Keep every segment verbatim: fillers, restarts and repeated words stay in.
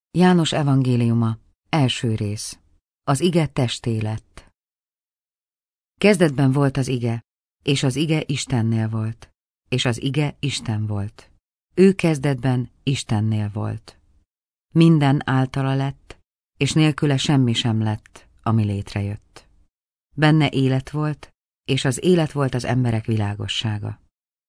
János evangéliuma, első rész. Az ige testé lett. Kezdetben volt az ige, és az ige Istennél volt, és az ige Isten volt. Ő kezdetben Istennél volt. Minden általa lett, és nélküle semmi sem lett, ami létrejött. Benne élet volt, és az élet volt az emberek világossága.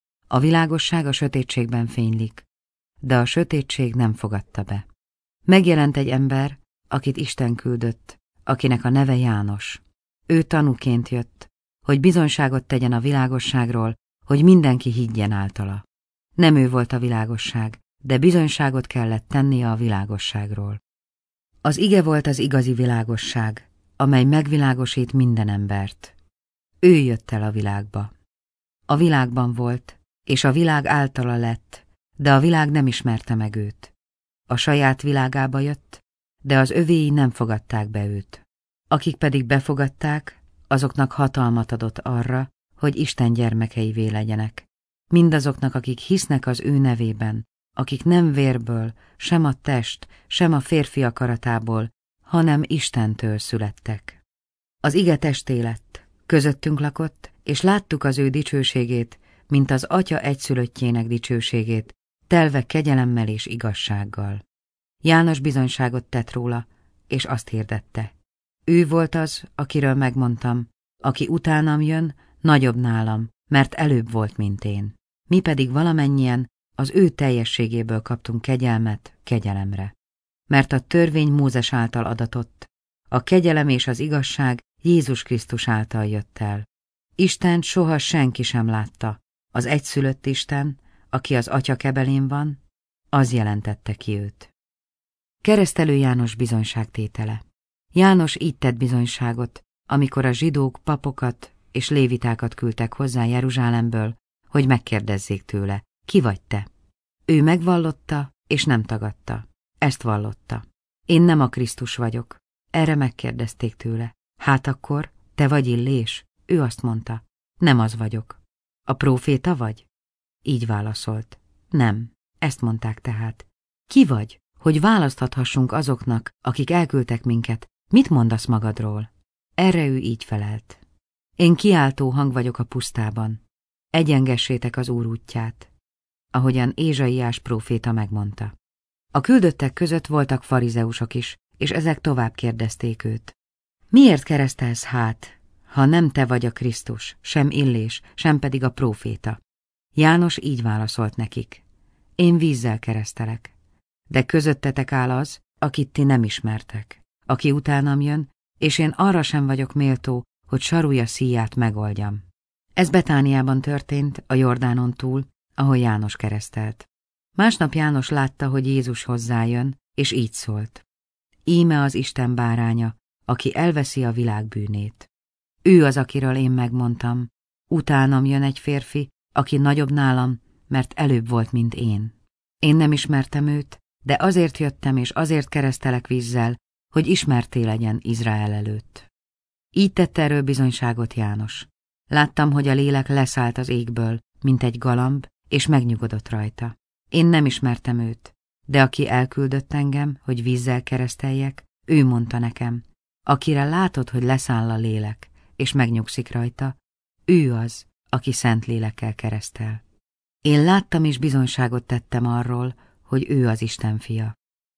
A világosság a sötétségben fénylik, de a sötétség nem fogadta be. Megjelent egy ember, akit Isten küldött, akinek a neve János. Ő tanúként jött, hogy bizonyságot tegyen a világosságról, hogy mindenki higgyen általa. Nem ő volt a világosság, de bizonyságot kellett tennie a világosságról. Az ige volt az igazi világosság, amely megvilágosít minden embert. Ő jött el a világba. A világban volt, és a világ általa lett, de a világ nem ismerte meg őt. A saját világába jött, de az övéi nem fogadták be őt. Akik pedig befogadták, azoknak hatalmat adott arra, hogy Isten gyermekeivé legyenek. Mindazoknak, akik hisznek az ő nevében, akik nem vérből, sem a test, sem a férfi akaratából, hanem Istentől születtek. Az ige testé lett, közöttünk lakott, és láttuk az ő dicsőségét, mint az Atya egyszülöttjének dicsőségét, telve kegyelemmel és igazsággal. János bizonyságot tett róla, és azt hirdette. Ő volt az, akiről megmondtam, aki utánam jön, nagyobb nálam, mert előbb volt, mint én. Mi pedig valamennyien az ő teljességéből kaptunk kegyelmet kegyelemre. Mert a törvény Mózes által adatott, a kegyelem és az igazság Jézus Krisztus által jött el. Istent soha senki sem látta, az egyszülött Isten, aki az Atya kebelén van, az jelentette ki őt. Keresztelő János bizonyságtétele. János így tett bizonyságot, amikor a zsidók papokat és lévitákat küldtek hozzá Jeruzsálemből, hogy megkérdezzék tőle, ki vagy te? Ő megvallotta, és nem tagadta. Ezt vallotta. Én nem a Krisztus vagyok. Erre megkérdezték tőle. Hát akkor, te vagy Illés? Ő azt mondta, nem az vagyok. A próféta vagy? Így válaszolt. Nem. Ezt mondták tehát. Ki vagy, hogy választhathassunk azoknak, akik elküldtek minket? Mit mondasz magadról? Erre ő így felelt. Én kiáltó hang vagyok a pusztában. Egyengessétek az Úr útját, ahogyan Ézsaiás próféta megmondta. A küldöttek között voltak farizeusok is, és ezek tovább kérdezték őt. Miért keresztelsz hát, ha nem te vagy a Krisztus, sem Illés, sem pedig a próféta? János így válaszolt nekik. Én vízzel keresztelek, de közöttetek áll az, akit ti nem ismertek, aki utánam jön, és én arra sem vagyok méltó, hogy sarúja szíját megoldjam. Ez Betániában történt, a Jordánon túl, ahol János keresztelt. Másnap János látta, hogy Jézus hozzájön, és így szólt. Íme az Isten báránya, aki elveszi a világ bűnét. Ő az, akiről én megmondtam. Utánam jön egy férfi, aki nagyobb nálam, mert előbb volt, mint én. Én nem ismertem őt, de azért jöttem, és azért keresztelek vízzel, hogy ismerté legyen Izrael előtt. Így tette erről bizonyságot János. Láttam, hogy a lélek leszállt az égből, mint egy galamb, és megnyugodott rajta. Én nem ismertem őt, de aki elküldött engem, hogy vízzel kereszteljek, ő mondta nekem, akire látod, hogy leszáll a lélek, és megnyugszik rajta, ő az, aki szent lélekkel keresztel. Én láttam és bizonyságot tettem arról, hogy ő az Isten fia.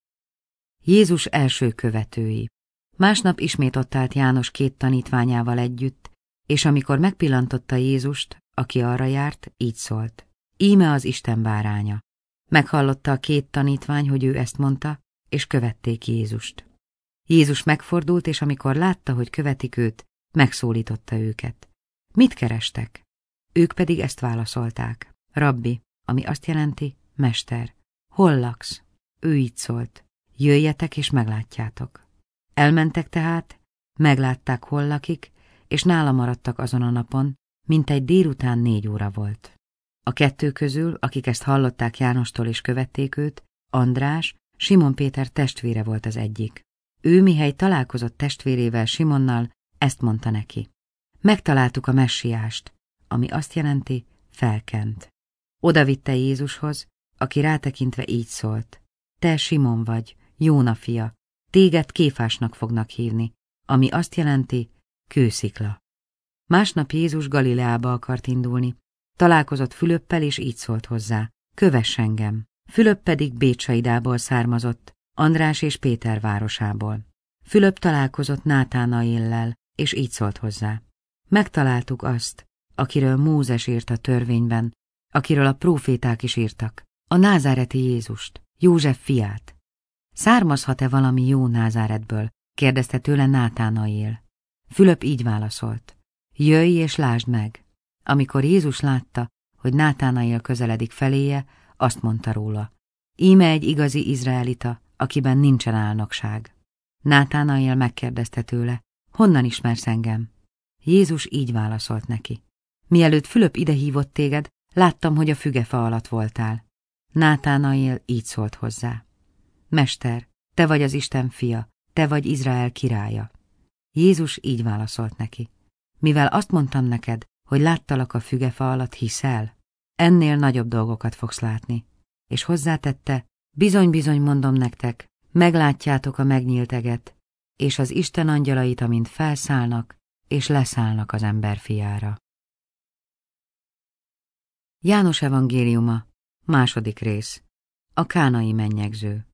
Jézus első követői. Másnap ismét ott állt János két tanítványával együtt, és amikor megpillantotta Jézust, aki arra járt, így szólt. Íme az Isten báránya. Meghallotta a két tanítvány, hogy ő ezt mondta, és követték Jézust. Jézus megfordult, és amikor látta, hogy követik őt, megszólította őket. Mit kerestek? Ők pedig ezt válaszolták. Rabbi, ami azt jelenti, mester. Hol laksz? Ő így szólt. Jöjjetek és meglátjátok. Elmentek tehát, meglátták, hol lakik, és nála maradtak azon a napon, mintegy délután négy óra volt. A kettő közül, akik ezt hallották Jánostól és követték őt, András, Simon Péter testvére volt az egyik. Ő mihely találkozott testvérével, Simonnal, ezt mondta neki. Megtaláltuk a messiást, ami azt jelenti, felkent. Oda vitte Jézushoz, aki rátekintve így szólt. Te Simon vagy, Jóna fia, téged Kéfásnak fognak hívni, ami azt jelenti, kőszikla. Másnap Jézus Galileába akart indulni. Találkozott Fülöppel, és így szólt hozzá: kövess engem. Fülöp pedig Bécsaidából származott, András és Péter városából. Fülöp találkozott Nátánaéllel, és így szólt hozzá: megtaláltuk azt, akiről Mózes írt a törvényben, akiről a próféták is írtak, a názáreti Jézust, József fiát. Származhat-e valami jó Názáretből? Kérdezte tőle Nátánaél. Fülöp így válaszolt: jöjj és lásd meg. Amikor Jézus látta, hogy Nátánaél közeledik feléje, azt mondta róla: íme egy igazi izraelita, akiben nincsen álnokság. Nátánaél megkérdezte tőle: honnan ismersz engem? Jézus így válaszolt neki: mielőtt Fülöp idehívott téged, láttam, hogy a fügefa alatt voltál. Nátánaél így szólt hozzá: mester, te vagy az Isten fia, te vagy Izrael királya. Jézus így válaszolt neki: mivel azt mondtam neked, hogy láttalak a fügefa alatt, hiszel? Ennél nagyobb dolgokat fogsz látni. És hozzátette: bizony-bizony mondom nektek, meglátjátok a megnyílt eget, és az Isten angyalait, amint felszállnak, és leszállnak az ember fiára. János evangéliuma, második rész. A kánai mennyegző.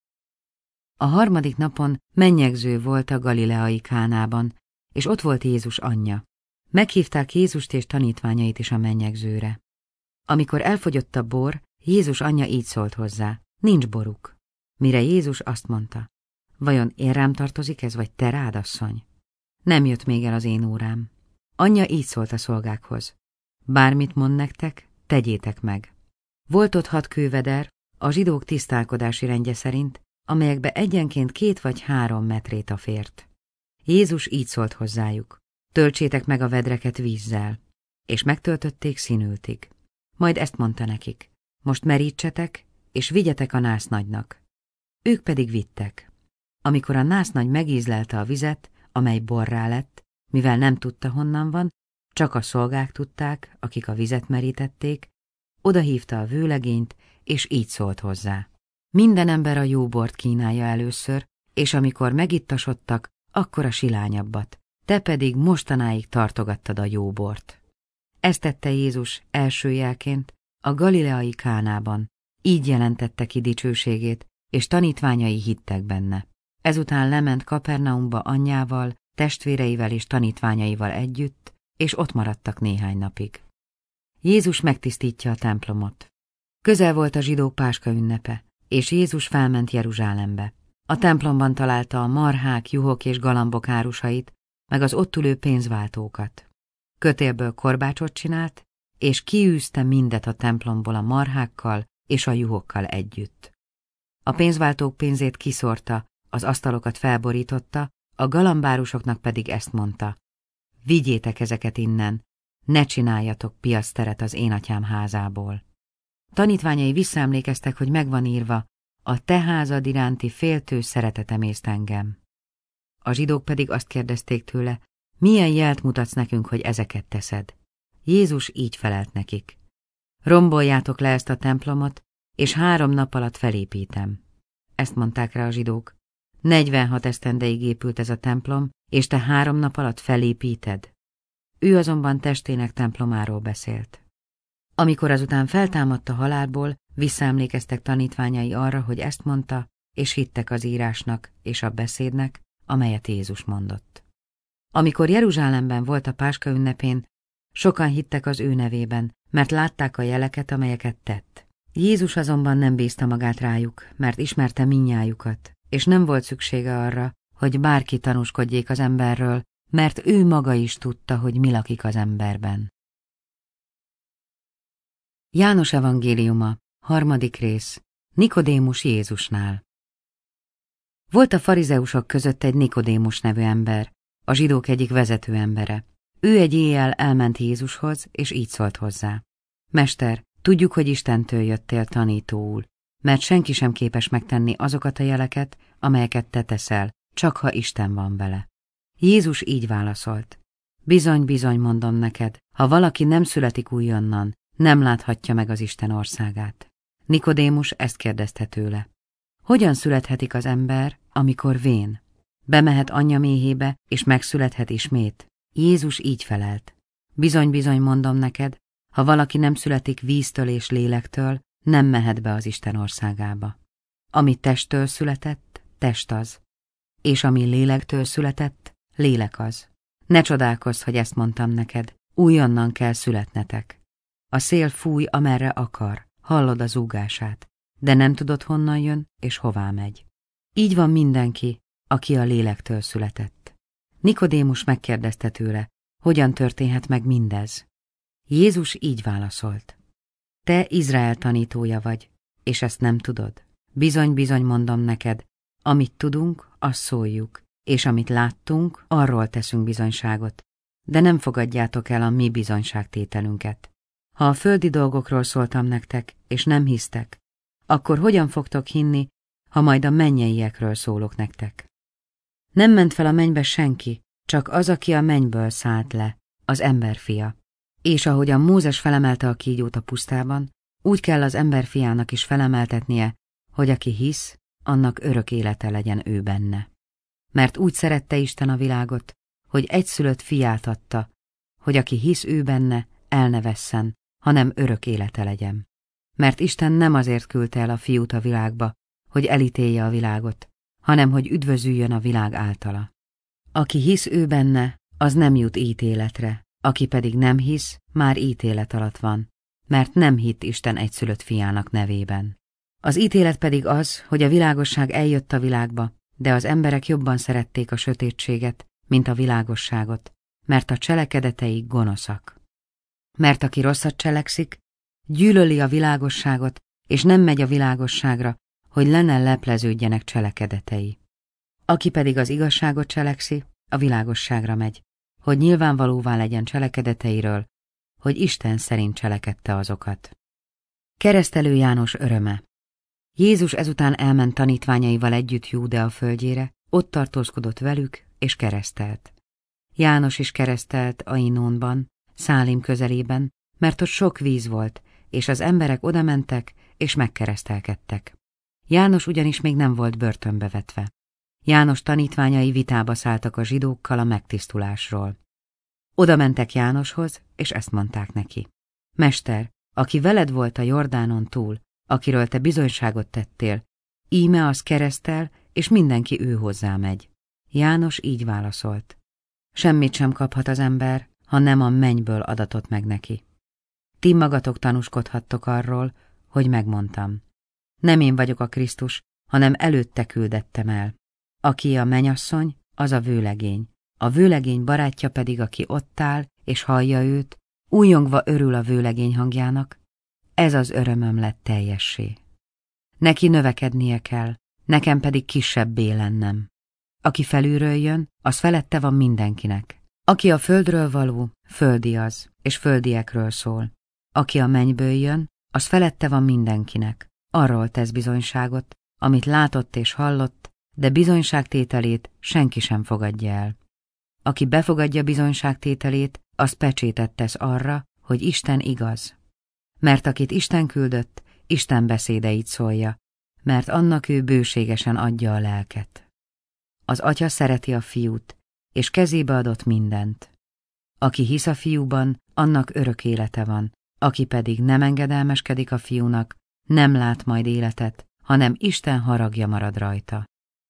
A harmadik napon mennyegző volt a galileai Kánában, és ott volt Jézus anyja. Meghívták Jézust és tanítványait is a mennyegzőre. Amikor elfogyott a bor, Jézus anyja így szólt hozzá: nincs boruk. Mire Jézus azt mondta: vajon én rám tartozik ez, vagy te rád, asszony? Nem jött még el az én órám. Anyja így szólt a szolgákhoz: bármit mond nektek, tegyétek meg. Volt ott hat kőveder, a zsidók tisztálkodási rendje szerint, amelyekbe egyenként két vagy három metréta fért. Jézus így szólt hozzájuk: töltsétek meg a vedreket vízzel, és megtöltötték színültig. Majd ezt mondta nekik: most merítsetek, és vigyetek a násznagynak. Ők pedig vittek. Amikor a násznagy megízlelte a vizet, amely borrá lett, mivel nem tudta, honnan van, csak a szolgák tudták, akik a vizet merítették, odahívta a vőlegényt, és így szólt hozzá: minden ember a jó bort kínálja először, és amikor megittasodtak, akkor a silányabbat, te pedig mostanáig tartogattad a jó bort. Ezt tette Jézus első jelként a galileai Kánában, így jelentette ki dicsőségét, és tanítványai hittek benne. Ezután lement Kapernaumba anyjával, testvéreivel és tanítványaival együtt, és ott maradtak néhány napig. Jézus megtisztítja a templomot. Közel volt a zsidók Páska ünnepe, és Jézus felment Jeruzsálembe. A templomban találta a marhák, juhok és galambok árusait, meg az ott ülő pénzváltókat. Kötélből korbácsot csinált, és kiűzte mindet a templomból a marhákkal és a juhokkal együtt. A pénzváltók pénzét kiszórta, az asztalokat felborította, a galambárusoknak pedig ezt mondta: vigyétek ezeket innen, ne csináljatok piaszteret az én atyám házából. Tanítványai visszaemlékeztek, hogy megvan írva: a te házad iránti féltő szeretetem észt engem. A zsidók pedig azt kérdezték tőle: milyen jelt mutatsz nekünk, hogy ezeket teszed? Jézus így felelt nekik: romboljátok le ezt a templomot, és három nap alatt felépítem. Ezt mondták rá a zsidók: negyvenhat esztendeig épült ez a templom, és te három nap alatt felépíted? Ő azonban testének templomáról beszélt. Amikor azután feltámadt a halálból, visszaemlékeztek tanítványai arra, hogy ezt mondta, és hittek az írásnak és a beszédnek, amelyet Jézus mondott. Amikor Jeruzsálemben volt a Páska ünnepén, sokan hittek az ő nevében, mert látták a jeleket, amelyeket tett. Jézus azonban nem bízta magát rájuk, mert ismerte mindnyájukat, és nem volt szüksége arra, hogy bárki tanúskodjék az emberről, mert ő maga is tudta, hogy mi lakik az emberben. János evangéliuma, harmadik rész. Nikodémus Jézusnál. Volt a farizeusok között egy Nikodémus nevű ember, a zsidók egyik vezető embere. Ő egy éjjel elment Jézushoz, és így szólt hozzá: Mester, tudjuk, hogy Istentől jöttél tanítóul, mert senki sem képes megtenni azokat a jeleket, amelyeket te teszel, csak ha Isten van vele. Jézus így válaszolt: Bizony, bizony mondom neked, ha valaki nem születik újonnan, nem láthatja meg az Isten országát. Nikodémus ezt kérdezte tőle: Hogyan születhetik az ember, amikor vén? Bemehet anyja méhébe, és megszülethet ismét? Jézus így felelt. Bizony-bizony mondom neked, ha valaki nem születik víztől és lélektől, nem mehet be az Isten országába. Ami testtől született, test az, és ami lélektől született, lélek az. Ne csodálkozz, hogy ezt mondtam neked, újonnan kell születnetek. A szél fúj, amerre akar, hallod a zúgását, de nem tudod, honnan jön és hová megy. Így van mindenki, aki a lélektől született. Nikodémus megkérdezte tőle, hogyan történhet meg mindez. Jézus így válaszolt. Te Izrael tanítója vagy, és ezt nem tudod. Bizony-bizony mondom neked, amit tudunk, azt szóljuk, és amit láttunk, arról teszünk bizonyságot, de nem fogadjátok el a mi bizonyságtételünket. Ha a földi dolgokról szóltam nektek, és nem hisztek, akkor hogyan fogtok hinni, ha majd a mennyeiekről szólok nektek? Nem ment fel a mennybe senki, csak az, aki a mennyből szállt le, az emberfia. És ahogyan Mózes felemelte a kígyót a pusztában, úgy kell az emberfiának is felemeltetnie, hogy aki hisz, annak örök élete legyen ő benne. Mert úgy szerette Isten a világot, hogy egyszülött fiát adta, hogy aki hisz ő benne, el ne vesszen, hanem örök élete legyen. Mert Isten nem azért küldte el a fiút a világba, hogy elítélje a világot, hanem hogy üdvözüljön a világ általa. Aki hisz ő benne, az nem jut ítéletre, aki pedig nem hisz, már ítélet alatt van, mert nem hitt Isten egyszülött fiának nevében. Az ítélet pedig az, hogy a világosság eljött a világba, de az emberek jobban szerették a sötétséget, mint a világosságot, mert a cselekedetei gonoszak. Mert aki rosszat cselekszik, gyűlöli a világosságot, és nem megy a világosságra, hogy le ne lepleződjenek cselekedetei. Aki pedig az igazságot cselekszi, a világosságra megy, hogy nyilvánvalóvá legyen cselekedeteiről, hogy Isten szerint cselekedte azokat. Keresztelő János öröme. Jézus ezután elment tanítványaival együtt Júdea földjére, ott tartózkodott velük, és keresztelt. János is keresztelt Ainónban, Szálim közelében, mert ott sok víz volt, és az emberek odamentek, és megkeresztelkedtek. János ugyanis még nem volt börtönbe vetve. János tanítványai vitába szálltak a zsidókkal a megtisztulásról. Oda mentek Jánoshoz, és ezt mondták neki. Mester, aki veled volt a Jordánon túl, akiről te bizonyságot tettél, íme az keresztel, és mindenki ő hozzá megy. János így válaszolt. Semmit sem kaphat az ember, ha nem a mennyből adatott meg neki. Ti magatok tanúskodhattok arról, hogy megmondtam. Nem én vagyok a Krisztus, hanem előtte küldettem el. Aki a mennyasszony, az a vőlegény. A vőlegény barátja pedig, aki ott áll, és hallja őt, újjongva örül a vőlegény hangjának. Ez az örömöm lett teljessé. Neki növekednie kell, nekem pedig kisebbé lennem. Aki felülről jön, az felette van mindenkinek. Aki a földről való, földi az, és földiekről szól. Aki a mennyből jön, az felette van mindenkinek. Arról tesz bizonyságot, amit látott és hallott, de bizonyságtételét senki sem fogadja el. Aki befogadja bizonyságtételét, az pecsétet tesz arra, hogy Isten igaz. Mert akit Isten küldött, Isten beszédeit szólja, mert annak ő bőségesen adja a lelket. Az Atya szereti a fiút, és kezébe adott mindent. Aki hisz a fiúban, annak örök élete van, aki pedig nem engedelmeskedik a fiúnak, nem lát majd életet, hanem Isten haragja marad rajta.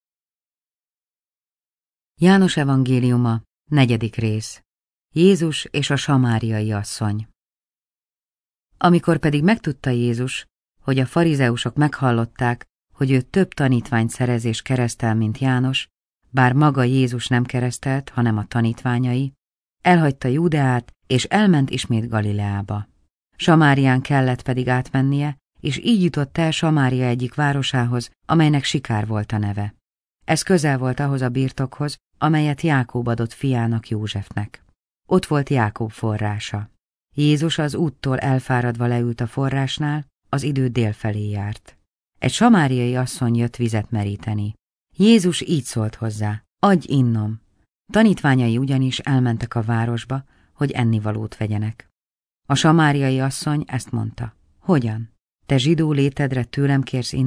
János evangéliuma, negyedik rész. Jézus és a samáriai asszony. Amikor pedig megtudta Jézus, hogy a farizeusok meghallották, hogy ő több tanítványt szerez és keresztel, mint János, bár maga Jézus nem keresztelt, hanem a tanítványai, elhagyta Júdeát, és elment ismét Galileába. Samárián kellett pedig átmennie, és így jutott el Samária egyik városához, amelynek Sikár volt a neve. Ez közel volt ahhoz a birtokhoz, amelyet Jákob adott fiának Józsefnek. Ott volt Jákob forrása. Jézus az úttól elfáradva leült a forrásnál, az idő délfelé járt. Egy samáriai asszony jött vizet meríteni. Jézus így szólt hozzá, adj innom. Tanítványai ugyanis elmentek a városba, hogy ennivalót vegyenek. A samáriai asszony ezt mondta, hogyan? Te zsidó létedre tőlem kérsz inni,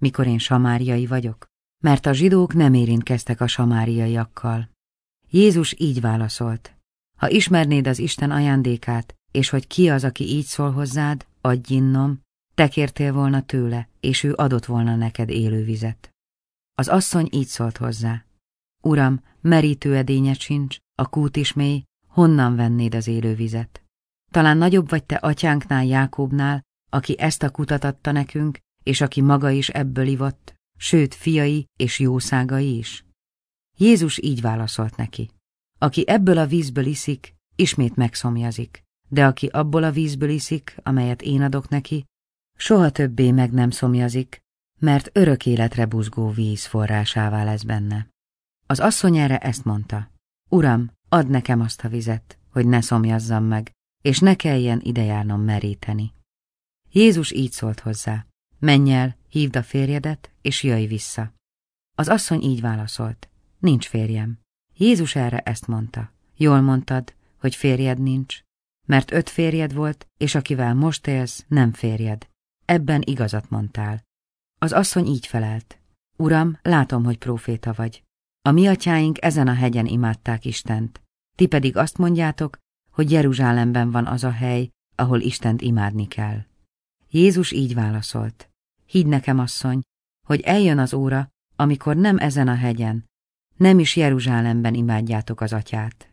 mikor én samáriai vagyok? Mert a zsidók nem érintkeztek a samáriaiakkal. Jézus így válaszolt: ha ismernéd az Isten ajándékát, és hogy ki az, aki így szól hozzád, adj innom, te kértél volna tőle, és ő adott volna neked élővizet. Az asszony így szólt hozzá: Uram, merítő edényed sincs, a kút is mély, honnan vennéd az élővizet? Talán nagyobb vagy te atyánknál, Jákóbnál, aki ezt a kutat adta nekünk, és aki maga is ebből ivott, sőt, fiai és jószágai is. Jézus így válaszolt neki: aki ebből a vízből iszik, ismét megszomjazik, de aki abból a vízből iszik, amelyet én adok neki, soha többé meg nem szomjazik, mert örök életre buzgó víz forrásává lesz benne. Az asszony erre ezt mondta: Uram, add nekem azt a vizet, hogy ne szomjazzam meg, és ne kelljen idejárnom meríteni. Jézus így szólt hozzá: menj el, hívd a férjedet, és jöjj vissza. Az asszony így válaszolt: nincs férjem. Jézus erre ezt mondta: jól mondtad, hogy férjed nincs, mert öt férjed volt, és akivel most élsz, nem férjed. Ebben igazat mondtál. Az asszony így felelt: Uram, látom, hogy próféta vagy. A mi atyáink ezen a hegyen imádták Istent, ti pedig azt mondjátok, hogy Jeruzsálemben van az a hely, ahol Istent imádni kell. Jézus így válaszolt: hidd nekem, asszony, hogy eljön az óra, amikor nem ezen a hegyen, nem is Jeruzsálemben imádjátok az atyát.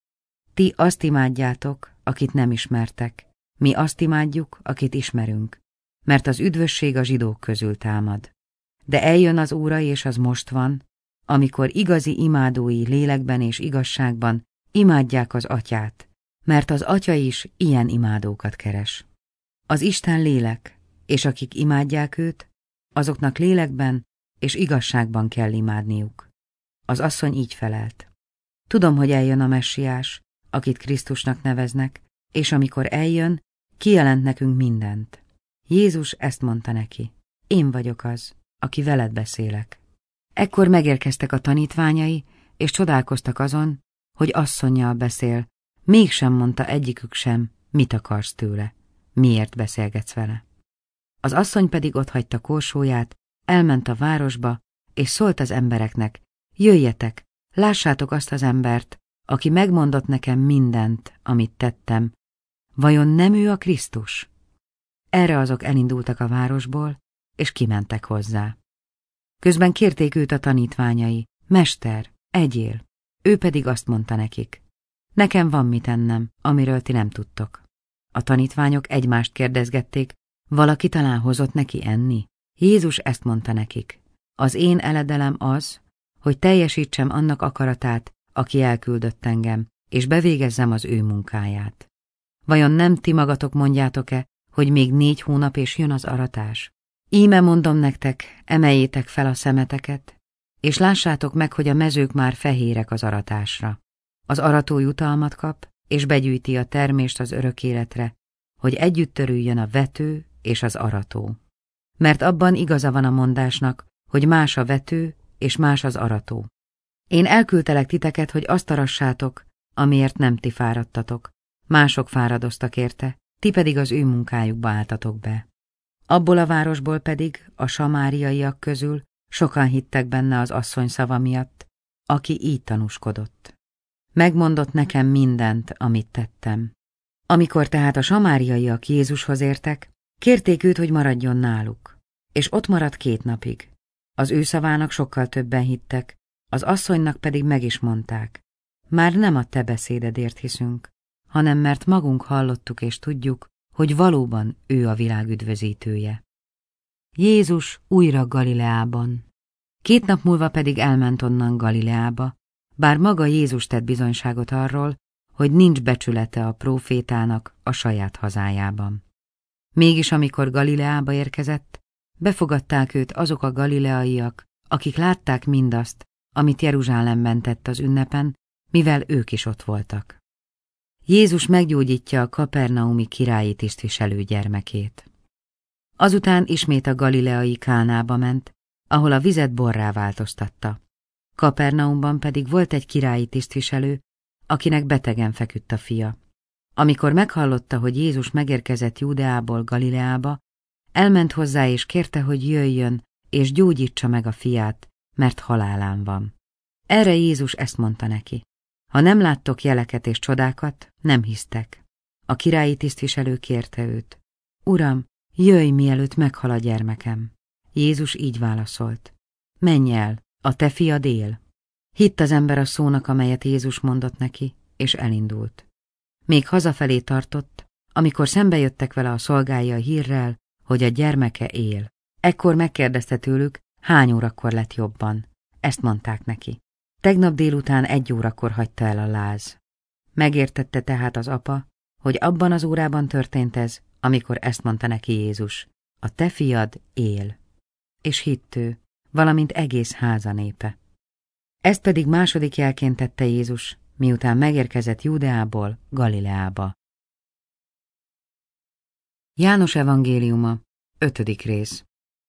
Ti azt imádjátok, akit nem ismertek, mi azt imádjuk, akit ismerünk, mert az üdvösség a zsidók közül támad. De eljön az óra, és az most van, amikor igazi imádói lélekben és igazságban imádják az atyát, mert az atya is ilyen imádókat keres. Az Isten lélek, és akik imádják őt, azoknak lélekben és igazságban kell imádniuk. Az asszony így felelt: tudom, hogy eljön a messiás, akit Krisztusnak neveznek, és amikor eljön, kijelent nekünk mindent. Jézus ezt mondta neki: én vagyok az, aki veled beszélek. Ekkor megérkeztek a tanítványai, és csodálkoztak azon, hogy asszonnyal beszél, mégsem mondta egyikük sem, mit akarsz tőle, miért beszélgetsz vele. Az asszony pedig otthagyta korsóját, elment a városba, és szólt az embereknek: jöjjetek, lássátok azt az embert, aki megmondott nekem mindent, amit tettem. Vajon nem ő a Krisztus? Erre azok elindultak a városból, és kimentek hozzá. Közben kérték őt a tanítványai: Mester, egyél. Ő pedig azt mondta nekik: nekem van mit ennem, amiről ti nem tudtok. A tanítványok egymást kérdezgették: valaki talán hozott neki enni? Jézus ezt mondta nekik: az én eledelem az, hogy teljesítsem annak akaratát, aki elküldött engem, és bevégezzem az ő munkáját. Vajon nem ti magatok mondjátok-e, hogy még négy hónap és jön az aratás? Íme mondom nektek, emeljétek fel a szemeteket, és lássátok meg, hogy a mezők már fehérek az aratásra. Az arató jutalmat kap, és begyűjti a termést az örök életre, hogy együtt törüljön a vető és az arató. Mert abban igaza van a mondásnak, hogy más a vető, és más az arató. Én elküldtelek titeket, hogy azt arassátok, amiért nem ti fáradtatok. Mások fáradoztak érte, ti pedig az ő munkájukba álltatok be. Abból a városból pedig, a samáriaiak közül sokan hittek benne az asszony szava miatt, aki így tanúskodott. Megmondott nekem mindent, amit tettem. Amikor tehát a samáriaiak Jézushoz értek, kérték őt, hogy maradjon náluk, és ott maradt két napig. Az ő szavának sokkal többen hittek, az asszonynak pedig meg is mondták: már nem a te beszédedért hiszünk, hanem mert magunk hallottuk és tudjuk, hogy valóban ő a világ üdvözítője. Jézus újra Galileában. Két nap múlva pedig elment onnan Galileába, bár maga Jézus tett bizonyságot arról, hogy nincs becsülete a prófétának a saját hazájában. Mégis amikor Galileába érkezett, befogadták őt azok a galileaiak, akik látták mindazt, amit Jeruzsálemben tett az ünnepen, mivel ők is ott voltak. Jézus meggyógyítja a kapernaumi királyi tisztviselő gyermekét. Azután ismét a galileai Kánába ment, ahol a vizet borrá változtatta. Kapernaumban pedig volt egy királyi tisztviselő, akinek betegen feküdt a fia. Amikor meghallotta, hogy Jézus megérkezett Júdeából Galileába, elment hozzá és kérte, hogy jöjjön, és gyógyítsa meg a fiát, mert halálán van. Erre Jézus ezt mondta neki: ha nem láttok jeleket és csodákat, nem hisztek. A királyi tisztviselő kérte őt: Uram, jöjj, mielőtt meghal a gyermekem. Jézus így válaszolt: menj el, a te fiad él. Hitt az ember a szónak, amelyet Jézus mondott neki, és elindult. Még hazafelé tartott, amikor szembejöttek vele a szolgái a hírrel, hogy a gyermeke él. Ekkor megkérdezte tőlük, hány órakor lett jobban. Ezt mondták neki: tegnap délután egy órakor hagyta el a láz. Megértette tehát az apa, hogy abban az órában történt ez, amikor ezt mondta neki Jézus: a te fiad él. És hitt ő, valamint egész háza népe. Ezt pedig második jelként tette Jézus, miután megérkezett Júdeából Galileába. János evangéliuma, ötödik rész.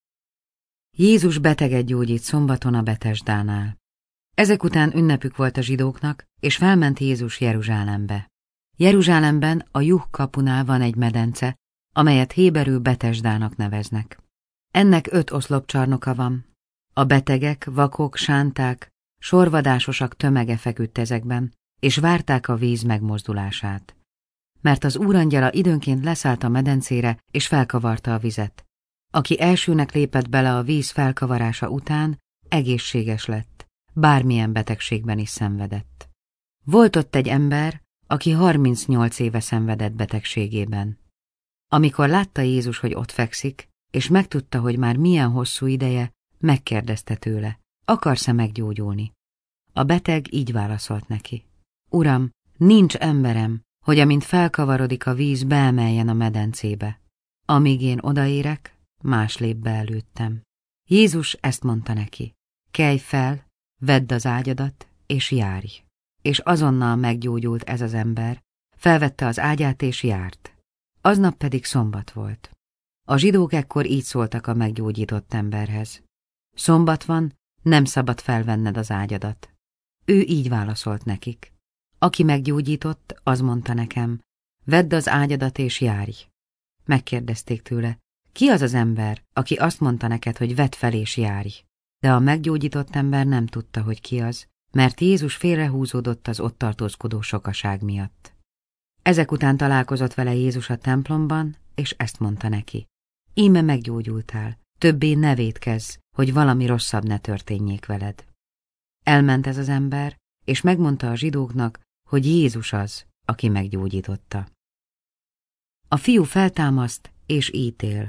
Jézus beteget gyógyít szombaton a Betesdánál. Ezek után ünnepük volt a zsidóknak, és felment Jézus Jeruzsálembe. Jeruzsálemben a Juh kapunál van egy medence, amelyet héberül Betesdának neveznek. Ennek öt oszlopcsarnoka van. A betegek, vakok, sánták, sorvadásosak tömege feküdt ezekben, és várták a víz megmozdulását. Mert az úrangyala időnként leszállt a medencére, és felkavarta a vizet. Aki elsőnek lépett bele a víz felkavarása után, egészséges lett, bármilyen betegségben is szenvedett. Volt ott egy ember, aki harmincnyolc éve szenvedett betegségében. Amikor látta Jézus, hogy ott fekszik, és megtudta, hogy már milyen hosszú ideje, megkérdezte tőle: akarsz-e meggyógyulni? A beteg így válaszolt neki: Uram, nincs emberem, hogy amint felkavarodik a víz, beemeljen a medencébe. Amíg én odaérek, más lép be előttem. Jézus ezt mondta neki: kelj fel, vedd az ágyadat, és járj. És azonnal meggyógyult ez az ember, felvette az ágyát és járt. Aznap pedig szombat volt. A zsidók ekkor így szóltak a meggyógyított emberhez: szombat van, nem szabad felvenned az ágyadat. Ő így válaszolt nekik: aki meggyógyított, az mondta nekem: vedd az ágyadat és járj. Megkérdezték tőle: ki az az ember, aki azt mondta neked, hogy vedd fel és járj? De a meggyógyított ember nem tudta, hogy ki az, mert Jézus félrehúzódott az ott tartózkodó sokaság miatt. Ezek után találkozott vele Jézus a templomban, és ezt mondta neki: íme meggyógyultál, többé ne vétkezz, hogy valami rosszabb ne történjék veled. Elment ez az ember, és megmondta a zsidóknak, hogy Jézus az, aki meggyógyította. A fiú feltámaszt és ítél.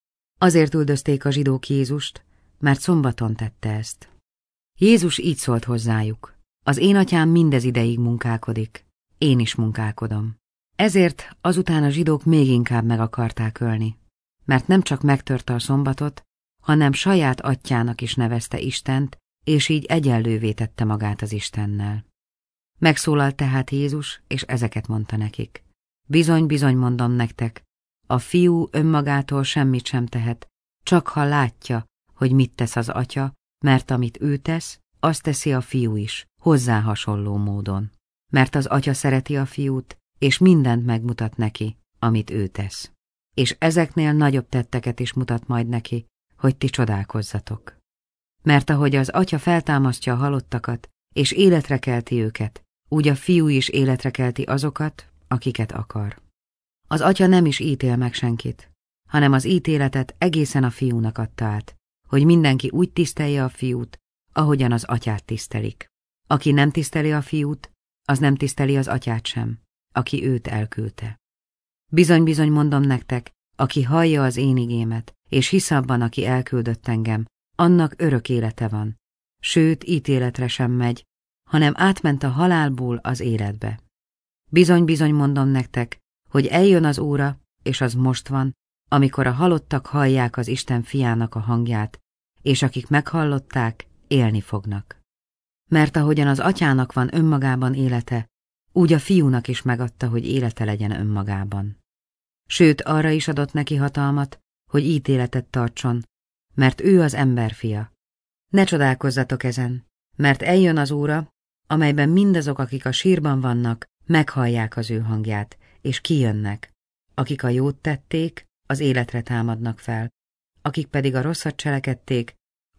Azért üldözték a zsidók Jézust, mert szombaton tette ezt. Jézus így szólt hozzájuk: az én atyám mindez ideig munkálkodik, én is munkálkodom. Ezért azután a zsidók még inkább meg akarták ölni, mert nem csak megtörte a szombatot, hanem saját atyjának is nevezte Istent, és így egyenlővé tette magát az Istennel. Megszólalt tehát Jézus, és ezeket mondta nekik: bizony, bizony mondom nektek, a fiú önmagától semmit sem tehet, csak ha látja, hogy mit tesz az atya, mert amit ő tesz, azt teszi a fiú is, hozzá hasonló módon. Mert az atya szereti a fiút, és mindent megmutat neki, amit ő tesz. És ezeknél nagyobb tetteket is mutat majd neki, hogy ti csodálkozzatok. Mert ahogy az atya feltámasztja a halottakat, és életre kelti őket, úgy a fiú is életre kelti azokat, akiket akar. Az atya nem is ítél meg senkit, hanem az ítéletet egészen a fiúnak adta át, hogy mindenki úgy tisztelje a fiút, ahogyan az atyát tisztelik. Aki nem tiszteli a fiút, az nem tiszteli az atyát sem, aki őt elküldte. Bizony-bizony mondom nektek, aki hallja az én igémet, és hisz abban, aki elküldött engem, annak örök élete van, sőt, ítéletre sem megy, hanem átment a halálból az életbe. Bizony-bizony mondom nektek, hogy eljön az óra, és az most van, amikor a halottak hallják az Isten fiának a hangját, és akik meghallották, élni fognak. Mert ahogyan az atyának van önmagában élete, úgy a fiúnak is megadta, hogy élete legyen önmagában. Sőt, arra is adott neki hatalmat, hogy ítéletet tartson, mert ő az emberfia. Ne csodálkozzatok ezen, mert eljön az óra, amelyben mindazok, akik a sírban vannak, meghallják az ő hangját, és kijönnek. Akik a jót tették, az életre támadnak fel, akik pedig a rosszat cselekedték,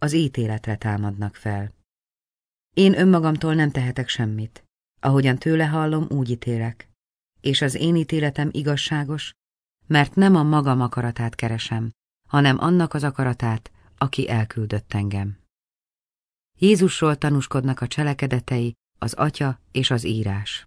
az ítéletre támadnak fel. Én önmagamtól nem tehetek semmit. Ahogyan tőle hallom, úgy ítélek. És az én ítéletem igazságos, mert nem a magam akaratát keresem, hanem annak az akaratát, aki elküldött engem. Jézusról tanúskodnak a cselekedetei, az Atya és az írás.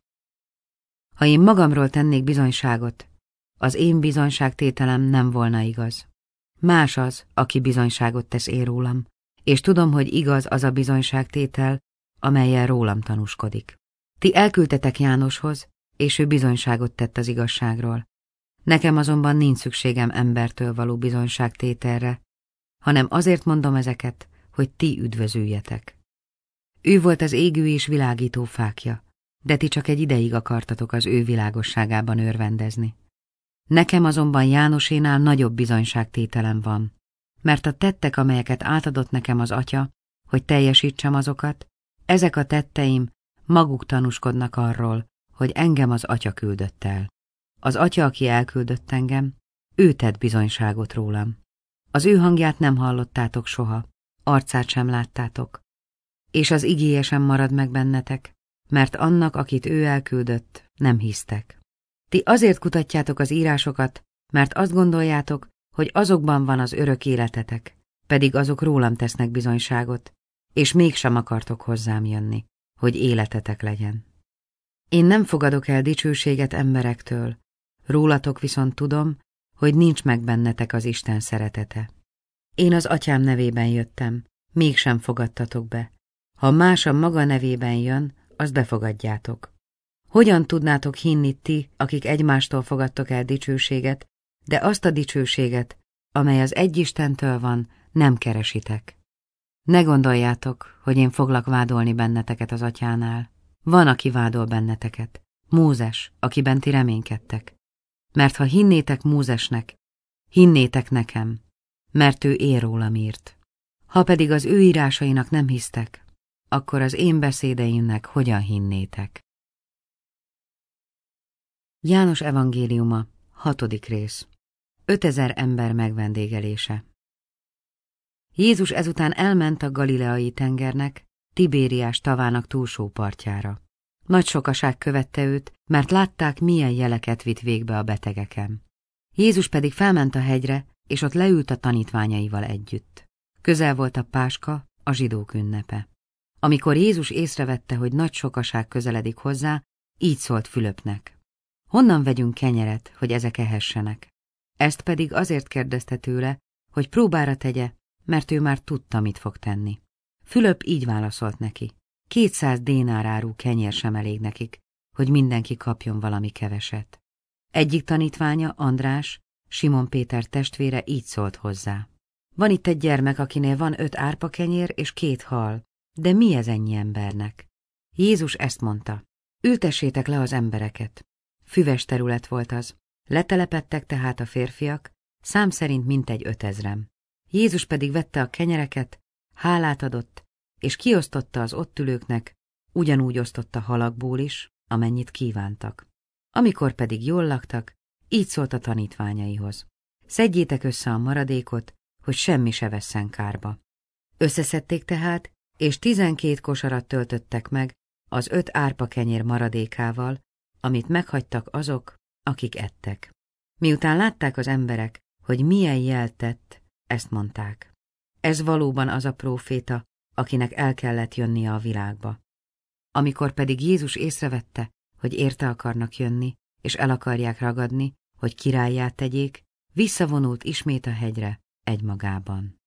Ha én magamról tennék bizonyságot, az én bizonyságtételem nem volna igaz. Más az, aki bizonyságot tesz én rólam, és tudom, hogy igaz az a bizonyságtétel, amellyel rólam tanúskodik. Ti elküldtetek Jánoshoz, és ő bizonyságot tett az igazságról. Nekem azonban nincs szükségem embertől való bizonyságtételre, hanem azért mondom ezeket, hogy ti üdvözüljetek. Ő volt az égő és világító fákja, de ti csak egy ideig akartatok az ő világosságában örvendezni. Nekem azonban Jánosénál nagyobb bizonyságtételem van, mert a tettek, amelyeket átadott nekem az Atya, hogy teljesítsem azokat, ezek a tetteim maguk tanúskodnak arról, hogy engem az Atya küldött el. Az Atya, aki elküldött engem, ő tett bizonyságot rólam. Az ő hangját nem hallottátok soha, arcát sem láttátok, és az igéje sem marad meg bennetek, mert annak, akit ő elküldött, nem hisztek. Ti azért kutatjátok az írásokat, mert azt gondoljátok, hogy azokban van az örök életetek, pedig azok rólam tesznek bizonyságot, és mégsem akartok hozzám jönni, hogy életetek legyen. Én nem fogadok el dicsőséget emberektől, rólatok viszont tudom, hogy nincs meg bennetek az Isten szeretete. Én az Atyám nevében jöttem, mégsem fogadtatok be. Ha más a maga nevében jön, azt befogadjátok. Hogyan tudnátok hinni ti, akik egymástól fogadtok el dicsőséget, de azt a dicsőséget, amely az egy Istentől van, nem keresitek? Ne gondoljátok, hogy én foglak vádolni benneteket az Atyánál. Van, aki vádol benneteket, Mózes, akiben ti reménykedtek. Mert ha hinnétek Mózesnek, hinnétek nekem, mert ő én rólam írt. Ha pedig az ő írásainak nem hisztek, akkor az én beszédeimnek hogyan hinnétek? János evangéliuma, hatodik rész. Ötezer ember megvendégelése. Jézus ezután elment a galileai tengernek, Tibériás tavának túlsó partjára. Nagy sokaság követte őt, mert látták, milyen jeleket vitt végbe a betegeken. Jézus pedig felment a hegyre, és ott leült a tanítványaival együtt. Közel volt a Páska, a zsidók ünnepe. Amikor Jézus észrevette, hogy nagy sokaság közeledik hozzá, így szólt Fülöpnek: honnan vegyünk kenyeret, hogy ezek ehessenek? Ezt pedig azért kérdezte tőle, hogy próbára tegye, mert ő már tudta, mit fog tenni. Fülöp így válaszolt neki: kétszáz dénárárú kenyér sem elég nekik, hogy mindenki kapjon valami keveset. Egyik tanítványa, András, Simon Péter testvére így szólt hozzá: van itt egy gyermek, akinél van öt árpa kenyér és két hal, de mi ez ennyi embernek? Jézus ezt mondta: ültessétek le az embereket. Füves terület volt az. Letelepedtek tehát a férfiak, szám szerint mintegy ötezren. Jézus pedig vette a kenyereket, hálát adott, és kiosztotta az ott ülőknek, ugyanúgy osztotta halakból is, amennyit kívántak. Amikor pedig jól laktak, így szólt a tanítványaihoz: szedjétek össze a maradékot, hogy semmi se vesszen kárba. Összeszedték tehát, és tizenkét kosarat töltöttek meg az öt árpa kenyér maradékával, amit meghagytak azok, akik ettek. Miután látták az emberek, hogy milyen jelt tett, ezt mondták: ez valóban az a próféta, akinek el kellett jönnie a világba. Amikor pedig Jézus észrevette, hogy érte akarnak jönni, és el akarják ragadni, hogy királlyá tegyék, visszavonult ismét a hegyre, egymagában.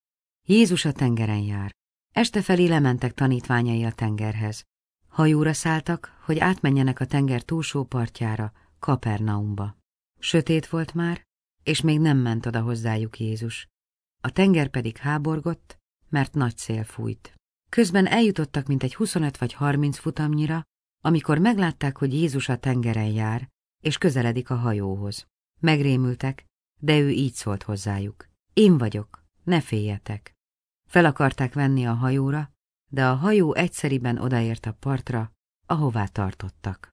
Jézus a tengeren jár. Este felé lementek tanítványai a tengerhez. Hajóra szálltak, hogy átmenjenek a tenger túlsó partjára, Kapernaumba. Sötét volt már, és még nem ment oda hozzájuk Jézus. A tenger pedig háborgott, mert nagy szél fújt. Közben eljutottak mintegy huszonöt vagy harminc futamnyira, amikor meglátták, hogy Jézus a tengeren jár, és közeledik a hajóhoz. Megrémültek, de ő így szólt hozzájuk: én vagyok, ne féljetek. Fel akarták venni a hajóra, de a hajó egyszeriben odaért a partra, ahová tartottak.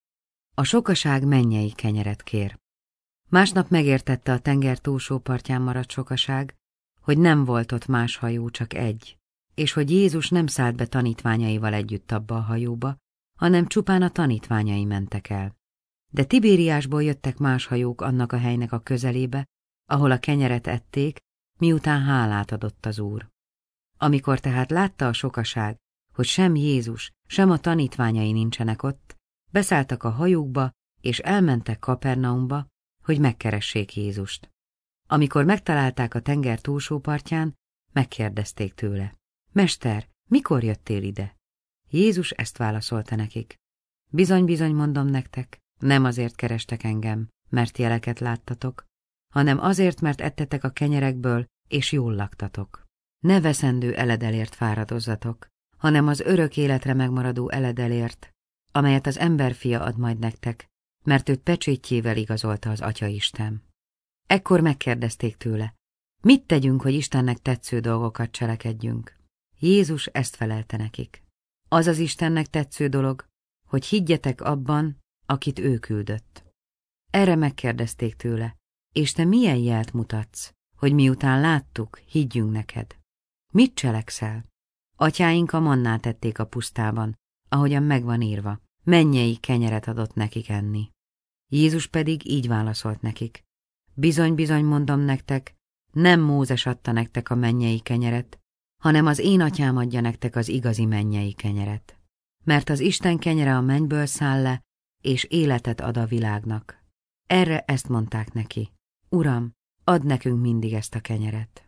A sokaság mennyei kenyeret kér. Másnap megértette a tenger túlsó partján maradt sokaság, hogy nem volt ott más hajó, csak egy, és hogy Jézus nem szállt be tanítványaival együtt abba a hajóba, hanem csupán a tanítványai mentek el. De Tibériásból jöttek más hajók annak a helynek a közelébe, ahol a kenyeret ették, miután hálát adott az Úr. Amikor tehát látta a sokaság, hogy sem Jézus, sem a tanítványai nincsenek ott, beszálltak a hajókba, és elmentek Kapernaumba, hogy megkeressék Jézust. Amikor megtalálták a tenger túlsó partján, megkérdezték tőle: Mester, mikor jöttél ide? Jézus ezt válaszolta nekik: Bizony-bizony mondom nektek, nem azért kerestek engem, mert jeleket láttatok, hanem azért, mert ettetek a kenyerekből, és jól laktatok. Ne veszendő eledelért fáradozzatok, hanem az örök életre megmaradó eledelért, amelyet az emberfia ad majd nektek, mert őt pecsétjével igazolta az Atyaisten. Ekkor megkérdezték tőle: Mit tegyünk, hogy Istennek tetsző dolgokat cselekedjünk? Jézus ezt felelte nekik: Az az Istennek tetsző dolog, hogy higgyetek abban, akit ő küldött. Erre megkérdezték tőle: És te milyen jelt mutatsz, hogy miután láttuk, higgyünk neked? Mit cselekszel? Atyáink a mannát ették a pusztában, ahogyan megvan írva, mennyei kenyeret adott nekik enni. Jézus pedig így válaszolt nekik: Bizony-bizony mondom nektek, nem Mózes adta nektek a mennyei kenyeret, hanem az én atyám adja nektek az igazi mennyei kenyeret. Mert az Isten kenyere a mennyből száll le, és életet ad a világnak. Erre ezt mondták neki: Uram, add nekünk mindig ezt a kenyeret.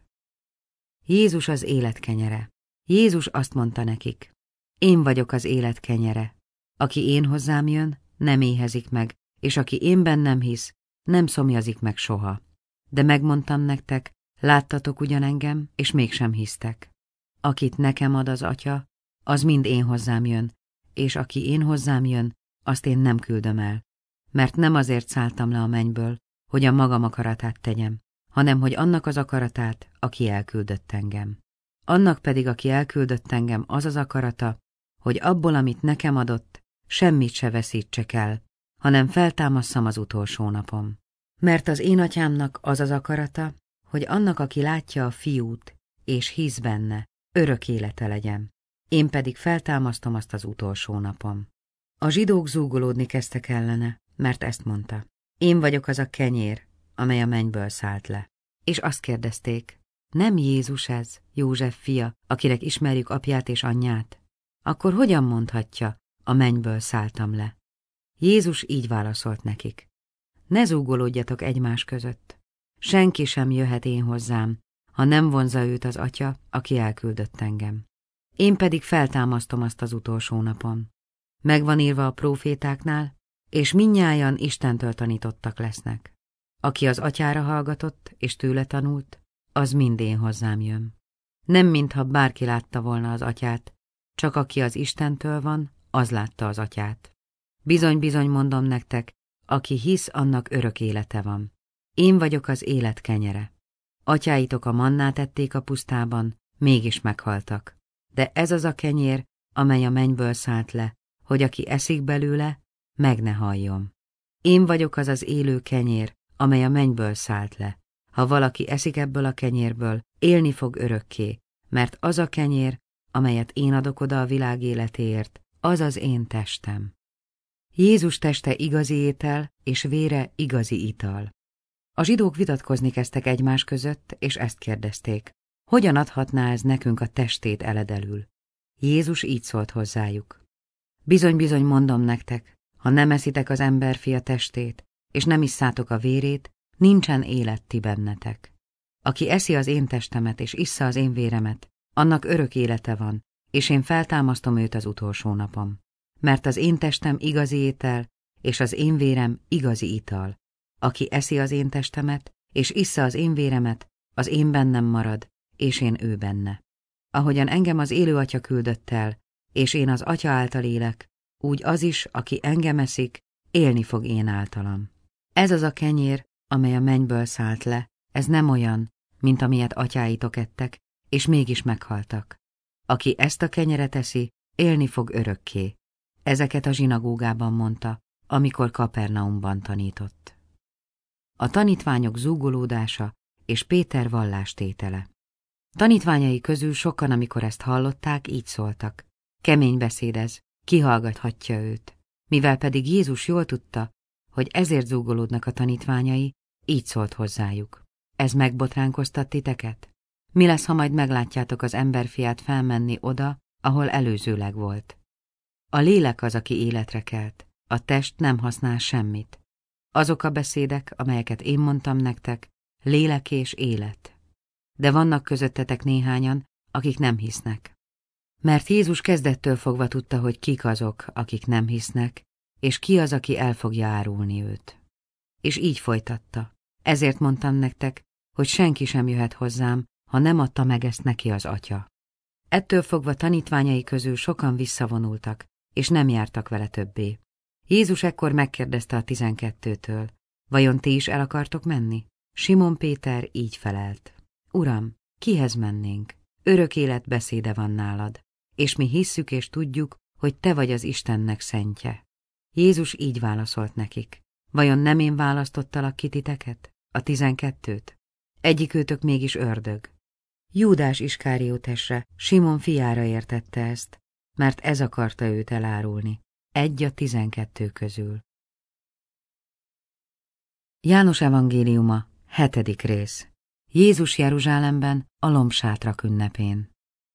Jézus az élet kenyere. Jézus azt mondta nekik: Én vagyok az élet kenyere. Aki én hozzám jön, nem éhezik meg, és aki én bennem hisz, nem szomjazik meg soha. De megmondtam nektek, láttatok ugyan engem, és mégsem hisztek. Akit nekem ad az Atya, az mind én hozzám jön, és aki én hozzám jön, azt én nem küldöm el. Mert nem azért szálltam le a mennyből, hogy a magam akaratát tegyem, hanem hogy annak az akaratát, aki elküldött engem. Annak pedig, aki elküldött engem, az az akarata, hogy abból, amit nekem adott, semmit se veszítsek el, hanem feltámasszam az utolsó napon. Mert az én atyámnak az az akarata, hogy annak, aki látja a fiút, és hisz benne, örök élete legyen. Én pedig feltámasztom azt az utolsó napon. A zsidók zúgolódni kezdtek ellene, mert ezt mondta: Én vagyok az a kenyér, amely a mennyből szállt le. És azt kérdezték: Nem Jézus ez, József fia, akinek ismerjük apját és anyját? Akkor hogyan mondhatja, a mennyből szálltam le? Jézus így válaszolt nekik: Ne zúgolódjatok egymás között. Senki sem jöhet én hozzám, ha nem vonzza őt az Atya, aki elküldött engem. Én pedig feltámasztom azt az utolsó napon. Megvan írva a prófétáknál, és mindnyájan Istentől tanítottak lesznek. Aki az Atyára hallgatott, és tőle tanult, az mind én hozzám jön. Nem mintha bárki látta volna az Atyát, csak aki az Istentől van, az látta az Atyát. Bizony-bizony mondom nektek, aki hisz, annak örök élete van. Én vagyok az élet kenyere. Atyáitok a mannát ették a pusztában, mégis meghaltak. De ez az a kenyér, amely a mennyből szállt le, hogy aki eszik belőle, meg ne halljon. Én vagyok az az élő kenyér, amely a mennyből szállt le. Ha valaki eszik ebből a kenyérből, élni fog örökké, mert az a kenyér, amelyet én adok oda a világ életéért, az az én testem. Jézus teste igazi étel, és vére igazi ital. A zsidók vitatkozni kezdtek egymás között, és ezt kérdezték: Hogyan adhatná ez nekünk a testét eledelül? Jézus így szólt hozzájuk: Bizony-bizony mondom nektek, ha nem eszitek az emberfia testét, és nem isszátok a vérét, nincsen élet ti bennetek. Aki eszi az én testemet, és issza az én véremet, annak örök élete van, és én feltámasztom őt az utolsó napon. Mert az én testem igazi étel, és az én vérem igazi ital. Aki eszi az én testemet, és issza az én véremet, az én bennem marad, és én ő benne. Ahogyan engem az élő Atya küldött el, és én az Atya által élek, úgy az is, aki engem eszik, élni fog én általam. Ez az a kenyér, amely a mennyből szállt le, ez nem olyan, mint amilyet atyáitok ettek, és mégis meghaltak. Aki ezt a kenyeret eszi, élni fog örökké. Ezeket a zsinagógában mondta, amikor Kapernaumban tanított. A tanítványok zúgolódása és Péter vallástétele. Tanítványai közül sokan, amikor ezt hallották, így szóltak. Kemény beszéd ez, ki hallgathatja őt. Mivel pedig Jézus jól tudta, hogy ezért zúgolódnak a tanítványai, így szólt hozzájuk. Ez megbotránkoztat titeket? Mi lesz, ha majd meglátjátok az emberfiát felmenni oda, ahol előzőleg volt? A lélek az, aki életre kelt, a test nem használ semmit. Azok a beszédek, amelyeket én mondtam nektek, lélek és élet. De vannak közöttetek néhányan, akik nem hisznek. Mert Jézus kezdettől fogva tudta, hogy kik azok, akik nem hisznek, és ki az, aki el fogja árulni őt. És így folytatta. Ezért mondtam nektek, hogy senki sem jöhet hozzám, ha nem adta meg ezt neki az Atya. Ettől fogva tanítványai közül sokan visszavonultak, és nem jártak vele többé. Jézus ekkor megkérdezte a tizenkettőtől, vajon ti is el akartok menni? Simon Péter így felelt. Uram, kihez mennénk? Örök élet beszéde van nálad, és mi hisszük és tudjuk, hogy te vagy az Istennek szentje. Jézus így válaszolt nekik. Vajon nem én választottalak ki titeket, a tizenkettőt? Egyikőtök mégis ördög. Júdás Iskáriótesre, Simon fiára értette ezt, mert ez akarta őt elárulni, egy a tizenkettő közül. János evangéliuma, hetedik rész. Jézus Jeruzsálemben a lombsátrak ünnepén.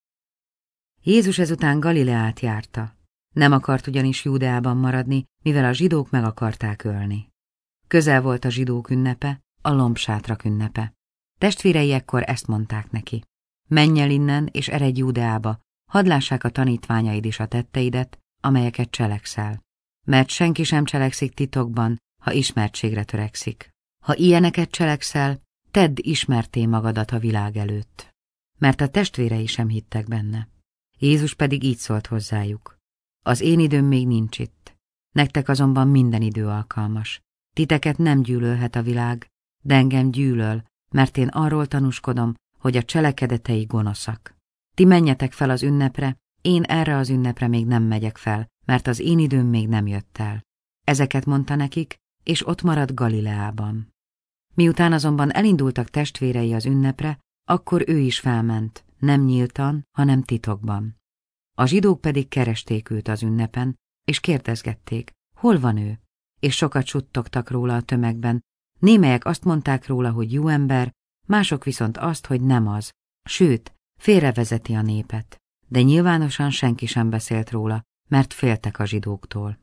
Jézus ezután Galileát járta. Nem akart ugyanis Júdeában maradni, mivel a zsidók meg akarták ölni. Közel volt a zsidók ünnepe, a lombsátrak ünnepe. Testvérei ekkor ezt mondták neki. Menj el innen, és eredj Júdeába, hadd lássák a tanítványaid is a tetteidet, amelyeket cselekszel. Mert senki sem cselekszik titokban, ha ismertségre törekszik. Ha ilyeneket cselekszel, tedd ismerté magadat a világ előtt. Mert a testvérei sem hittek benne. Jézus pedig így szólt hozzájuk. Az én időm még nincs itt. Nektek azonban minden idő alkalmas. Titeket nem gyűlölhet a világ, de engem gyűlöl, mert én arról tanúskodom, hogy a cselekedetei gonoszak. Ti menjetek fel az ünnepre, én erre az ünnepre még nem megyek fel, mert az én időm még nem jött el. Ezeket mondta nekik, és ott maradt Galileában. Miután azonban elindultak testvérei az ünnepre, akkor ő is felment, nem nyíltan, hanem titokban. A zsidók pedig keresték őt az ünnepen, és kérdezgették, hol van ő? És sokat suttogtak róla a tömegben. Némelyek azt mondták róla, hogy jó ember, mások viszont azt, hogy nem az, sőt, félrevezeti a népet. De nyilvánosan senki sem beszélt róla, mert féltek a zsidóktól.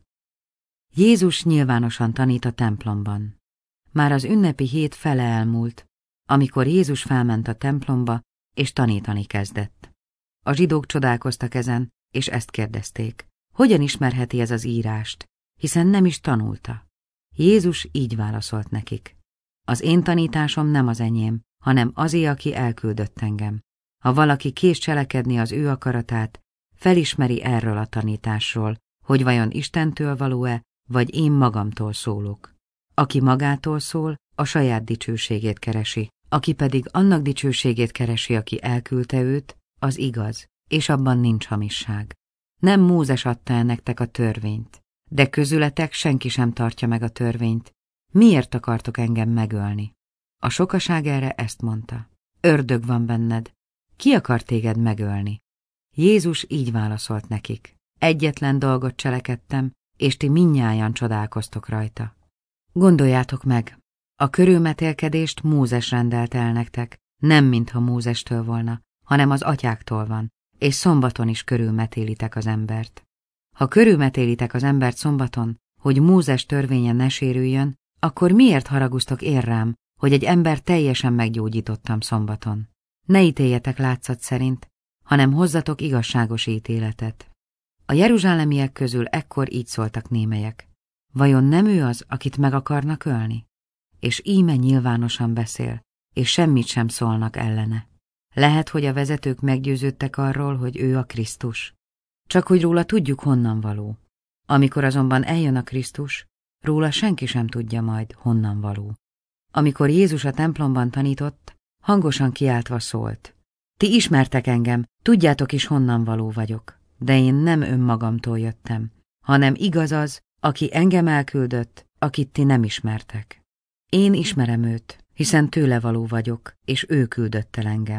Jézus nyilvánosan tanít a templomban. Már az ünnepi hét fele elmúlt, amikor Jézus felment a templomba, és tanítani kezdett. A zsidók csodálkoztak ezen, és ezt kérdezték. Hogyan ismerheti ez az írást, hiszen nem is tanulta? Jézus így válaszolt nekik. Az én tanításom nem az enyém, hanem azé, aki elküldött engem. Ha valaki kész cselekedni az ő akaratát, felismeri erről a tanításról, hogy vajon Istentől való-e, vagy én magamtól szólok. Aki magától szól, a saját dicsőségét keresi, aki pedig annak dicsőségét keresi, aki elküldte őt, az igaz, és abban nincs hamisság. Nem Mózes adta el nektek a törvényt, de közületek senki sem tartja meg a törvényt. Miért akartok engem megölni? A sokaság erre ezt mondta. Ördög van benned. Ki akar téged megölni? Jézus így válaszolt nekik. Egyetlen dolgot cselekedtem, és ti mindnyájan csodálkoztok rajta. Gondoljátok meg, a körülmetélkedést Mózes rendelt el nektek, nem mintha Mózestől volna, hanem az atyáktól van, és szombaton is körülmetélitek az embert. Ha körülmetélitek az embert szombaton, hogy Mózes törvénye ne sérüljön, akkor miért haraguztok én rám, hogy egy ember teljesen meggyógyítottam szombaton? Ne ítéljetek látszat szerint, hanem hozzatok igazságos ítéletet. A jeruzsálemiek közül ekkor így szóltak némelyek. Vajon nem ő az, akit meg akarnak ölni? És íme nyilvánosan beszél, és semmit sem szólnak ellene. Lehet, hogy a vezetők meggyőződtek arról, hogy ő a Krisztus. Csak hogy róla tudjuk, honnan való. Amikor azonban eljön a Krisztus, róla senki sem tudja majd, honnan való. Amikor Jézus a templomban tanított, hangosan kiáltva szólt. Ti ismertek engem, tudjátok is, honnan való vagyok, de én nem önmagamtól jöttem, hanem igaz az, aki engem elküldött, akit ti nem ismertek. Én ismerem őt, hiszen tőle való vagyok, és ő küldött el engem.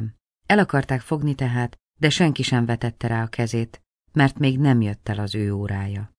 El akarták fogni tehát, de senki sem vetette rá a kezét, mert még nem jött el az ő órája.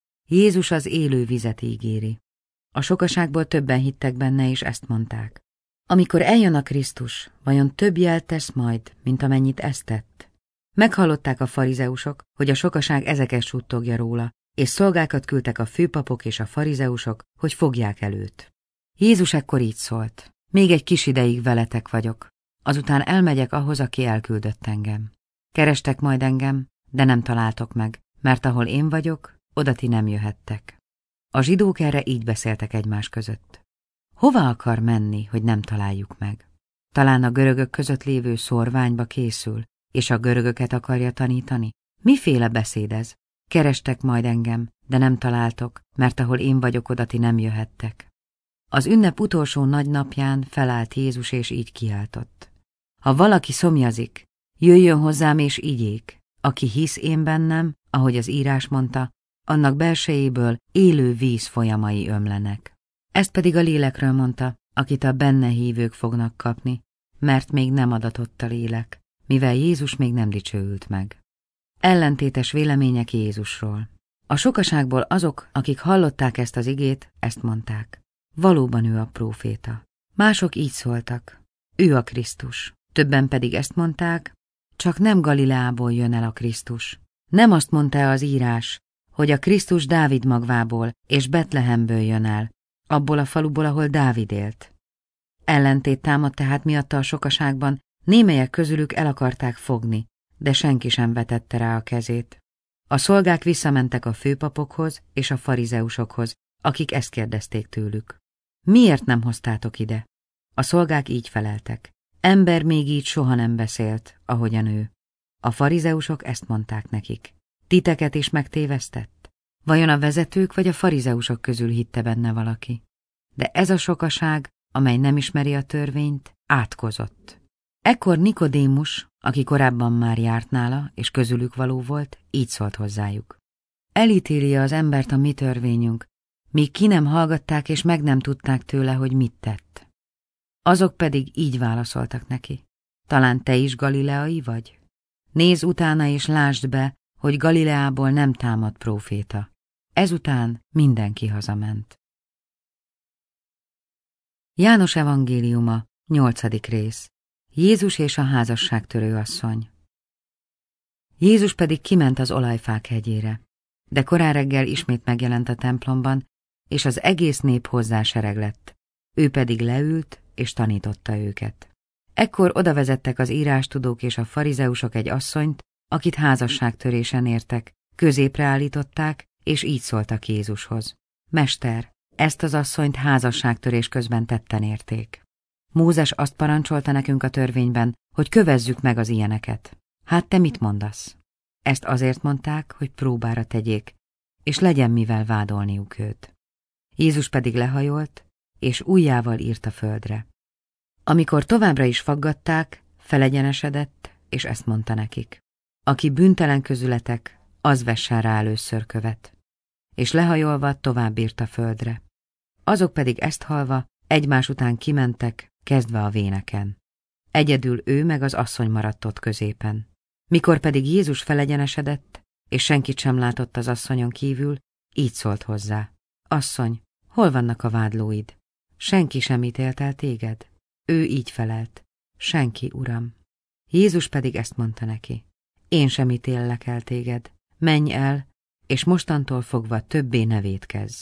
Jézus az élő vizet ígéri. A sokaságból többen hittek benne, és ezt mondták. Amikor eljön a Krisztus, vajon több jelt tesz majd, mint amennyit ezt tett? Meghallották a farizeusok, hogy a sokaság ezeket suttogja róla, és szolgákat küldtek a főpapok és a farizeusok, hogy fogják el őt. Jézus ekkor így szólt: még egy kis ideig veletek vagyok, azután elmegyek ahhoz, aki elküldött engem. Kerestek majd engem, de nem találtok meg, mert ahol én vagyok, oda ti nem jöhettek. A zsidók erre így beszéltek egymás között. Hova akar menni, hogy nem találjuk meg? Talán a görögök között lévő szórványba készül, és a görögöket akarja tanítani? Miféle beszéd ez? Kerestek majd engem, de nem találtok, mert ahol én vagyok, oda ti nem jöhettek. Az ünnep utolsó nagy napján felállt Jézus, és így kiáltott: ha valaki szomjazik, jöjjön hozzám és igyék. Aki hisz én bennem, ahogy az írás mondta, annak belsejéből élő víz folyamai ömlenek. Ezt pedig a lélekről mondta, akit a benne hívők fognak kapni, mert még nem adatott a lélek, mivel Jézus még nem dicsőült meg. Ellentétes vélemények Jézusról. A sokaságból azok, akik hallották ezt az igét, ezt mondták: valóban ő a próféta. Mások így szóltak: ő a Krisztus. Többen pedig ezt mondták: csak nem Galileából jön el a Krisztus. Nem azt mondta az írás, hogy a Krisztus Dávid magvából és Betlehemből jön el, abból a faluból, ahol Dávid élt. Ellentét támadt tehát miatta a sokaságban, némelyek közülük el akarták fogni, de senki sem vetette rá a kezét. A szolgák visszamentek a főpapokhoz és a farizeusokhoz, akik ezt kérdezték tőlük: miért nem hoztátok ide? A szolgák így feleltek: ember még így soha nem beszélt, ahogyan ő. A farizeusok ezt mondták nekik: titeket is megtévesztett? Vajon a vezetők vagy a farizeusok közül hitte benne valaki? De ez a sokaság, amely nem ismeri a törvényt, átkozott. Ekkor Nikodémus, aki korábban már járt nála, és közülük való volt, így szólt hozzájuk: elítéli az embert a mi törvényünk, míg ki nem hallgatták és meg nem tudták tőle, hogy mit tett. Azok pedig így válaszoltak neki: talán te is galileai vagy? Nézz utána és lásd be, hogy Galileából nem támad próféta. Ezután mindenki hazament. János evangéliuma, nyolcadik rész. Jézus és a házasságtörő asszony. Jézus pedig kiment az olajfák hegyére, de korán reggel ismét megjelent a templomban, és az egész nép hozzá sereglett. Ő pedig leült, és tanította őket. Ekkor odavezettek az írástudók és a farizeusok egy asszonyt, akit házasságtörésen értek, középre állították, és így szóltak Jézushoz: Mester, ezt az asszonyt házasságtörés közben tetten érték. Mózes azt parancsolta nekünk a törvényben, hogy kövezzük meg az ilyeneket. Hát te mit mondasz? Ezt azért mondták, hogy próbára tegyék, és legyen mivel vádolniuk őt. Jézus pedig lehajolt, és ujjával írt a földre. Amikor továbbra is faggatták, felegyenesedett, és ezt mondta nekik: aki bűntelen közületek, az vessen rá először követ. És lehajolva tovább írt a földre. Azok pedig ezt hallva egymás után kimentek, kezdve a véneken. Egyedül ő meg az asszony maradt ott középen. Mikor pedig Jézus felegyenesedett, és senkit sem látott az asszonyon kívül, így szólt hozzá: asszony, hol vannak a vádlóid? Senki sem ítélt el téged? Ő így felelt: senki, uram. Jézus pedig ezt mondta neki: én sem ítéllek el téged, menj el, és mostantól fogva többé ne vétkezz.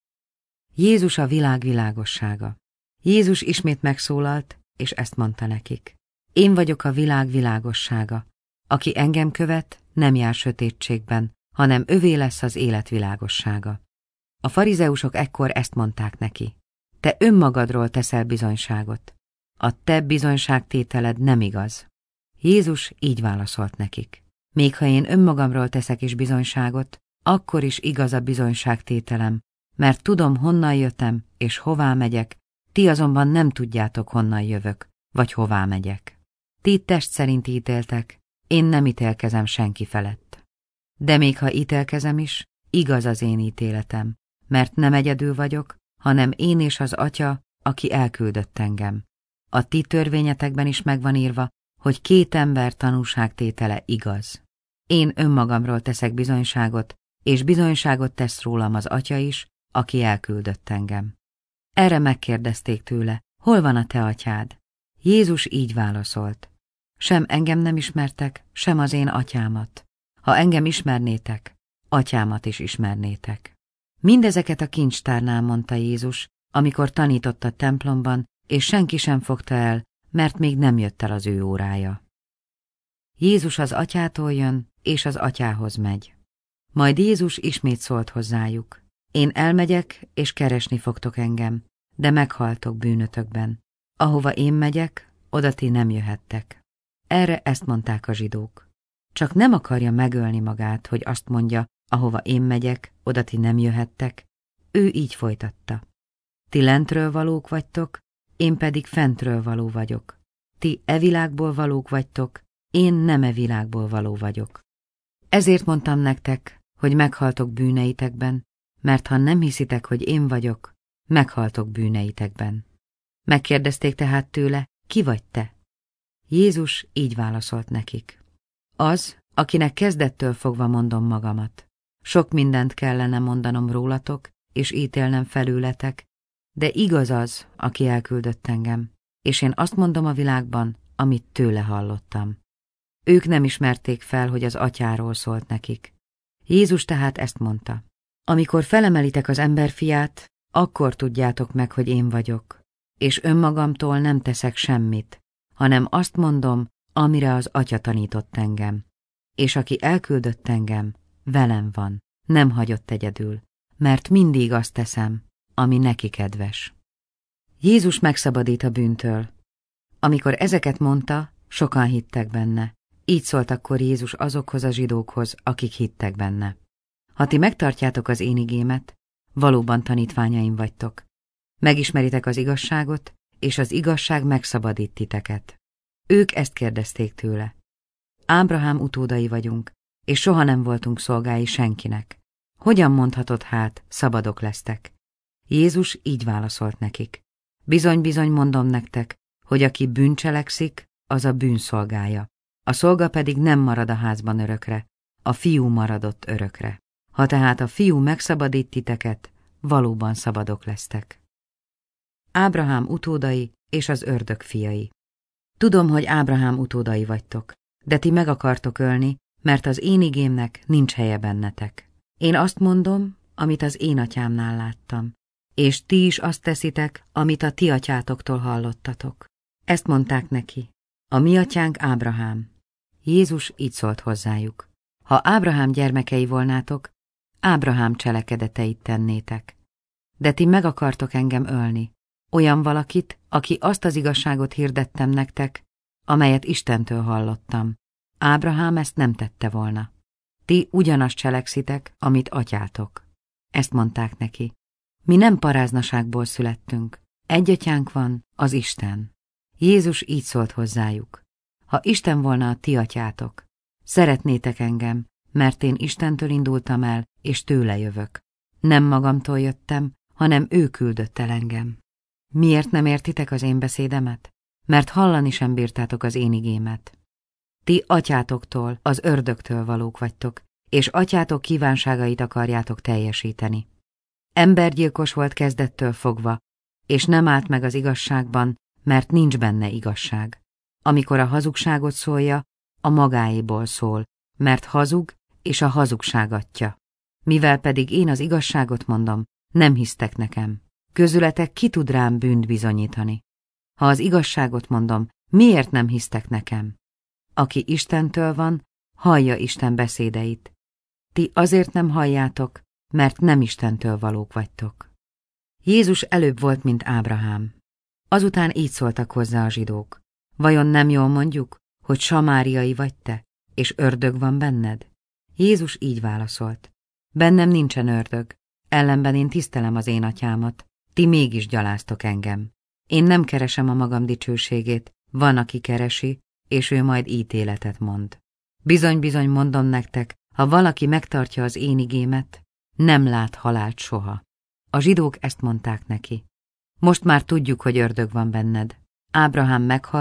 Jézus a világ világossága. Jézus ismét megszólalt, és ezt mondta nekik: én vagyok a világ világossága. Aki engem követ, nem jár sötétségben, hanem övé lesz az élet világossága. A farizeusok ekkor ezt mondták neki: te önmagadról teszel bizonyságot. A te bizonyságtételed nem igaz. Jézus így válaszolt nekik: még ha én önmagamról teszek is bizonyságot, akkor is igaz a bizonyságtételem, mert tudom, honnan jöttem és hová megyek, ti azonban nem tudjátok, honnan jövök, vagy hová megyek. Ti test szerint ítéltek, én nem ítélkezem senki felett. De még ha ítélkezem is, igaz az én ítéletem, mert nem egyedül vagyok, hanem én és az Atya, aki elküldött engem. A ti törvényetekben is megvan írva, hogy két ember tanúságtétele igaz. Én önmagamról teszek bizonyságot, és bizonyságot tesz rólam az Atya is, aki elküldött engem. Erre megkérdezték tőle, hol van a te atyád? Jézus így válaszolt. Sem engem nem ismertek, sem az én atyámat. Ha engem ismernétek, atyámat is ismernétek. Mindezeket a kincstárnál mondta Jézus, amikor tanított a templomban, és senki sem fogta el, mert még nem jött el az ő órája. Jézus az atyától jön, és az atyához megy. Majd Jézus ismét szólt hozzájuk. Én elmegyek, és keresni fogtok engem, de meghaltok bűnötökben. Ahova én megyek, oda ti nem jöhettek. Erre ezt mondták a zsidók. Csak nem akarja megölni magát, hogy azt mondja, ahova én megyek, oda ti nem jöhettek. Ő így folytatta. Ti lentről valók vagytok, én pedig fentről való vagyok. Ti e világból valók vagytok, én nem e világból való vagyok. Ezért mondtam nektek, hogy meghaltok bűneitekben, mert ha nem hiszitek, hogy én vagyok, meghaltok bűneitekben. Megkérdezték tehát tőle, ki vagy te? Jézus így válaszolt nekik. Az, akinek kezdettől fogva mondom magamat. Sok mindent kellene mondanom rólatok, és ítélnem felőletek, de igaz az, aki elküldött engem, és én azt mondom a világban, amit tőle hallottam. Ők nem ismerték fel, hogy az atyáról szólt nekik. Jézus tehát ezt mondta. Amikor felemelitek az emberfiát, akkor tudjátok meg, hogy én vagyok, és önmagamtól nem teszek semmit, hanem azt mondom, amire az Atya tanított engem. És aki elküldött engem, velem van, nem hagyott egyedül, mert mindig azt teszem, ami neki kedves. Jézus megszabadít a bűntől. Amikor ezeket mondta, sokan hittek benne. Így szólt akkor Jézus azokhoz a zsidókhoz, akik hittek benne. Ha ti megtartjátok az én igémet, valóban tanítványaim vagytok. Megismeritek az igazságot, és az igazság megszabadít titeket. Ők ezt kérdezték tőle. Ábrahám utódai vagyunk, és soha nem voltunk szolgái senkinek. Hogyan mondhatod hát, szabadok lesztek? Jézus így válaszolt nekik. Bizony-bizony mondom nektek, hogy aki bűncselekszik, az a bűn szolgája. A szolga pedig nem marad a házban örökre, a fiú maradott örökre. Ha tehát a fiú megszabadít titeket, valóban szabadok lesztek. Ábrahám utódai és az ördög fiai. Tudom, hogy Ábrahám utódai vagytok, de ti meg akartok ölni, mert az én igémnek nincs helye bennetek. Én azt mondom, amit az én atyámnál láttam, és ti is azt teszitek, amit a ti atyátoktól hallottatok. Ezt mondták neki. A mi atyánk Ábrahám. Jézus így szólt hozzájuk. Ha Ábrahám gyermekei volnátok, Ábrahám cselekedeteit tennétek. De ti meg akartok engem ölni, olyan valakit, aki azt az igazságot hirdettem nektek, amelyet Istentől hallottam. Ábrahám ezt nem tette volna. Ti ugyanazt cselekszitek, amit atyátok. Ezt mondták neki. Mi nem paráznaságból születtünk. Egy atyánk van, az Isten. Jézus így szólt hozzájuk. Ha Isten volna a ti atyátok, szeretnétek engem, mert én Istentől indultam el, és tőle jövök. Nem magamtól jöttem, hanem ő küldött el engem. Miért nem értitek az én beszédemet? Mert hallani sem bírtátok az én igémet. Ti atyátoktól, az ördögtől valók vagytok, és atyátok kívánságait akarjátok teljesíteni. Embergyilkos volt kezdettől fogva, és nem állt meg az igazságban, mert nincs benne igazság. Amikor a hazugságot szólja, a magáéból szól, mert hazug, és a hazugság atya. Mivel pedig én az igazságot mondom, nem hisztek nekem. Közületek ki tud rám bűnt bizonyítani? Ha az igazságot mondom, miért nem hisztek nekem? Aki Istentől van, hallja Isten beszédeit. Ti azért nem halljátok, mert nem Istentől valók vagytok. Jézus előbb volt, mint Ábrahám. Azután így szóltak hozzá a zsidók. Vajon nem jól mondjuk, hogy samáriai vagy te, és ördög van benned? Jézus így válaszolt. Bennem nincsen ördög, ellenben én tisztelem az én atyámat, ti mégis gyaláztok engem. Én nem keresem a magam dicsőségét, van, aki keresi, és ő majd ítéletet mond. Bizony-bizony mondom nektek, ha valaki megtartja az én igémet, nem lát halált soha. A zsidók ezt mondták neki. Most már tudjuk, hogy ördög van benned. Ábrahám meghalt,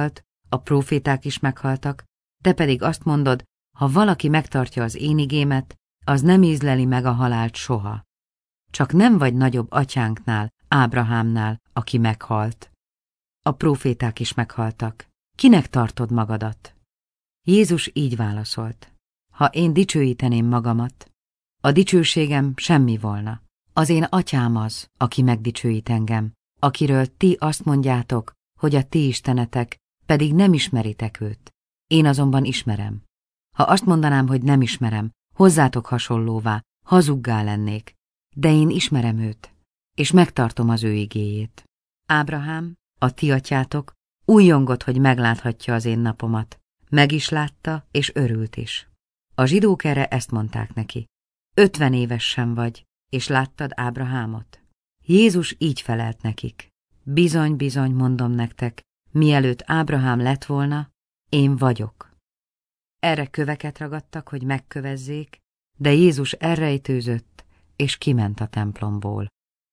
a próféták is meghaltak, te pedig azt mondod, ha valaki megtartja az én igémet, az nem ízleli meg a halált soha. Csak nem vagy nagyobb atyánknál, Ábrahámnál, aki meghalt. A próféták is meghaltak. Kinek tartod magadat? Jézus így válaszolt. Ha én dicsőíteném magamat, a dicsőségem semmi volna. Az én atyám az, aki megdicsőít engem, akiről ti azt mondjátok, hogy a ti istenetek, pedig nem ismeritek őt. Én azonban ismerem. Ha azt mondanám, hogy nem ismerem, hozzátok hasonlóvá, hazuggá lennék, de én ismerem őt, és megtartom az ő igéjét. Ábrahám, a ti atyátok, újjongott, hogy megláthatja az én napomat. Meg is látta, és örült is. A zsidók erre ezt mondták neki. Ötven éves sem vagy, és láttad Ábrahámot? Jézus így felelt nekik. Bizony, bizony, mondom nektek, mielőtt Ábrahám lett volna, én vagyok. Erre köveket ragadtak, hogy megkövezzék, de Jézus elrejtőzött, és kiment a templomból.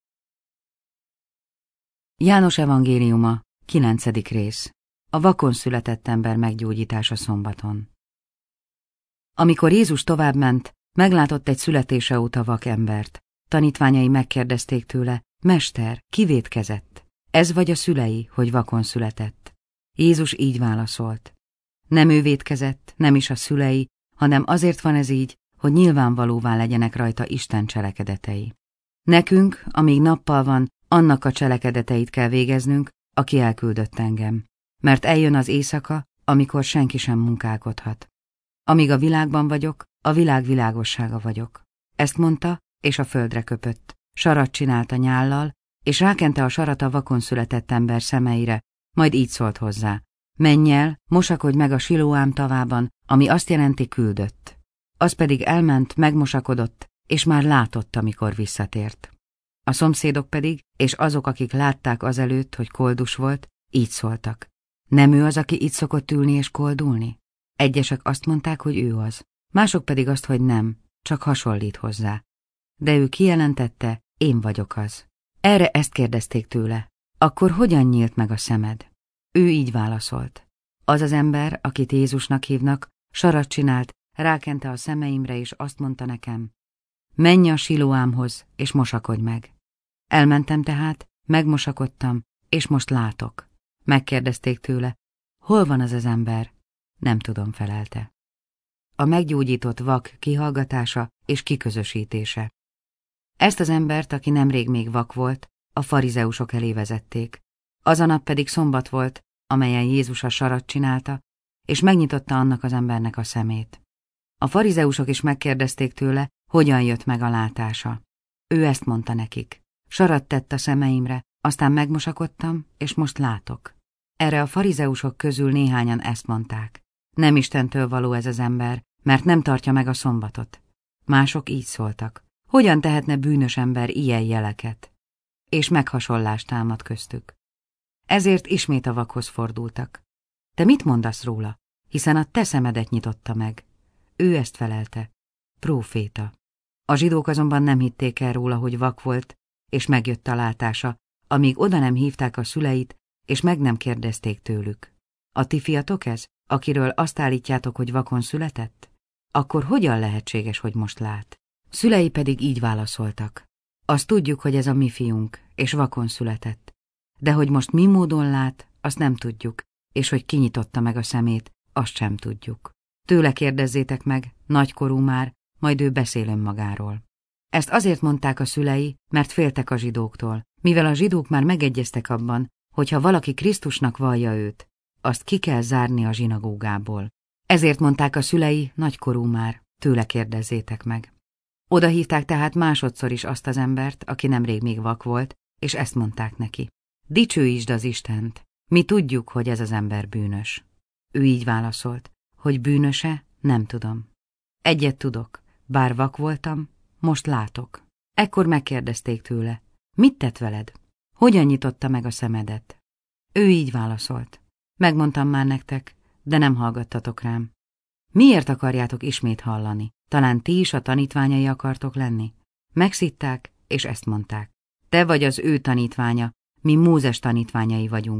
János evangéliuma, kilencedik rész. A vakon született ember meggyógyítása szombaton. Amikor Jézus továbbment, meglátott egy születése óta vak embert. Tanítványai megkérdezték tőle, Mester, ki vétkezett? Ez vagy a szülei, hogy vakon született? Jézus így válaszolt. Nem ő vétkezett, nem is a szülei, hanem azért van ez így, hogy nyilvánvalóvá legyenek rajta Isten cselekedetei. Nekünk, amíg nappal van, annak a cselekedeteit kell végeznünk, aki elküldött engem. Mert eljön az éjszaka, amikor senki sem munkálkodhat. Amíg a világban vagyok, a világ világossága vagyok. Ezt mondta, és a földre köpött. Sarat csinált a nyállal, és rákente a sarat a vakon született ember szemeire, majd így szólt hozzá. Menj el, mosakodj meg a Siloám tavában, ami azt jelenti küldött. Az pedig elment, megmosakodott, és már látott, amikor visszatért. A szomszédok pedig, és azok, akik látták azelőtt, hogy koldus volt, így szóltak. Nem ő az, aki itt szokott ülni és koldulni? Egyesek azt mondták, hogy ő az, mások pedig azt, hogy nem, csak hasonlít hozzá. De ő kijelentette, én vagyok az. Erre ezt kérdezték tőle. Akkor hogyan nyílt meg a szemed? Ő így válaszolt. Az az ember, akit Jézusnak hívnak, sarat csinált, rákente a szemeimre, és azt mondta nekem. Menj a Siloámhoz, és mosakodj meg. Elmentem tehát, megmosakodtam, és most látok. Megkérdezték tőle, hol van az az ember? Nem tudom, felelte. A meggyógyított vak kihallgatása és kiközösítése. Ezt az embert, aki nemrég még vak volt, a farizeusok elé vezették. Az a nap pedig szombat volt, amelyen Jézus a sarat csinálta, és megnyitotta annak az embernek a szemét. A farizeusok is megkérdezték tőle, hogyan jött meg a látása. Ő ezt mondta nekik. Sarat tett a szemeimre, aztán megmosakodtam, és most látok. Erre a farizeusok közül néhányan ezt mondták. Nem Istentől való ez az ember, mert nem tartja meg a szombatot. Mások így szóltak. Hogyan tehetne bűnös ember ilyen jeleket? És meghasonlást támad köztük. Ezért ismét a vakhoz fordultak. Te mit mondasz róla? Hiszen a te szemedet nyitotta meg. Ő ezt felelte. Próféta. A zsidók azonban nem hitték el róla, hogy vak volt, és megjött a látása, amíg oda nem hívták a szüleit, és meg nem kérdezték tőlük. A ti fiatok ez, akiről azt állítjátok, hogy vakon született? Akkor hogyan lehetséges, hogy most lát? Szülei pedig így válaszoltak. Azt tudjuk, hogy ez a mi fiunk, és vakon született. De hogy most mi módon lát, azt nem tudjuk, és hogy kinyitotta meg a szemét, azt sem tudjuk. Tőle kérdezzétek meg, nagykorú már, majd ő beszél önmagáról. Ezt azért mondták a szülei, mert féltek a zsidóktól, mivel a zsidók már megegyeztek abban, hogy ha valaki Krisztusnak vallja őt, azt ki kell zárni a zsinagógából. Ezért mondták a szülei, nagykorú már, tőle kérdezzétek meg. Oda hívták tehát másodszor is azt az embert, aki nemrég még vak volt, és ezt mondták neki. Dicsőítsd az Istent, mi tudjuk, hogy ez az ember bűnös. Ő így válaszolt, hogy bűnöse, nem tudom. Egyet tudok, bár vak voltam, most látok. Ekkor megkérdezték tőle, mit tett veled? Hogyan nyitotta meg a szemedet? Ő így válaszolt. Megmondtam már nektek, de nem hallgattatok rám. Miért akarjátok ismét hallani? Talán ti is a tanítványai akartok lenni? Megszitták, és ezt mondták. Te vagy az ő tanítványa, mi Mózes tanítványai vagyunk.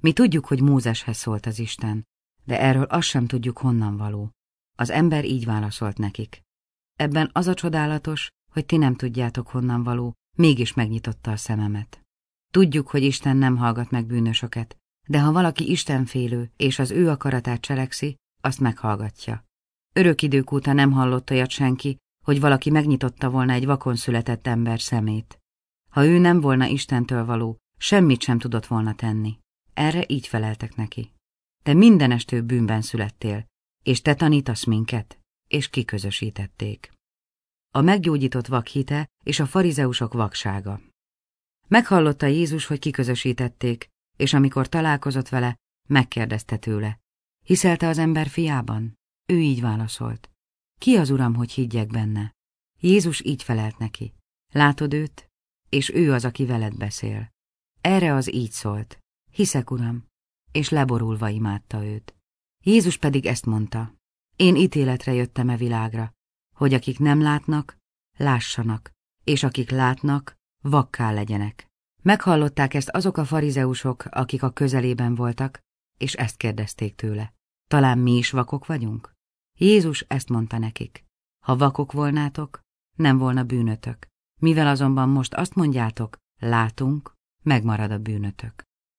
Mi tudjuk, hogy Mózeshez szólt az Isten, de erről azt sem tudjuk, honnan való. Az ember így válaszolt nekik. Ebben az a csodálatos, hogy ti nem tudjátok, honnan való, mégis megnyitotta a szememet. Tudjuk, hogy Isten nem hallgat meg bűnösöket, de ha valaki istenfélő és az ő akaratát cselekszi, azt meghallgatja. Örök idők óta nem hallott olyat senki, hogy valaki megnyitotta volna egy vakon született ember szemét. Ha ő nem volna Istentől való, semmit sem tudott volna tenni. Erre így feleltek neki. Te mindenestől bűnben születtél, és te tanítasz minket, és kiközösítették. A meggyógyított vak hite és a farizeusok vaksága. Meghallotta Jézus, hogy kiközösítették, és amikor találkozott vele, megkérdezte tőle. Hiszel te az ember fiában? Ő így válaszolt. Ki az Uram, hogy higgyek benne? Jézus így felelt neki. Látod őt, és ő az, aki veled beszél. Erre az így szólt. Hiszek, Uram, és leborulva imádta őt. Jézus pedig ezt mondta. Én ítéletre jöttem e világra, hogy akik nem látnak, lássanak, és akik látnak, vakká legyenek. Meghallották ezt azok a farizeusok, akik a közelében voltak, és ezt kérdezték tőle. Talán mi is vakok vagyunk? Jézus ezt mondta nekik. Ha vakok volnátok, nem volna bűnötök. Mivel azonban most azt mondjátok, látunk, megmarad a bűnötök.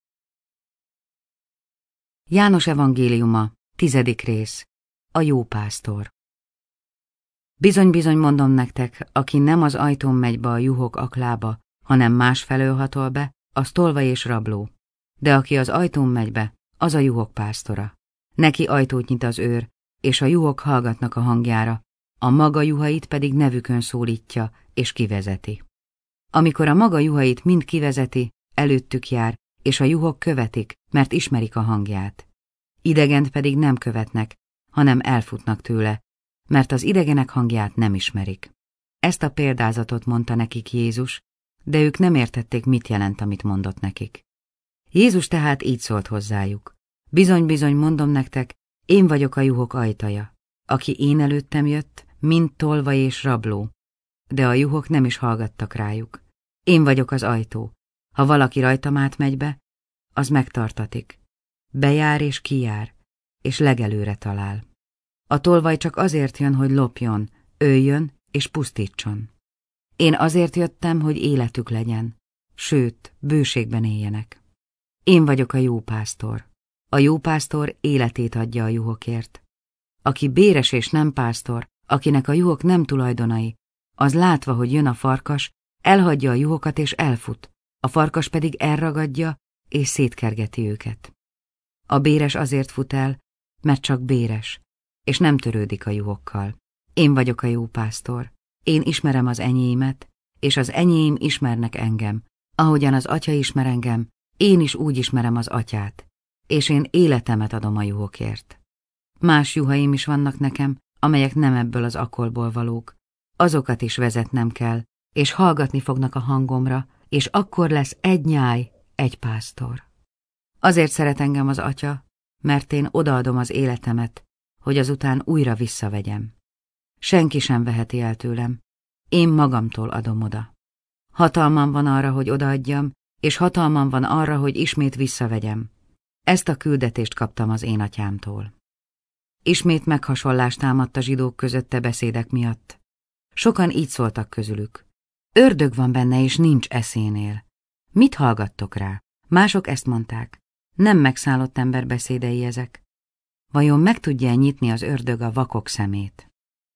János evangéliuma, tizedik rész. A jó pásztor. Bizony-bizony mondom nektek, aki nem az ajtón megy be a juhok aklába, hanem másfelől hatol be, az tolvaj és rabló. De aki az ajtón megy be, az a juhok pásztora. Neki ajtót nyit az őr, és a juhok hallgatnak a hangjára, a maga juhait pedig nevükön szólítja, és kivezeti. Amikor a maga juhait mind kivezeti, előttük jár, és a juhok követik, mert ismerik a hangját. Idegent pedig nem követnek, hanem elfutnak tőle, mert az idegenek hangját nem ismerik. Ezt a példázatot mondta nekik Jézus, de ők nem értették, mit jelent, amit mondott nekik. Jézus tehát így szólt hozzájuk. Bizony-bizony mondom nektek, én vagyok a juhok ajtaja. Aki én előttem jött, mind tolvaj és rabló, de a juhok nem is hallgattak rájuk. Én vagyok az ajtó. Ha valaki rajtam átmegy be, az megtartatik. Bejár és kijár, és legelőre talál. A tolvaj csak azért jön, hogy lopjon, öljön és pusztítson. Én azért jöttem, hogy életük legyen, sőt, bőségben éljenek. Én vagyok a jó pásztor. A jó pásztor életét adja a juhokért. Aki béres és nem pásztor, akinek a juhok nem tulajdonai, az látva, hogy jön a farkas, elhagyja a juhokat és elfut, a farkas pedig elragadja és szétkergeti őket. A béres azért fut el, mert csak béres, és nem törődik a juhokkal. Én vagyok a jó pásztor. Én ismerem az enyémet, és az enyém ismernek engem. Ahogyan az atya ismer engem, én is úgy ismerem az atyát, és én életemet adom a juhokért. Más juhaim is vannak nekem, amelyek nem ebből az akolból valók. Azokat is vezetnem kell, és hallgatni fognak a hangomra, és akkor lesz egy nyáj, egy pásztor. Azért szeret engem az atya, mert én odaadom az életemet, hogy azután újra visszavegyem. Senki sem veheti el tőlem, én magamtól adom oda. Hatalmam van arra, hogy odaadjam, és hatalmam van arra, hogy ismét visszavegyem. Ezt a küldetést kaptam az én atyámtól. Ismét meghasonlást támadt a zsidók közötte beszédek miatt. Sokan így szóltak közülük. Ördög van benne, és nincs eszénél. Mit hallgattok rá? Mások ezt mondták. Nem megszállott ember beszédei ezek. Vajon meg tudja nyitni az ördög a vakok szemét?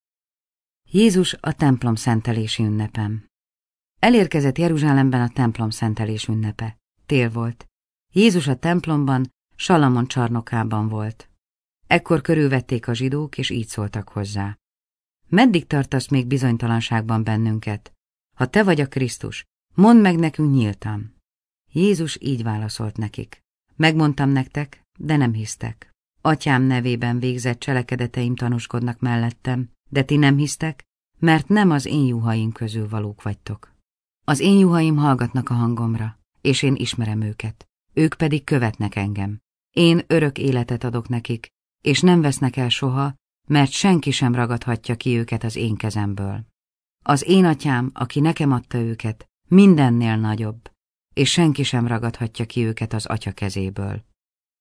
Jézus a templom szentelési ünnepem. Elérkezett Jeruzsálemben a templom szentelés ünnepe. Tél volt. Jézus a templomban, Salamon csarnokában volt. Ekkor körülvették a zsidók, és így szóltak hozzá. Meddig tartasz még bizonytalanságban bennünket? Ha te vagy a Krisztus, mondd meg nekünk nyíltan. Jézus így válaszolt nekik. Megmondtam nektek, de nem hisztek. Atyám nevében végzett cselekedeteim tanúskodnak mellettem, de ti nem hisztek, mert nem az én juhaim közül valók vagytok. Az én juhaim hallgatnak a hangomra, és én ismerem őket. Ők pedig követnek engem. Én örök életet adok nekik, és nem vesznek el soha, mert senki sem ragadhatja ki őket az én kezemből. Az én atyám, aki nekem adta őket, mindennél nagyobb, és senki sem ragadhatja ki őket az atya kezéből.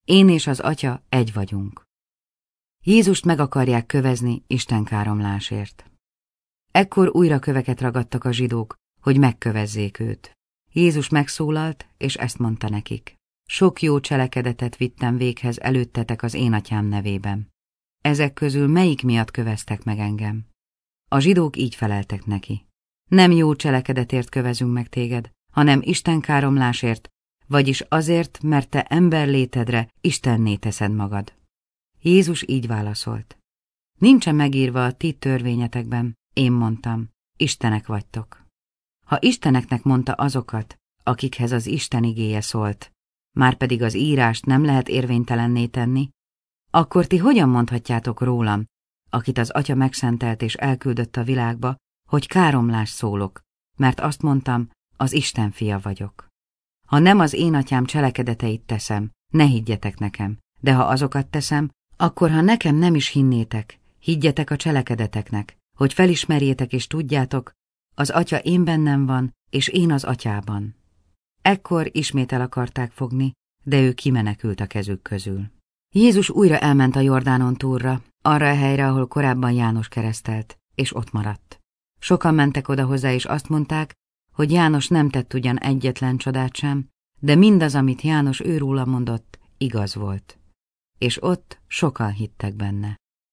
Én és az Atya egy vagyunk. Jézust meg akarják kövezni istenkáromlásért. Ekkor újra köveket ragadtak a zsidók, hogy megkövezzék őt. Jézus megszólalt, és ezt mondta nekik. Sok jó cselekedetet vittem véghez előttetek az én atyám nevében. Ezek közül melyik miatt köveztek meg engem? A zsidók így feleltek neki. Nem jó cselekedetért kövezünk meg téged, hanem istenkáromlásért, vagyis azért, mert te emberlétedre Istenné teszed magad. Jézus így válaszolt. Nincsen megírva a ti törvényetekben, én mondtam, istenek vagytok. Ha isteneknek mondta azokat, akikhez az Isten igéje szólt, márpedig az írást nem lehet érvénytelenné tenni, akkor ti hogyan mondhatjátok rólam, akit az Atya megszentelt és elküldött a világba, hogy káromlás szólok, mert azt mondtam, az Isten fia vagyok. Ha nem az én atyám cselekedeteit teszem, ne higgyetek nekem, de ha azokat teszem, akkor ha nekem nem is hinnétek, higgyetek a cselekedeteknek, hogy felismerjétek és tudjátok, az Atya én bennem van, és én az Atyában. Ekkor ismét el akarták fogni, de ő kimenekült a kezük közül. Jézus újra elment a Jordánon túlra, arra a helyre, ahol korábban János keresztelt, és ott maradt. Sokan mentek oda hozzá, és azt mondták, hogy János nem tett ugyan egyetlen csodát sem, de mindaz, amit János őróla mondott, igaz volt. És ott sokan hittek benne.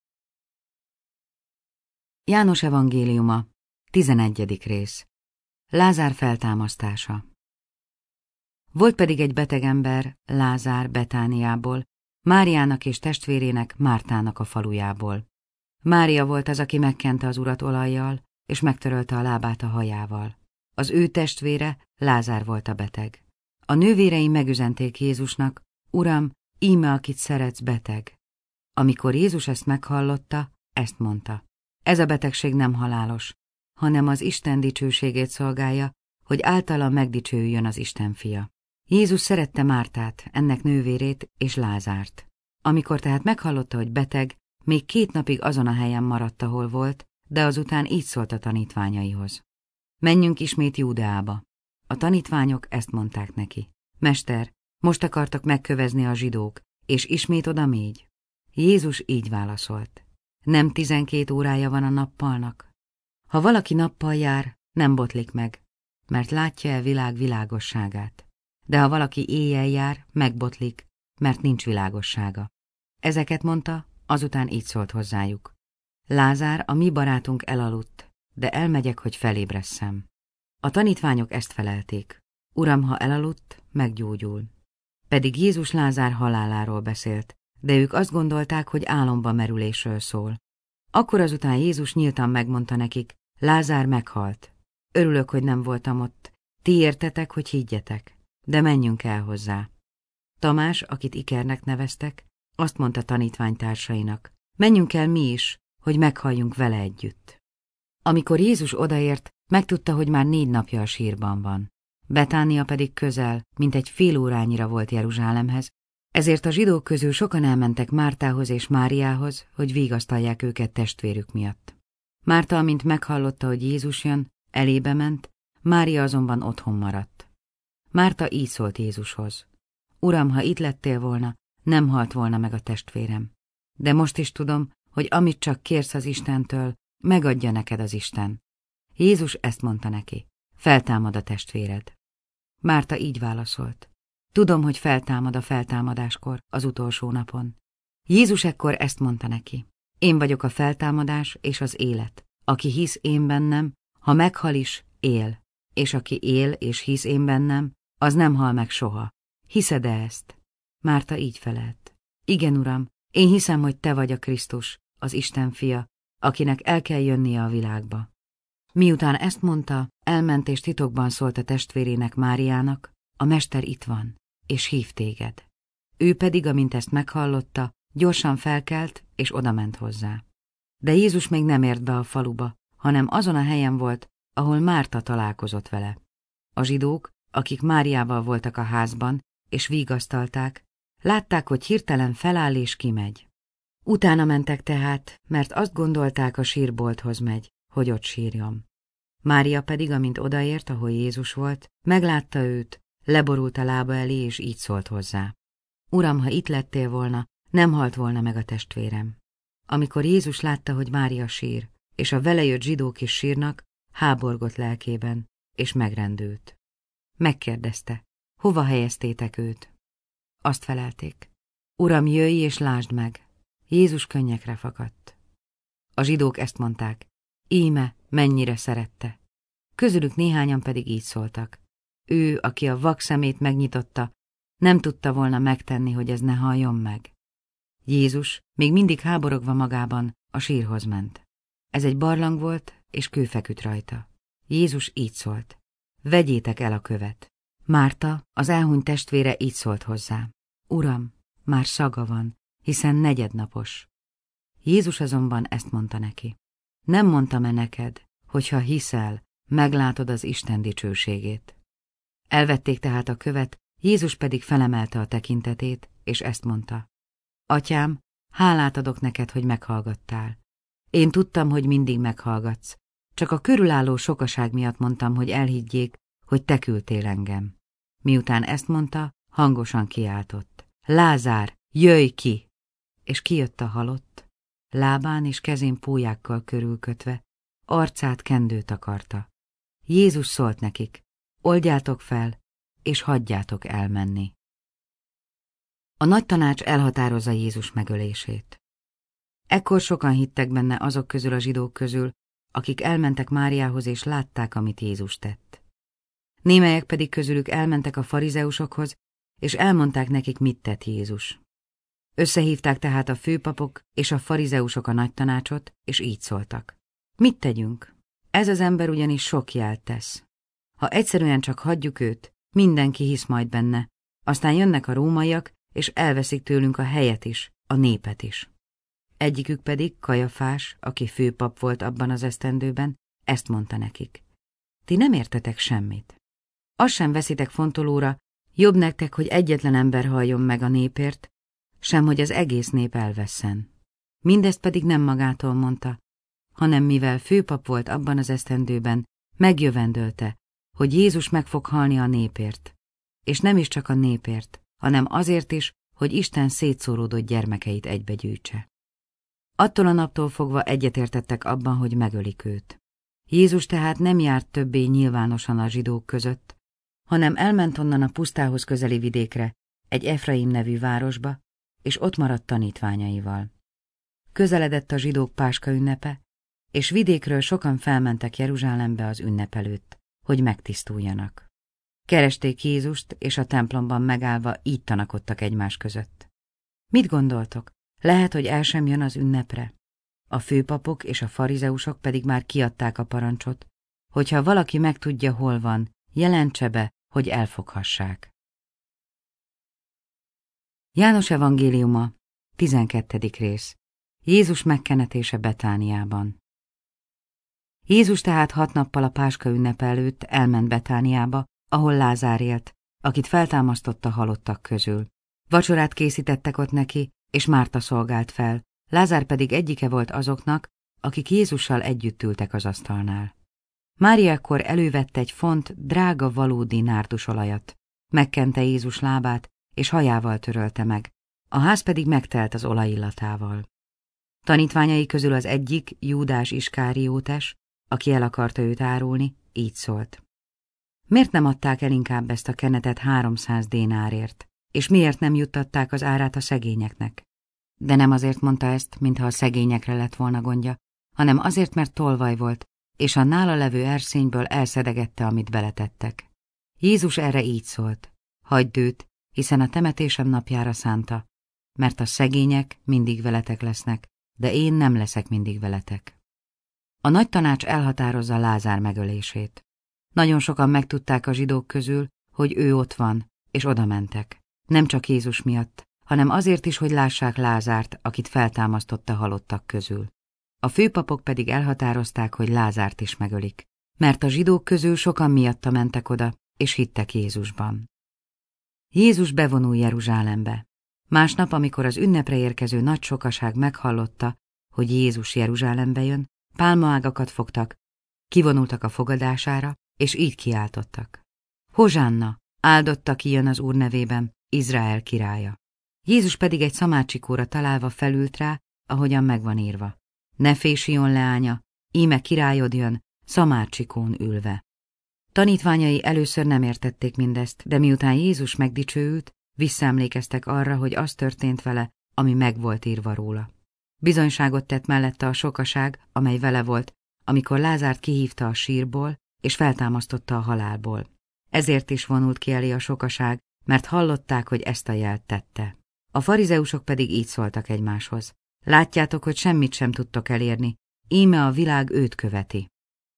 János evangéliuma, tizenegyedik rész. Lázár feltámasztása. Volt pedig egy beteg ember, Lázár Betániából, Máriának és testvérének Mártának a falujából. Mária volt az, aki megkente az Urat olajjal, és megtörölte a lábát a hajával. Az ő testvére, Lázár volt a beteg. A nővérei megüzenték Jézusnak, Uram, íme, akit szeretsz, beteg. Amikor Jézus ezt meghallotta, ezt mondta. Ez a betegség nem halálos, hanem az Isten dicsőségét szolgálja, hogy általa megdicsőjön az Isten fia. Jézus szerette Mártát, ennek nővérét és Lázárt. Amikor tehát meghallotta, hogy beteg, még két napig azon a helyen maradt, ahol volt, de azután így szólt a tanítványaihoz. Menjünk ismét Júdeába. A tanítványok ezt mondták neki. Mester, most akartak megkövezni a zsidók, és ismét oda mégy? Jézus így válaszolt. Nem tizenkét órája van a nappalnak? Ha valaki nappal jár, nem botlik meg, mert látja el világ világosságát. De ha valaki éjjel jár, megbotlik, mert nincs világossága. Ezeket mondta, azután így szólt hozzájuk. Lázár, a mi barátunk elaludt, de elmegyek, hogy felébresszem. A tanítványok ezt felelték. Uram, ha elaludt, meggyógyul. Pedig Jézus Lázár haláláról beszélt, de ők azt gondolták, hogy álomba merülésről szól. Akkor azután Jézus nyíltan megmondta nekik, Lázár meghalt. Örülök, hogy nem voltam ott. Ti értetek, hogy higgyetek, de menjünk el hozzá. Tamás, akit Ikernek neveztek, azt mondta tanítványtársainak, menjünk el mi is, hogy meghalljunk vele együtt. Amikor Jézus odaért, megtudta, hogy már négy napja a sírban van. Betánia pedig közel, mint egy fél órányira volt Jeruzsálemhez, ezért a zsidók közül sokan elmentek Mártához és Máriához, hogy vigasztalják őket testvérük miatt. Márta, amint meghallotta, hogy Jézus jön, elébe ment, Mária azonban otthon maradt. Márta így szólt Jézushoz. Uram, ha itt lettél volna, nem halt volna meg a testvérem. De most is tudom, hogy amit csak kérsz az Istentől, megadja neked az Isten. Jézus ezt mondta neki. Feltámad a testvéred. Márta így válaszolt. Tudom, hogy feltámad a feltámadáskor, az utolsó napon. Jézus ekkor ezt mondta neki. Én vagyok a feltámadás és az élet. Aki hisz én bennem, ha meghal is, él. És aki él és hisz én bennem, az nem hal meg soha. Hiszed-e ezt? Márta így felelt. Igen, Uram, én hiszem, hogy te vagy a Krisztus, az Isten fia, akinek el kell jönnie a világba. Miután ezt mondta, elment és titokban szólt a testvérének Máriának, a mester itt van, és hív téged. Ő pedig, amint ezt meghallotta, gyorsan felkelt, és odament hozzá. De Jézus még nem ért be a faluba, hanem azon a helyen volt, ahol Márta találkozott vele. A zsidók, akik Máriával voltak a házban, és vigasztalták, látták, hogy hirtelen feláll és kimegy. Utána mentek tehát, mert azt gondolták, a sírbolthoz megy, hogy ott sírjon. Mária pedig, amint odaért, ahol Jézus volt, meglátta őt, leborult a lába elé, és így szólt hozzá. Uram, ha itt lettél volna, nem halt volna meg a testvérem. Amikor Jézus látta, hogy Mária sír, és a vele jött zsidók is sírnak, háborgott lelkében, és megrendült. Megkérdezte, hova helyeztétek őt? Azt felelték, Uram, jöjj és lásd meg. Jézus könnyekre fakadt. A zsidók ezt mondták, íme, mennyire szerette. Közülük néhányan pedig így szóltak. Ő, aki a vak szemét megnyitotta, nem tudta volna megtenni, hogy ez ne halljon meg. Jézus, még mindig háborogva magában, a sírhoz ment. Ez egy barlang volt, és kő feküdt rajta. Jézus így szólt. Vegyétek el a követ. Márta, az elhunyt testvére így szólt hozzá. Uram, már szaga van, hiszen negyednapos. Jézus azonban ezt mondta neki. Nem mondtam-e neked, hogyha hiszel, meglátod az Isten dicsőségét. Elvették tehát a követ, Jézus pedig felemelte a tekintetét, és ezt mondta. Atyám, hálát adok neked, hogy meghallgattál. Én tudtam, hogy mindig meghallgatsz, csak a körülálló sokaság miatt mondtam, hogy elhiggyék, hogy te küldtél engem. Miután ezt mondta, hangosan kiáltott. Lázár, jöjj ki! És kijött a halott, lábán és kezén pólyákkal körülkötve, arcát kendőt akarta. Jézus szólt nekik, oldjátok fel, és hagyjátok elmenni. A nagy tanács elhatározza Jézus megölését. Ekkor sokan hittek benne azok közül a zsidók közül, akik elmentek Máriához és látták, amit Jézus tett. Némelyek pedig közülük elmentek a farizeusokhoz, és elmondták nekik, mit tett Jézus. Összehívták tehát a főpapok és a farizeusok a nagy tanácsot, és így szóltak. Mit tegyünk? Ez az ember ugyanis sok jelt tesz. Ha egyszerűen csak hagyjuk őt, mindenki hisz majd benne, aztán jönnek a rómaiak, és elveszik tőlünk a helyet is, a népet is. Egyikük pedig, Kajafás, aki főpap volt abban az esztendőben, ezt mondta nekik. Ti nem értetek semmit. Azt sem veszitek fontolóra, jobb nektek, hogy egyetlen ember halljon meg a népért, sem hogy az egész nép elvesszen. Mindezt pedig nem magától mondta, hanem mivel főpap volt abban az esztendőben, megjövendölte, hogy Jézus meg fog halni a népért, és nem is csak a népért, hanem azért is, hogy Isten szétszóródott gyermekeit egybegyűjtse. Attól a naptól fogva egyetértettek abban, hogy megölik őt. Jézus tehát nem járt többé nyilvánosan a zsidók között, hanem elment onnan a pusztához közeli vidékre, egy Efraim nevű városba, és ott maradt tanítványaival. Közeledett a zsidók Páska ünnepe, és vidékről sokan felmentek Jeruzsálembe az ünnep előtt, hogy megtisztuljanak. Keresték Jézust, és a templomban megállva így tanakodtak egymás között. Mit gondoltok? Lehet, hogy el sem jön az ünnepre? A főpapok és a farizeusok pedig már kiadták a parancsot, hogyha valaki megtudja, hol van, jelentse be, hogy elfoghassák. János evangéliuma, tizenkettedik rész. Jézus megkenetése Betániában. Jézus tehát hat nappal a Páska ünnepe előtt elment Betániába, ahol Lázár élt, akit feltámasztott a halottak közül. Vacsorát készítettek ott neki, és Márta szolgált fel, Lázár pedig egyike volt azoknak, akik Jézussal együtt ültek az asztalnál. Mária ekkor elővette egy font drága valódi nárdusolajat, megkente Jézus lábát, és hajával törölte meg, a ház pedig megtelt az olajillatával. Tanítványai közül az egyik, Júdás Iskáriótes, aki el akarta őt árulni, így szólt. Miért nem adták el inkább ezt a kenetet háromszáz dénárért, és miért nem juttatták az árát a szegényeknek? De nem azért mondta ezt, mintha a szegényekre lett volna gondja, hanem azért, mert tolvaj volt, és a nála levő erszényből elszedegette, amit beletettek. Jézus erre így szólt. Hagyd őt, hiszen a temetésem napjára szánta, mert a szegények mindig veletek lesznek, de én nem leszek mindig veletek. A nagy tanács elhatározza Lázár megölését. Nagyon sokan megtudták a zsidók közül, hogy ő ott van, és oda mentek. Nem csak Jézus miatt, hanem azért is, hogy lássák Lázárt, akit feltámasztott a halottak közül. A főpapok pedig elhatározták, hogy Lázárt is megölik, mert a zsidók közül sokan miatta mentek oda, és hittek Jézusban. Jézus bevonul Jeruzsálembe. Másnap, amikor az ünnepre érkező nagy sokaság meghallotta, hogy Jézus Jeruzsálembe jön, pálmaágakat fogtak, kivonultak a fogadására, és így kiáltottak. Hozsánna, áldotta ki jön az Úr nevében, Izrael királya. Jézus pedig egy szamácsikóra találva felült rá, ahogyan megvan írva. Ne félj, Sion leánya, íme királyod jön, szamácsikón ülve. Tanítványai először nem értették mindezt, de miután Jézus megdicsőült, visszaemlékeztek arra, hogy az történt vele, ami meg volt írva róla. Bizonyságot tett mellette a sokaság, amely vele volt, amikor Lázárt kihívta a sírból, és feltámasztotta a halálból. Ezért is vonult ki elé a sokaság, mert hallották, hogy ezt a jelt tette. A farizeusok pedig így szóltak egymáshoz. Látjátok, hogy semmit sem tudtok elérni, íme a világ őt követi.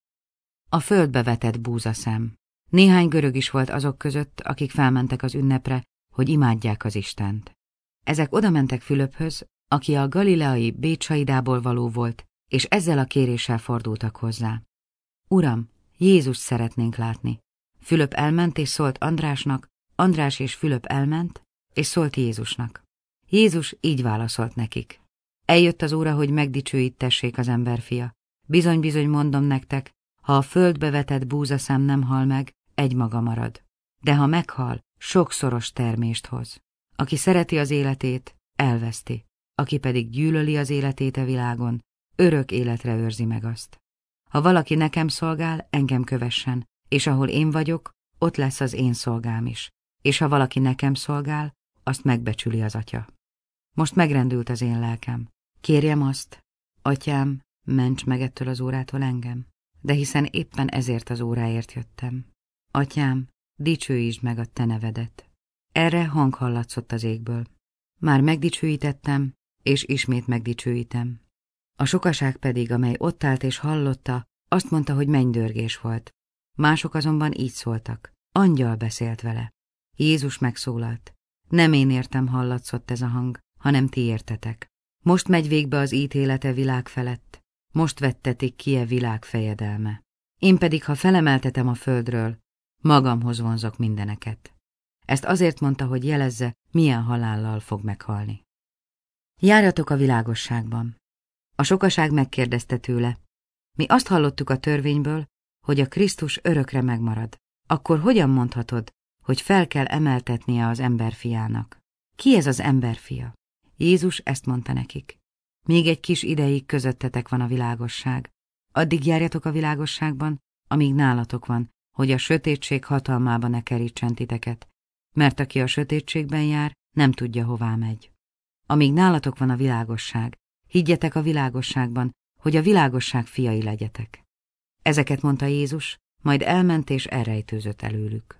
A földbe vetett búzaszem. Néhány görög is volt azok között, akik felmentek az ünnepre, hogy imádják az Istent. Ezek odamentek Fülöphöz, aki a galileai Bécsaidából való volt, és ezzel a kéréssel fordultak hozzá. Uram, Jézus szeretnénk látni. Fülöp elment és szólt Andrásnak, András és Fülöp elment, és szólt Jézusnak. Jézus így válaszolt nekik. Eljött az óra, hogy megdicsőítessék az emberfia. Bizony-bizony mondom nektek, ha a földbe vetett búzaszem nem hal meg, egymaga marad. De ha meghal, sokszoros termést hoz. Aki szereti az életét, elveszti. Aki pedig gyűlöli az életét a világon, örök életre őrzi meg azt. Ha valaki nekem szolgál, engem kövessen, és ahol én vagyok, ott lesz az én szolgám is. És ha valaki nekem szolgál, azt megbecsüli az Atya. Most megrendült az én lelkem. Kérjem azt, Atyám, ments meg ettől az órától engem, de hiszen éppen ezért az óráért jöttem. Atyám, dicsőítsd meg a te nevedet. Erre hang hallatszott az égből. Már megdicsőítettem, és ismét megdicsőítem. A sokaság pedig, amely ott állt és hallotta, azt mondta, hogy mennydörgés volt. Mások azonban így szóltak. Angyal beszélt vele. Jézus megszólalt. Nem én értem hallatszott ez a hang, hanem ti értetek. Most megy végbe az ítélete világ felett. Most vettetik ki e világ fejedelme. Én pedig, ha felemeltetem a földről, magamhoz vonzok mindeneket. Ezt azért mondta, hogy jelezze, milyen halállal fog meghalni. Járjatok a világosságban. A sokaság megkérdezte tőle. Mi azt hallottuk a törvényből, hogy a Krisztus örökre megmarad. Akkor hogyan mondhatod, hogy fel kell emeltetnie az emberfiának? Ki ez az emberfia? Jézus ezt mondta nekik. Még egy kis ideig közöttetek van a világosság. Addig járjatok a világosságban, amíg nálatok van, hogy a sötétség hatalmába ne kerítsen titeket, mert aki a sötétségben jár, nem tudja, hová megy. Amíg nálatok van a világosság, higgyetek a világosságban, hogy a világosság fiai legyetek. Ezeket mondta Jézus, majd elment és elrejtőzött előlük.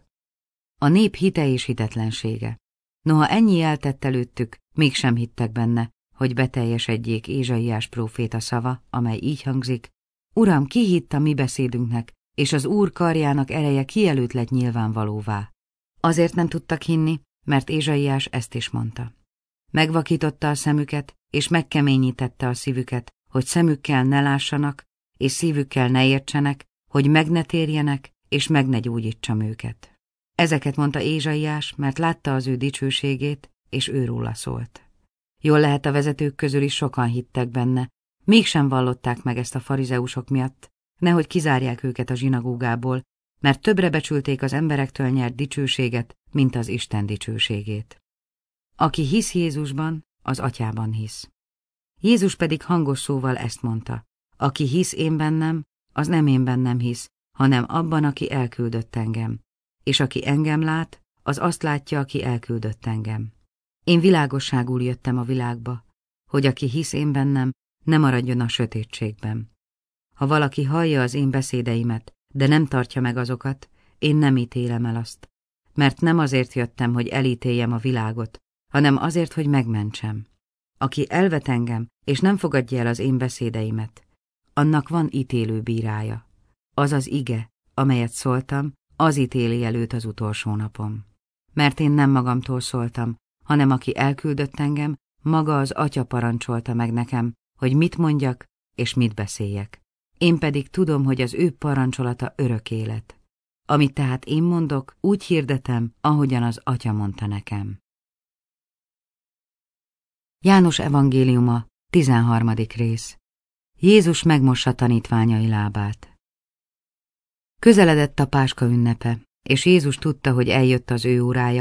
A nép hite és hitetlensége. Noha ennyi eltett előttük, mégsem hittek benne, hogy beteljesedjék Ézsaiás próféta szava, amely így hangzik: Uram, ki hitt a mi beszédünknek, és az Úr karjának ereje kielőtt lett nyilvánvalóvá. Azért nem tudtak hinni, mert Ézsaiás ezt is mondta. Megvakította a szemüket, és megkeményítette a szívüket, hogy szemükkel ne lássanak, és szívükkel ne értsenek, hogy meg ne térjenek, és meg ne gyógyítsam őket. Ezeket mondta Ézsaiás, mert látta az ő dicsőségét, és őróla szólt. Jól lehet, a vezetők közül is sokan hittek benne, mégsem vallották meg ezt a farizeusok miatt, nehogy kizárják őket a zsinagógából, mert többre becsülték az emberektől nyert dicsőséget, mint az Isten dicsőségét. Aki hisz Jézusban, az Atyában hisz. Jézus pedig hangos szóval ezt mondta: aki hisz én bennem, az nem én bennem hisz, hanem abban, aki elküldött engem. És aki engem lát, az azt látja, aki elküldött engem. Én világosságul jöttem a világba, hogy aki hisz én bennem, ne maradjon a sötétségben. Ha valaki hallja az én beszédeimet, de nem tartja meg azokat, én nem ítélem el azt, mert nem azért jöttem, hogy elítéljem a világot, hanem azért, hogy megmentsem. Aki elvet engem, és nem fogadja el az én beszédeimet, annak van ítélő bírája. Az az ige, amelyet szóltam, az ítéli el őt az utolsó napon. Mert én nem magamtól szóltam, hanem aki elküldött engem, maga az Atya parancsolta meg nekem, hogy mit mondjak és mit beszéljek. Én pedig tudom, hogy az ő parancsolata örök élet. Amit tehát én mondok, úgy hirdetem, ahogyan az Atya mondta nekem. János evangéliuma, tizenharmadik rész. Jézus megmossa tanítványai lábát. Közeledett a Páska ünnepe, és Jézus tudta, hogy eljött az ő órája,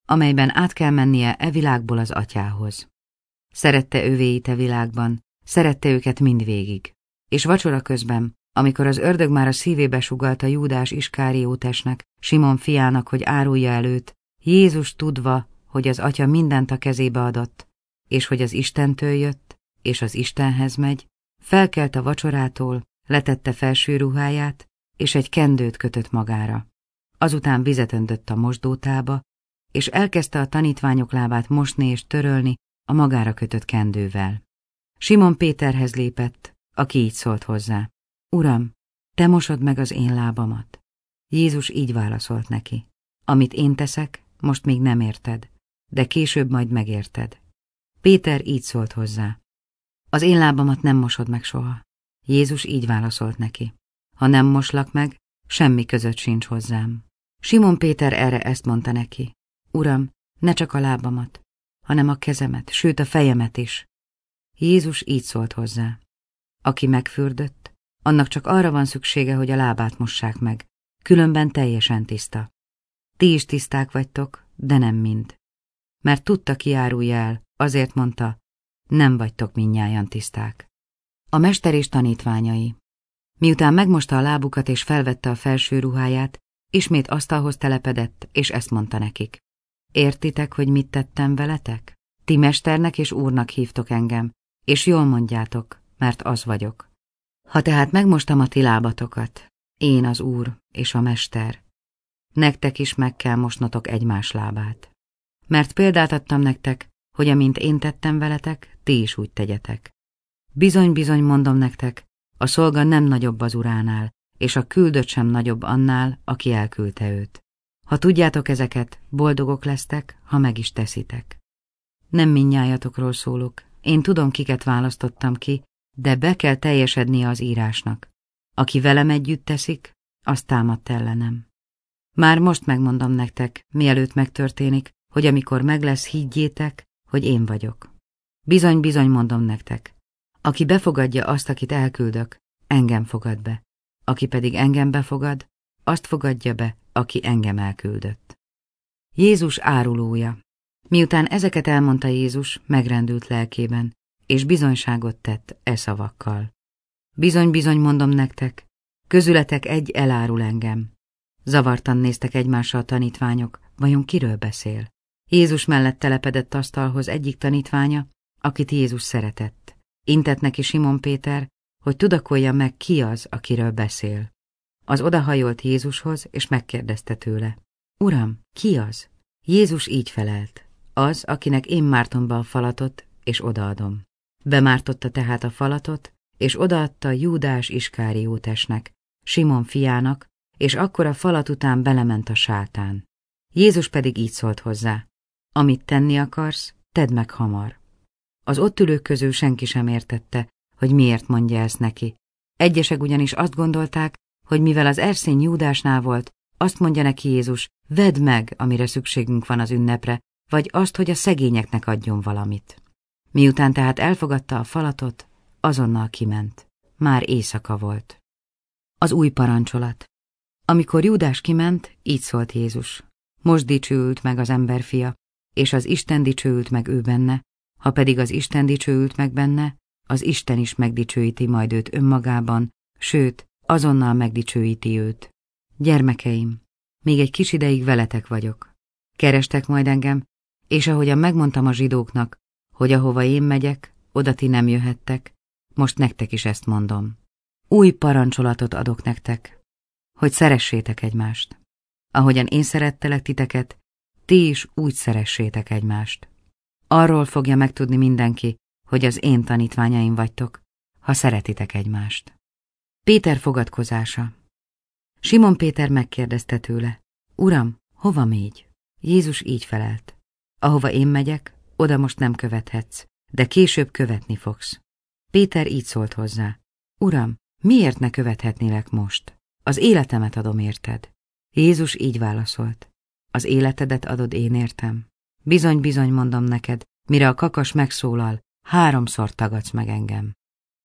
amelyben át kell mennie e világból az atyához. Szerette övéit e világban, szerette őket mindvégig. És vacsora közben, amikor az ördög már a szívébe sugallta Júdás Iskáriótesnek, Simon fiának, hogy árulja előtt, Jézus tudva, hogy az atya mindent a kezébe adott, és hogy az Istentől jött, és az Istenhez megy, felkelt a vacsorától, letette felső ruháját, és egy kendőt kötött magára. Azután vizet öntött a mosdótába, és elkezdte a tanítványok lábát mosni és törölni a magára kötött kendővel. Simon Péterhez lépett, aki így szólt hozzá: Uram, te mosod meg az én lábamat. Jézus így válaszolt neki: Amit én teszek, most még nem érted, de később majd megérted. Péter így szólt hozzá: Az én lábamat nem mosod meg soha. Jézus így válaszolt neki: Ha nem moslak meg, semmi között sincs hozzám. Simon Péter erre ezt mondta neki: Uram, ne csak a lábamat, hanem a kezemet, sőt a fejemet is. Jézus így szólt hozzá: Aki megfürdött, annak csak arra van szüksége, hogy a lábát mossák meg, különben teljesen tiszta. Ti is tiszták vagytok, de nem mind. Mert tudta, ki árulja el, azért mondta, nem vagytok mindnyájan tiszták. A mester és tanítványai. Miután megmosta a lábukat és felvette a felső ruháját, ismét asztalhoz telepedett, és ezt mondta nekik: Értitek, hogy mit tettem veletek? Ti mesternek és úrnak hívtok engem, és jól mondjátok, mert az vagyok. Ha tehát megmostam a ti lábatokat, én az úr és a mester, nektek is meg kell mosnotok egymás lábát. Mert példát adtam nektek, hogy amint én tettem veletek, ti is úgy tegyetek. Bizony-bizony mondom nektek, a szolga nem nagyobb az uránál, és a küldött sem nagyobb annál, aki elküldte őt. Ha tudjátok ezeket, boldogok lesztek, ha meg is teszitek. Nem mindnyájatokról szólok, én tudom, kiket választottam ki, de be kell teljesednie az írásnak. Aki velem együtt teszik, az támadt ellenem. Már most megmondom nektek, mielőtt megtörténik, hogy amikor meg lesz, higgyétek, hogy én vagyok. Bizony-bizony mondom nektek, aki befogadja azt, akit elküldök, engem fogad be. Aki pedig engem befogad, azt fogadja be, aki engem elküldött. Jézus árulója. Miután ezeket elmondta Jézus, megrendült lelkében, és bizonyságot tett e szavakkal. Bizony-bizony mondom nektek, közületek egy elárul engem. Zavartan néztek egymásra a tanítványok, vajon kiről beszél? Jézus mellett telepedett asztalhoz egyik tanítványa, akit Jézus szeretett. Intett neki Simon Péter, hogy tudakolja meg, ki az, akiről beszél. Az odahajolt Jézushoz, és megkérdezte tőle: Uram, ki az? Jézus így felelt: Az, akinek én mártom be a falatot, és odaadom. Bemártotta tehát a falatot, és odaadta Júdás Iskáriótesnek, Simon fiának, és akkor a falat után belement a sátán. Jézus pedig így szólt hozzá: Amit tenni akarsz, tedd meg hamar. Az ott ülők közül senki sem értette, hogy miért mondja ezt neki. Egyesek ugyanis azt gondolták, hogy mivel az erszény Júdásnál volt, azt mondja neki Jézus: vedd meg, amire szükségünk van az ünnepre, vagy azt, hogy a szegényeknek adjon valamit. Miután tehát elfogadta a falatot, azonnal kiment. Már éjszaka volt. Az új parancsolat. Amikor Júdás kiment, így szólt Jézus: Most dicsőült meg az emberfia, és az Isten dicsőült meg ő benne, ha pedig az Isten dicsőült meg benne, az Isten is megdicsőíti majd őt önmagában, sőt, azonnal megdicsőíti őt. Gyermekeim, még egy kis ideig veletek vagyok. Kerestek majd engem, és ahogyan megmondtam a zsidóknak, hogy ahova én megyek, oda ti nem jöhettek, most nektek is ezt mondom. Új parancsolatot adok nektek, hogy szeressétek egymást. Ahogyan én szerettelek titeket, ti is úgy szeressétek egymást. Arról fogja megtudni mindenki, hogy az én tanítványaim vagytok, ha szeretitek egymást. Péter fogadkozása. Simon Péter megkérdezte tőle: Uram, hova mégy? Jézus így felelt: Ahova én megyek, oda most nem követhetsz, de később követni fogsz. Péter így szólt hozzá: Uram, miért ne követhetnélek most? Az életemet adom érted. Jézus így válaszolt: Az életedet adod én értem. Bizony-bizony mondom neked, mire a kakas megszólal, háromszor tagadsz meg engem.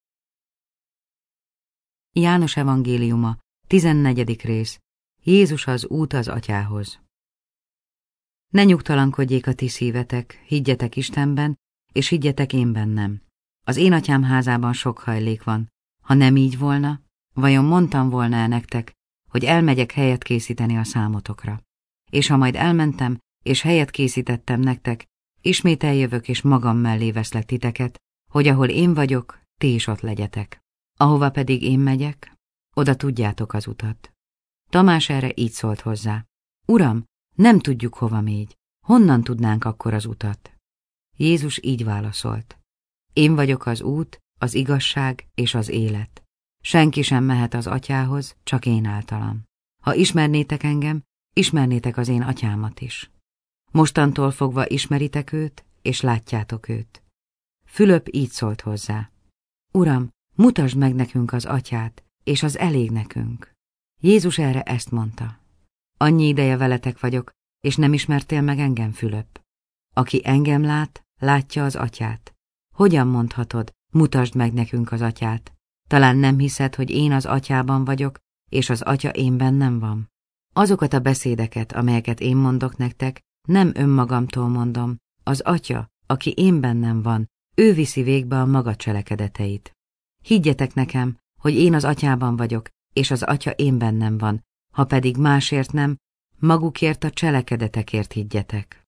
János evangéliuma, tizennegyedik rész. Jézus az út az atyához. Ne nyugtalankodjék a ti szívetek, higgyetek Istenben, és higgyetek én bennem. Az én atyám házában sok hajlék van. Ha nem így volna, vajon mondtam volna-e nektek, hogy elmegyek helyet készíteni a számotokra? És ha majd elmentem, és helyet készítettem nektek, ismét eljövök, és magam mellé veszlek titeket, hogy ahol én vagyok, ti is ott legyetek. Ahova pedig én megyek, oda tudjátok az utat. Tamás erre így szólt hozzá. Uram, nem tudjuk, hova mégy. Honnan tudnánk akkor az utat? Jézus így válaszolt. Én vagyok az út, az igazság és az élet. Senki sem mehet az atyához, csak én általam. Ha ismernétek engem, ismernétek az én atyámat is. Mostantól fogva ismeritek őt, és látjátok őt. Fülöp így szólt hozzá. Uram, mutasd meg nekünk az atyát, és az elég nekünk. Jézus erre ezt mondta. Annyi ideje veletek vagyok, és nem ismertél meg engem, Fülöp. Aki engem lát, látja az atyát. Hogyan mondhatod, mutasd meg nekünk az atyát? Talán nem hiszed, hogy én az atyában vagyok, és az atya én bennem van? Azokat a beszédeket, amelyeket én mondok nektek, nem önmagamtól mondom. Az atya, aki én bennem van, ő viszi végbe a maga cselekedeteit. Higgyetek nekem, hogy én az atyában vagyok, és az atya én bennem van, ha pedig másért nem, magukért a cselekedetekért higgyetek.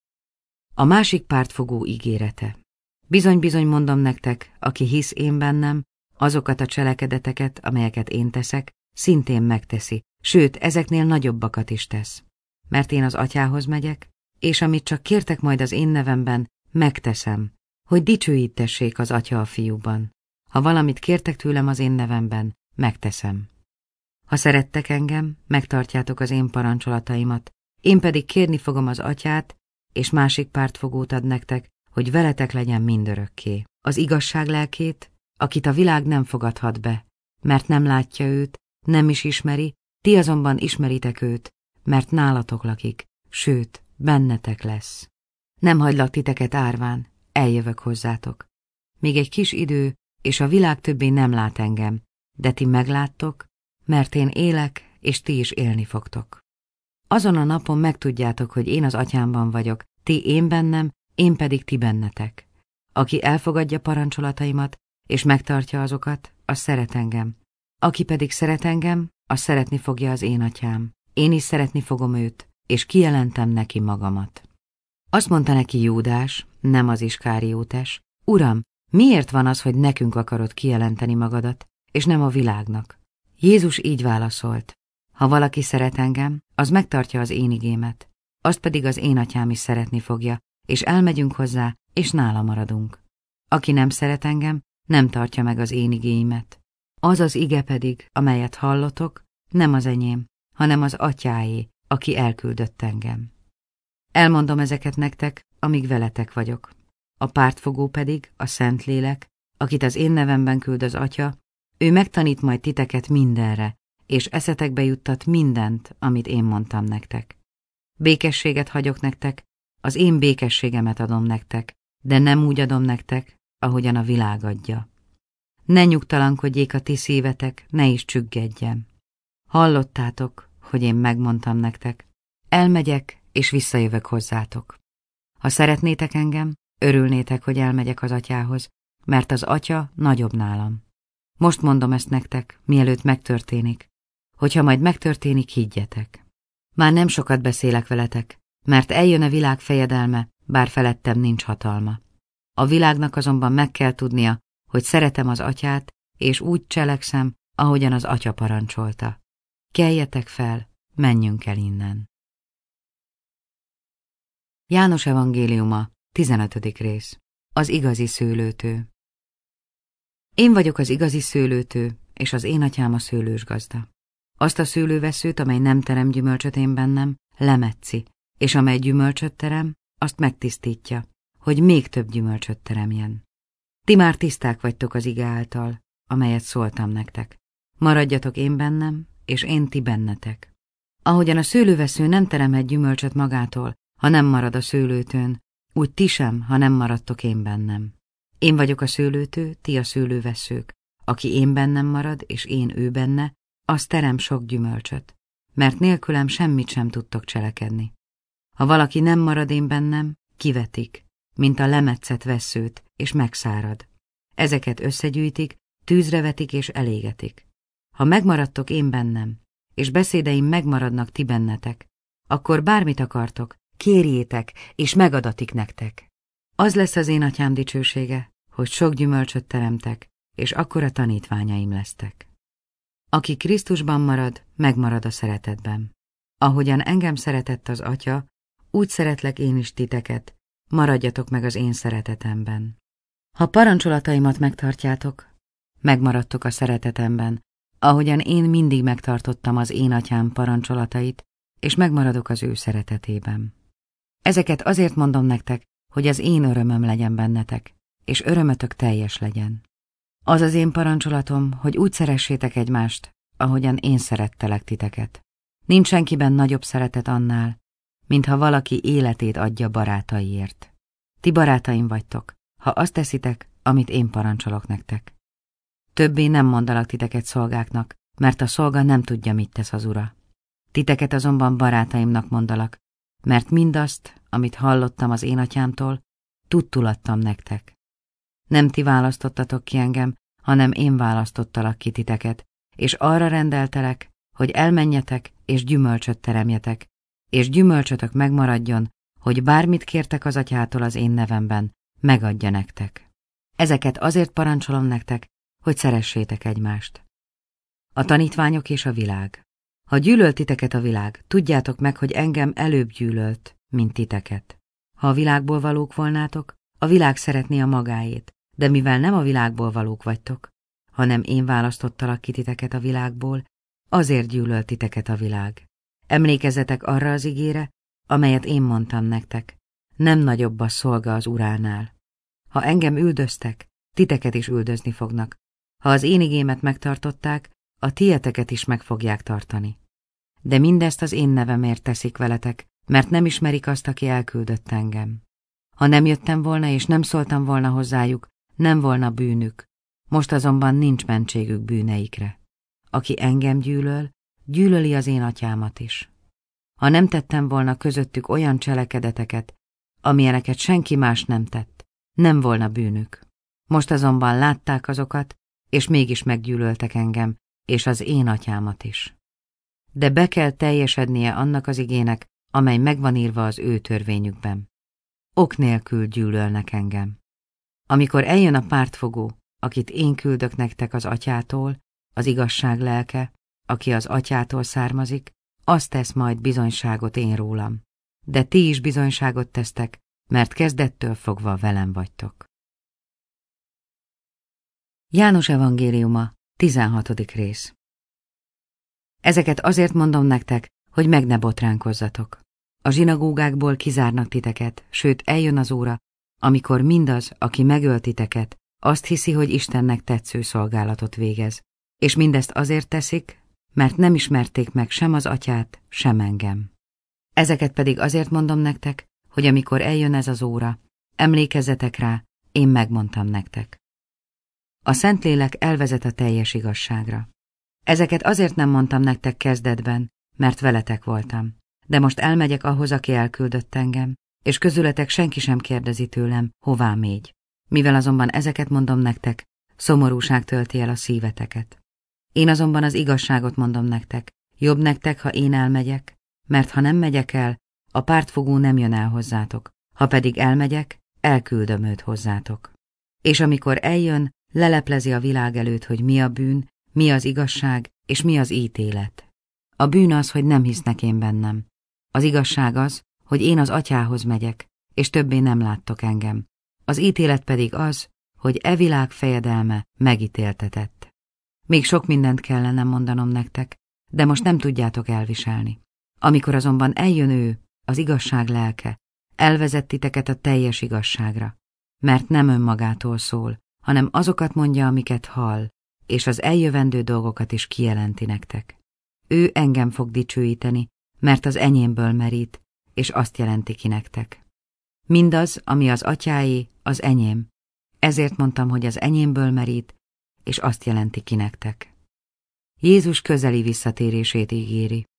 A másik pártfogó ígérete. Bizony-bizony mondom nektek, aki hisz én bennem, azokat a cselekedeteket, amelyeket én teszek, szintén megteszi, sőt, ezeknél nagyobbakat is tesz. Mert én az atyához megyek, és amit csak kértek majd az én nevemben, megteszem, hogy dicsőítessék az atya a fiúban. Ha valamit kértek tőlem az én nevemben, megteszem. Ha szerettek engem, megtartjátok az én parancsolataimat, én pedig kérni fogom az atyát, és másik pártfogót ad nektek, hogy veletek legyen mindörökké. Az igazság lelkét, akit a világ nem fogadhat be, mert nem látja őt, nem is ismeri, ti azonban ismeritek őt, mert nálatok lakik, sőt, bennetek lesz. Nem hagylak titeket árván, eljövök hozzátok. Még egy kis idő, és a világ többé nem lát engem, de ti megláttok, mert én élek, és ti is élni fogtok. Azon a napon megtudjátok, hogy én az atyámban vagyok, ti én bennem, én pedig ti bennetek. Aki elfogadja parancsolataimat, és megtartja azokat, az szeret engem. Aki pedig szeret engem, az szeretni fogja az én atyám. Én is szeretni fogom őt, és kijelentem neki magamat. Azt mondta neki Júdás, nem az Iskáriótes, Uram, miért van az, hogy nekünk akarod kijelenteni magadat, és nem a világnak? Jézus így válaszolt, ha valaki szeret engem, az megtartja az én igémet, azt pedig az én atyám is szeretni fogja, és elmegyünk hozzá, és nála maradunk. Aki nem szeret engem, nem tartja meg az én igéimet. Az az ige pedig, amelyet hallotok, nem az enyém, hanem az atyáé, aki elküldött engem. Elmondom ezeket nektek, amíg veletek vagyok. A pártfogó pedig, a Szentlélek, akit az én nevemben küld az atya, ő megtanít majd titeket mindenre, és eszetekbe juttat mindent, amit én mondtam nektek. Békességet hagyok nektek, az én békességemet adom nektek, de nem úgy adom nektek, ahogyan a világ adja. Ne nyugtalankodjék a ti szívetek, ne is csüggedjen. Hallottátok, hogy én megmondtam nektek. Elmegyek, és visszajövök hozzátok. Ha szeretnétek engem, örülnétek, hogy elmegyek az atyához, mert az atya nagyobb nálam. Most mondom ezt nektek, mielőtt megtörténik. Hogyha majd megtörténik, higgyetek. Már nem sokat beszélek veletek, mert eljön a világ fejedelme, bár felettem nincs hatalma. A világnak azonban meg kell tudnia, hogy szeretem az atyát, és úgy cselekszem, ahogyan az atya parancsolta. Keljetek fel, menjünk el innen. János evangéliuma, tizenötödik rész. Az igazi szőlőtő. Én vagyok az igazi szőlőtő, és az én atyám a szőlősgazda. Azt a szőlőveszőt, amely nem terem gyümölcsöt én bennem, lemetszi, és amely gyümölcsöt terem, azt megtisztítja, hogy még több gyümölcsöt teremjen. Ti már tiszták vagytok az ige által, amelyet szóltam nektek. Maradjatok én bennem, és én ti bennetek. Ahogyan a szőlővesző nem teremhet gyümölcsöt magától, ha nem marad a szőlőtőn, úgy ti sem, ha nem maradtok én bennem. Én vagyok a szőlőtő, ti a szőlőveszők. Aki én bennem marad, és én ő benne, az terem sok gyümölcsöt, mert nélkülem semmit sem tudtok cselekedni. Ha valaki nem marad én bennem, kivetik, mint a lemetszett vesszőt, és megszárad. Ezeket összegyűjtik, tűzre vetik és elégetik. Ha megmaradtok én bennem, és beszédeim megmaradnak ti bennetek, akkor bármit akartok, kérjétek, és megadatik nektek. Az lesz az én atyám dicsősége, hogy sok gyümölcsöt teremtek, és akkora tanítványaim lesztek. Aki Krisztusban marad, megmarad a szeretetben. Ahogyan engem szeretett az Atya, úgy szeretlek én is titeket, maradjatok meg az én szeretetemben. Ha parancsolataimat megtartjátok, megmaradtok a szeretetemben, ahogyan én mindig megtartottam az én atyám parancsolatait, és megmaradok az ő szeretetében. Ezeket azért mondom nektek, hogy az én örömöm legyen bennetek, és örömötök teljes legyen. Az az én parancsolatom, hogy úgy szeressétek egymást, ahogyan én szerettelek titeket. Nincs senkiben nagyobb szeretet annál, mintha valaki életét adja barátaiért. Ti barátaim vagytok, ha azt teszitek, amit én parancsolok nektek. Többé nem mondalak titeket szolgáknak, mert a szolga nem tudja, mit tesz az ura. Titeket azonban barátaimnak mondalak, mert mindazt, amit hallottam az én atyámtól, tudtul adtam nektek. Nem ti választottatok ki engem, hanem én választottalak ki titeket, és arra rendeltelek, hogy elmenjetek és gyümölcsöt teremjetek, és gyümölcsötök megmaradjon, hogy bármit kértek az atyától az én nevemben, megadja nektek. Ezeket azért parancsolom nektek, hogy szeressétek egymást. A tanítványok és a világ. Ha gyűlölt titeket a világ, tudjátok meg, hogy engem előbb gyűlölt, mint titeket. Ha a világból valók volnátok, a világ szeretné a magáét, de mivel nem a világból valók vagytok, hanem én választottalak ki titeket a világból, azért gyűlölt titeket a világ. Emlékezzetek arra az igére, amelyet én mondtam nektek. Nem nagyobb a szolga az uránál. Ha engem üldöztek, titeket is üldözni fognak. Ha az én igémet megtartották, a tieteket is meg fogják tartani. De mindezt az én nevemért teszik veletek, mert nem ismerik azt, aki elküldött engem. Ha nem jöttem volna és nem szóltam volna hozzájuk, nem volna bűnük. Most azonban nincs mentségük bűneikre. Aki engem gyűlöl, gyűlöli az én atyámat is. Ha nem tettem volna közöttük olyan cselekedeteket, amilyeneket senki más nem tett, nem volna bűnük. Most azonban látták azokat, és mégis meggyűlöltek engem, és az én atyámat is. De be kell teljesednie annak az igének, amely megvan írva az ő törvényükben. Ok nélkül gyűlölnek engem. Amikor eljön a pártfogó, akit én küldök nektek az atyától, az igazság lelke, aki az atyától származik, az tesz majd bizonyságot én rólam. De ti is bizonyságot tesztek, mert kezdettől fogva velem vagytok. János evangéliuma, tizenhatodik rész. Ezeket azért mondom nektek, hogy meg ne botránkozzatok. A zsinagógákból kizárnak titeket, sőt eljön az óra, amikor mindaz, aki megöl titeket, azt hiszi, hogy Istennek tetsző szolgálatot végez. És mindezt azért teszik, mert nem ismerték meg sem az atyát, sem engem. Ezeket pedig azért mondom nektek, hogy amikor eljön ez az óra, emlékezzetek rá, én megmondtam nektek. A Szentlélek elvezet a teljes igazságra. Ezeket azért nem mondtam nektek kezdetben, mert veletek voltam, de most elmegyek ahhoz, aki elküldött engem, és közületek senki sem kérdezi tőlem, hová mégy. Mivel azonban ezeket mondom nektek, szomorúság tölti el a szíveteket. Én azonban az igazságot mondom nektek, jobb nektek, ha én elmegyek, mert ha nem megyek el, a pártfogó nem jön el hozzátok, ha pedig elmegyek, elküldöm őt hozzátok. És amikor eljön, leleplezi a világ előtt, hogy mi a bűn, mi az igazság, és mi az ítélet. A bűn az, hogy nem hisznek én bennem. Az igazság az, hogy én az atyához megyek, és többé nem láttok engem. Az ítélet pedig az, hogy e világ fejedelme megítéltetett. Még sok mindent kellene mondanom nektek, de most nem tudjátok elviselni. Amikor azonban eljön ő, az igazság lelke, elvezet titeket a teljes igazságra, mert nem önmagától szól, hanem azokat mondja, amiket hall, és az eljövendő dolgokat is kijelenti nektek. Ő engem fog dicsőíteni, mert az enyémből merít, és azt jelenti ki nektek. Mindaz, ami az atyáé, az enyém. Ezért mondtam, hogy az enyémből merít, és azt jelenti ki nektek. Jézus közeli visszatérését ígéri.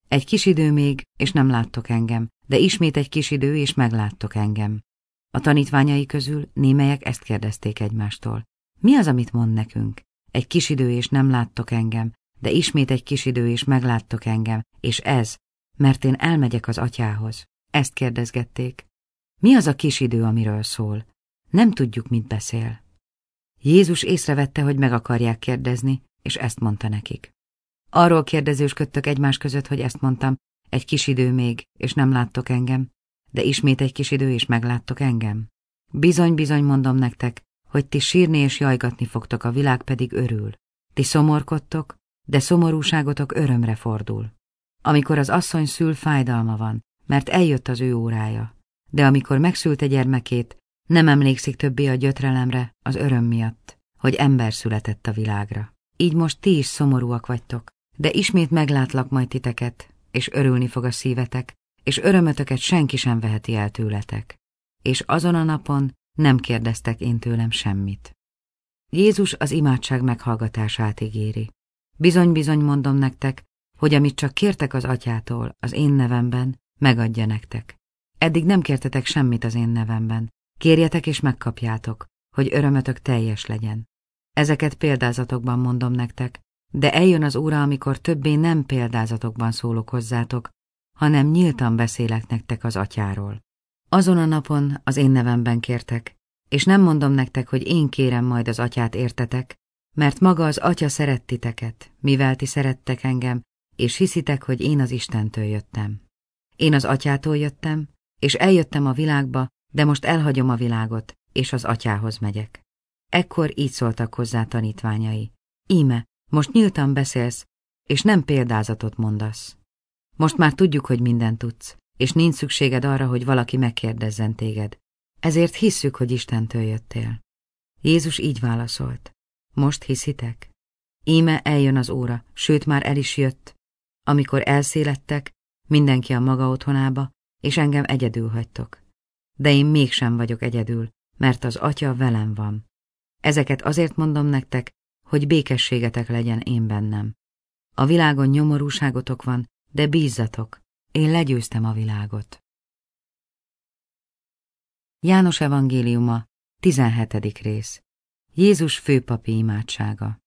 Egy kis idő még, és nem láttok engem, de ismét egy kis idő, és megláttok engem. A tanítványai közül némelyek ezt kérdezték egymástól. Mi az, amit mond nekünk? Egy kis idő, és nem láttok engem, de ismét egy kis idő, és megláttok engem, és ez, mert én elmegyek az atyához. Ezt kérdezgették. Mi az a kis idő, amiről szól? Nem tudjuk, mit beszél. Jézus észrevette, hogy meg akarják kérdezni, és ezt mondta nekik. Arról kérdezősködtök egymás között, hogy ezt mondtam, egy kis idő még, és nem láttok engem, de ismét egy kis idő, és megláttok engem. Bizony-bizony mondom nektek, hogy ti sírni és jajgatni fogtok, a világ pedig örül. Ti szomorkodtok, de szomorúságotok örömre fordul. Amikor az asszony szül, fájdalma van, mert eljött az ő órája, de amikor megszülte gyermekét, nem emlékszik többé a gyötrelemre az öröm miatt, hogy ember született a világra. Így most ti is szomorúak vagytok, de ismét meglátlak majd titeket, és örülni fog a szívetek, és örömötöket senki sem veheti el tőletek. És azon a napon nem kérdeztek én tőlem semmit. Jézus az imádság meghallgatását ígéri. Bizony-bizony mondom nektek, hogy amit csak kértek az atyától, az én nevemben, megadja nektek. Eddig nem kértetek semmit az én nevemben. Kérjetek és megkapjátok, hogy örömötök teljes legyen. Ezeket példázatokban mondom nektek, de eljön az óra, amikor többé nem példázatokban szólok hozzátok, hanem nyíltan beszélek nektek az atyáról. Azon a napon az én nevemben kértek, és nem mondom nektek, hogy én kérem majd az atyát értetek, mert maga az atya szeret titeket, mivel ti szerettek engem, és hiszitek, hogy én az Istentől jöttem. Én az atyától jöttem, és eljöttem a világba, de most elhagyom a világot, és az atyához megyek. Ekkor így szóltak hozzá tanítványai. Íme, most nyíltan beszélsz, és nem példázatot mondasz. Most már tudjuk, hogy mindent tudsz, és nincs szükséged arra, hogy valaki megkérdezzen téged. Ezért hisszük, hogy Istentől jöttél. Jézus így válaszolt. Most hiszitek? Íme eljön az óra, sőt már el is jött, amikor elszélettek, mindenki a maga otthonába, és engem egyedül hagytok. De én mégsem vagyok egyedül, mert az Atya velem van. Ezeket azért mondom nektek, hogy békességetek legyen én bennem. A világon nyomorúságotok van, de bízzatok, én legyőztem a világot. János evangéliuma, tizenhetedik rész. Jézus főpapi imádsága.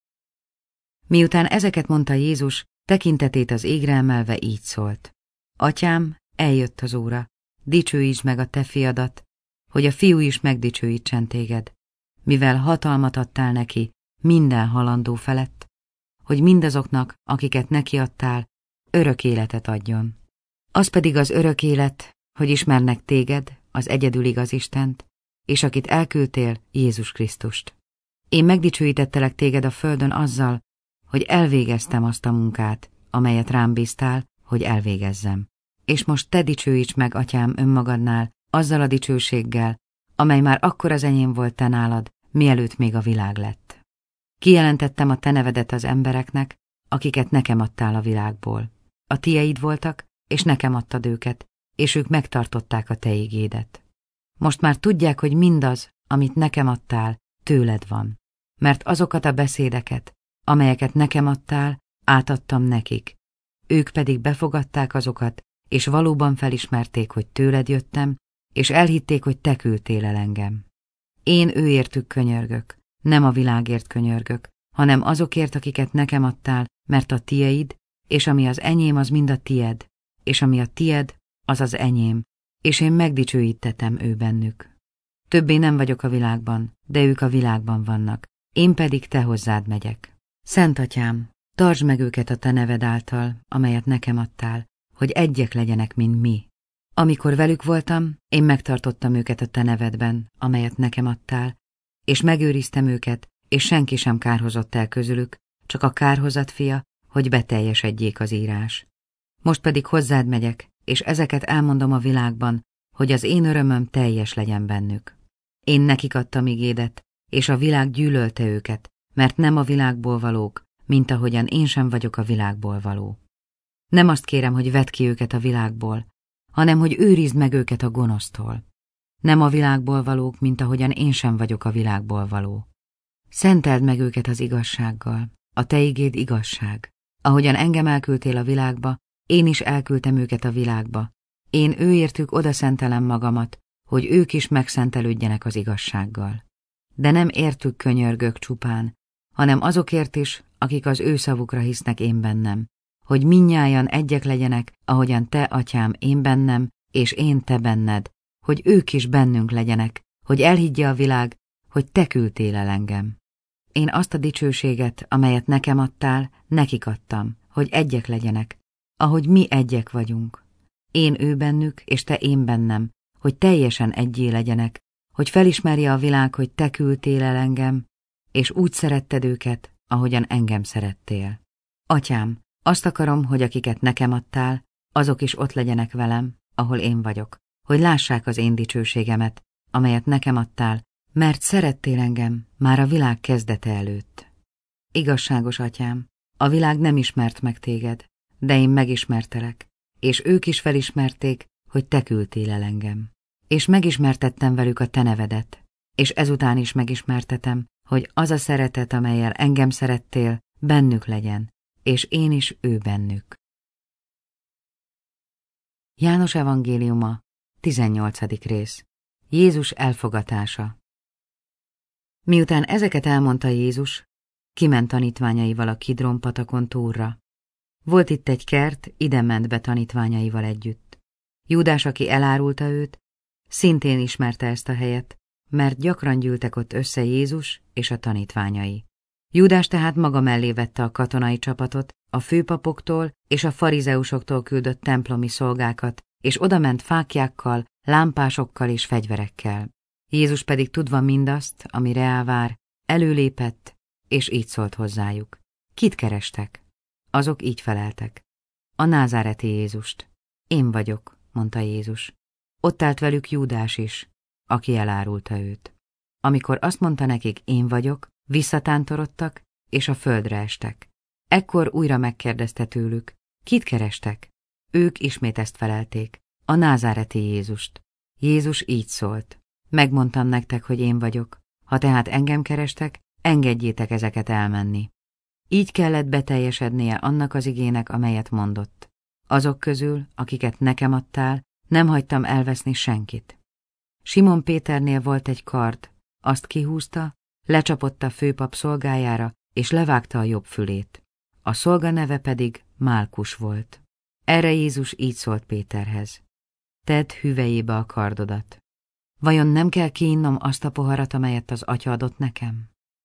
Miután ezeket mondta Jézus, tekintetét az égre emelve így szólt. Atyám, eljött az óra, dicsőítsd meg a te fiadat, hogy a fiú is megdicsőítsen téged, mivel hatalmat adtál neki minden halandó felett, hogy mindazoknak, akiket neki adtál, örök életet adjon. Az pedig az örök élet, hogy ismernek téged, az egyedül igaz Istent, és akit elküldtél, Jézus Krisztust. Én megdicsőítettelek téged a földön azzal, hogy elvégeztem azt a munkát, amelyet rám bíztál, hogy elvégezzem. És most te dicsőíts meg, atyám, önmagadnál, azzal a dicsőséggel, amely már akkor az enyém volt te nálad, mielőtt még a világ lett. Kijelentettem a te nevedet az embereknek, akiket nekem adtál a világból. A tieid voltak, és nekem adtad őket, és ők megtartották a te igédet. Most már tudják, hogy mindaz, amit nekem adtál, tőled van. Mert azokat a beszédeket, amelyeket nekem adtál, átadtam nekik. Ők pedig befogadták azokat, és valóban felismerték, hogy tőled jöttem, és elhitték, hogy te küldtél el engem. Én őértük könyörgök, nem a világért könyörgök, hanem azokért, akiket nekem adtál, mert a tieid, és ami az enyém, az mind a tied, és ami a tied, az az enyém, és én megdicsőítettem ő bennük. Többé nem vagyok a világban, de ők a világban vannak, én pedig te hozzád megyek. Szent Atyám, tartsd meg őket a te neved által, amelyet nekem adtál, hogy egyek legyenek, mint mi. Amikor velük voltam, én megtartottam őket a te nevedben, amelyet nekem adtál, és megőriztem őket, és senki sem kárhozott el közülük, csak a kárhozat fia, hogy beteljesedjék az írás. Most pedig hozzád megyek, és ezeket elmondom a világban, hogy az én örömöm teljes legyen bennük. Én nekik adtam igédet, és a világ gyűlölte őket, mert nem a világból valók, mint ahogyan én sem vagyok a világból való. Nem azt kérem, hogy vedd ki őket a világból, hanem hogy őrizd meg őket a gonosztól. Nem a világból valók, mint ahogyan én sem vagyok a világból való. Szenteld meg őket az igazsággal, a te igéd igazság. Ahogyan engem elküldtél a világba, Én is elküldtem őket a világba. Én őértük odaszentelem magamat, hogy ők is megszentelődjenek az igazsággal. De nem értük könyörgök csupán, hanem azokért is, akik az ő szavukra hisznek én bennem, hogy mindnyájan egyek legyenek, ahogyan te, atyám, én bennem, és én te benned, hogy ők is bennünk legyenek, hogy elhiggye a világ, hogy te küldtél el engem. Én azt a dicsőséget, amelyet nekem adtál, nekik adtam, hogy egyek legyenek, ahogy mi egyek vagyunk. Én ő bennük, és te én bennem, hogy teljesen egyé legyenek, hogy felismerje a világ, hogy te küldtél el engem, és úgy szeretted őket, ahogyan engem szerettél. Atyám, azt akarom, hogy akiket nekem adtál, azok is ott legyenek velem, ahol én vagyok, hogy lássák az én dicsőségemet, amelyet nekem adtál, mert szerettél engem már a világ kezdete előtt. Igazságos atyám, a világ nem ismert meg téged, de én megismertelek, és ők is felismerték, hogy te küldtél el engem. És megismertettem velük a te nevedet, és ezután is megismertetem, hogy az a szeretet, amellyel engem szerettél, bennük legyen, és én is ő bennük. János evangéliuma, tizennyolcadik rész. Jézus elfogatása. Miután ezeket elmondta Jézus, kiment tanítványaival a Kidron patakon túlra. Volt itt egy kert, ide ment be tanítványaival együtt. Júdás, aki elárulta őt, szintén ismerte ezt a helyet, mert gyakran gyűltek ott össze Jézus és a tanítványai. Júdás tehát maga mellé vette a katonai csapatot, a főpapoktól és a farizeusoktól küldött templomi szolgákat, és odament fáklyákkal, lámpásokkal és fegyverekkel. Jézus pedig tudva mindazt, ami reá vár, előlépett, és így szólt hozzájuk. Kit kerestek? Azok így feleltek. A názáreti Jézust. Én vagyok, mondta Jézus. Ott állt velük Júdás is, aki elárulta őt. Amikor azt mondta nekik, én vagyok, visszatántorodtak, és a földre estek. Ekkor újra megkérdezte tőlük, kit kerestek? Ők ismét ezt felelték, a názáreti Jézust. Jézus így szólt. Megmondtam nektek, hogy én vagyok. Ha tehát engem kerestek, engedjétek ezeket elmenni. Így kellett beteljesednie annak az igének, amelyet mondott. Azok közül, akiket nekem adtál, nem hagytam elveszni senkit. Simon Péternél volt egy kard, azt kihúzta, lecsapott a főpap szolgájára, és levágta a jobb fülét. A szolga neve pedig Málkus volt. Erre Jézus így szólt Péterhez. Tedd hüvelyébe a kardodat. Vajon nem kell kiinnom azt a poharat, amelyet az Atya adott nekem?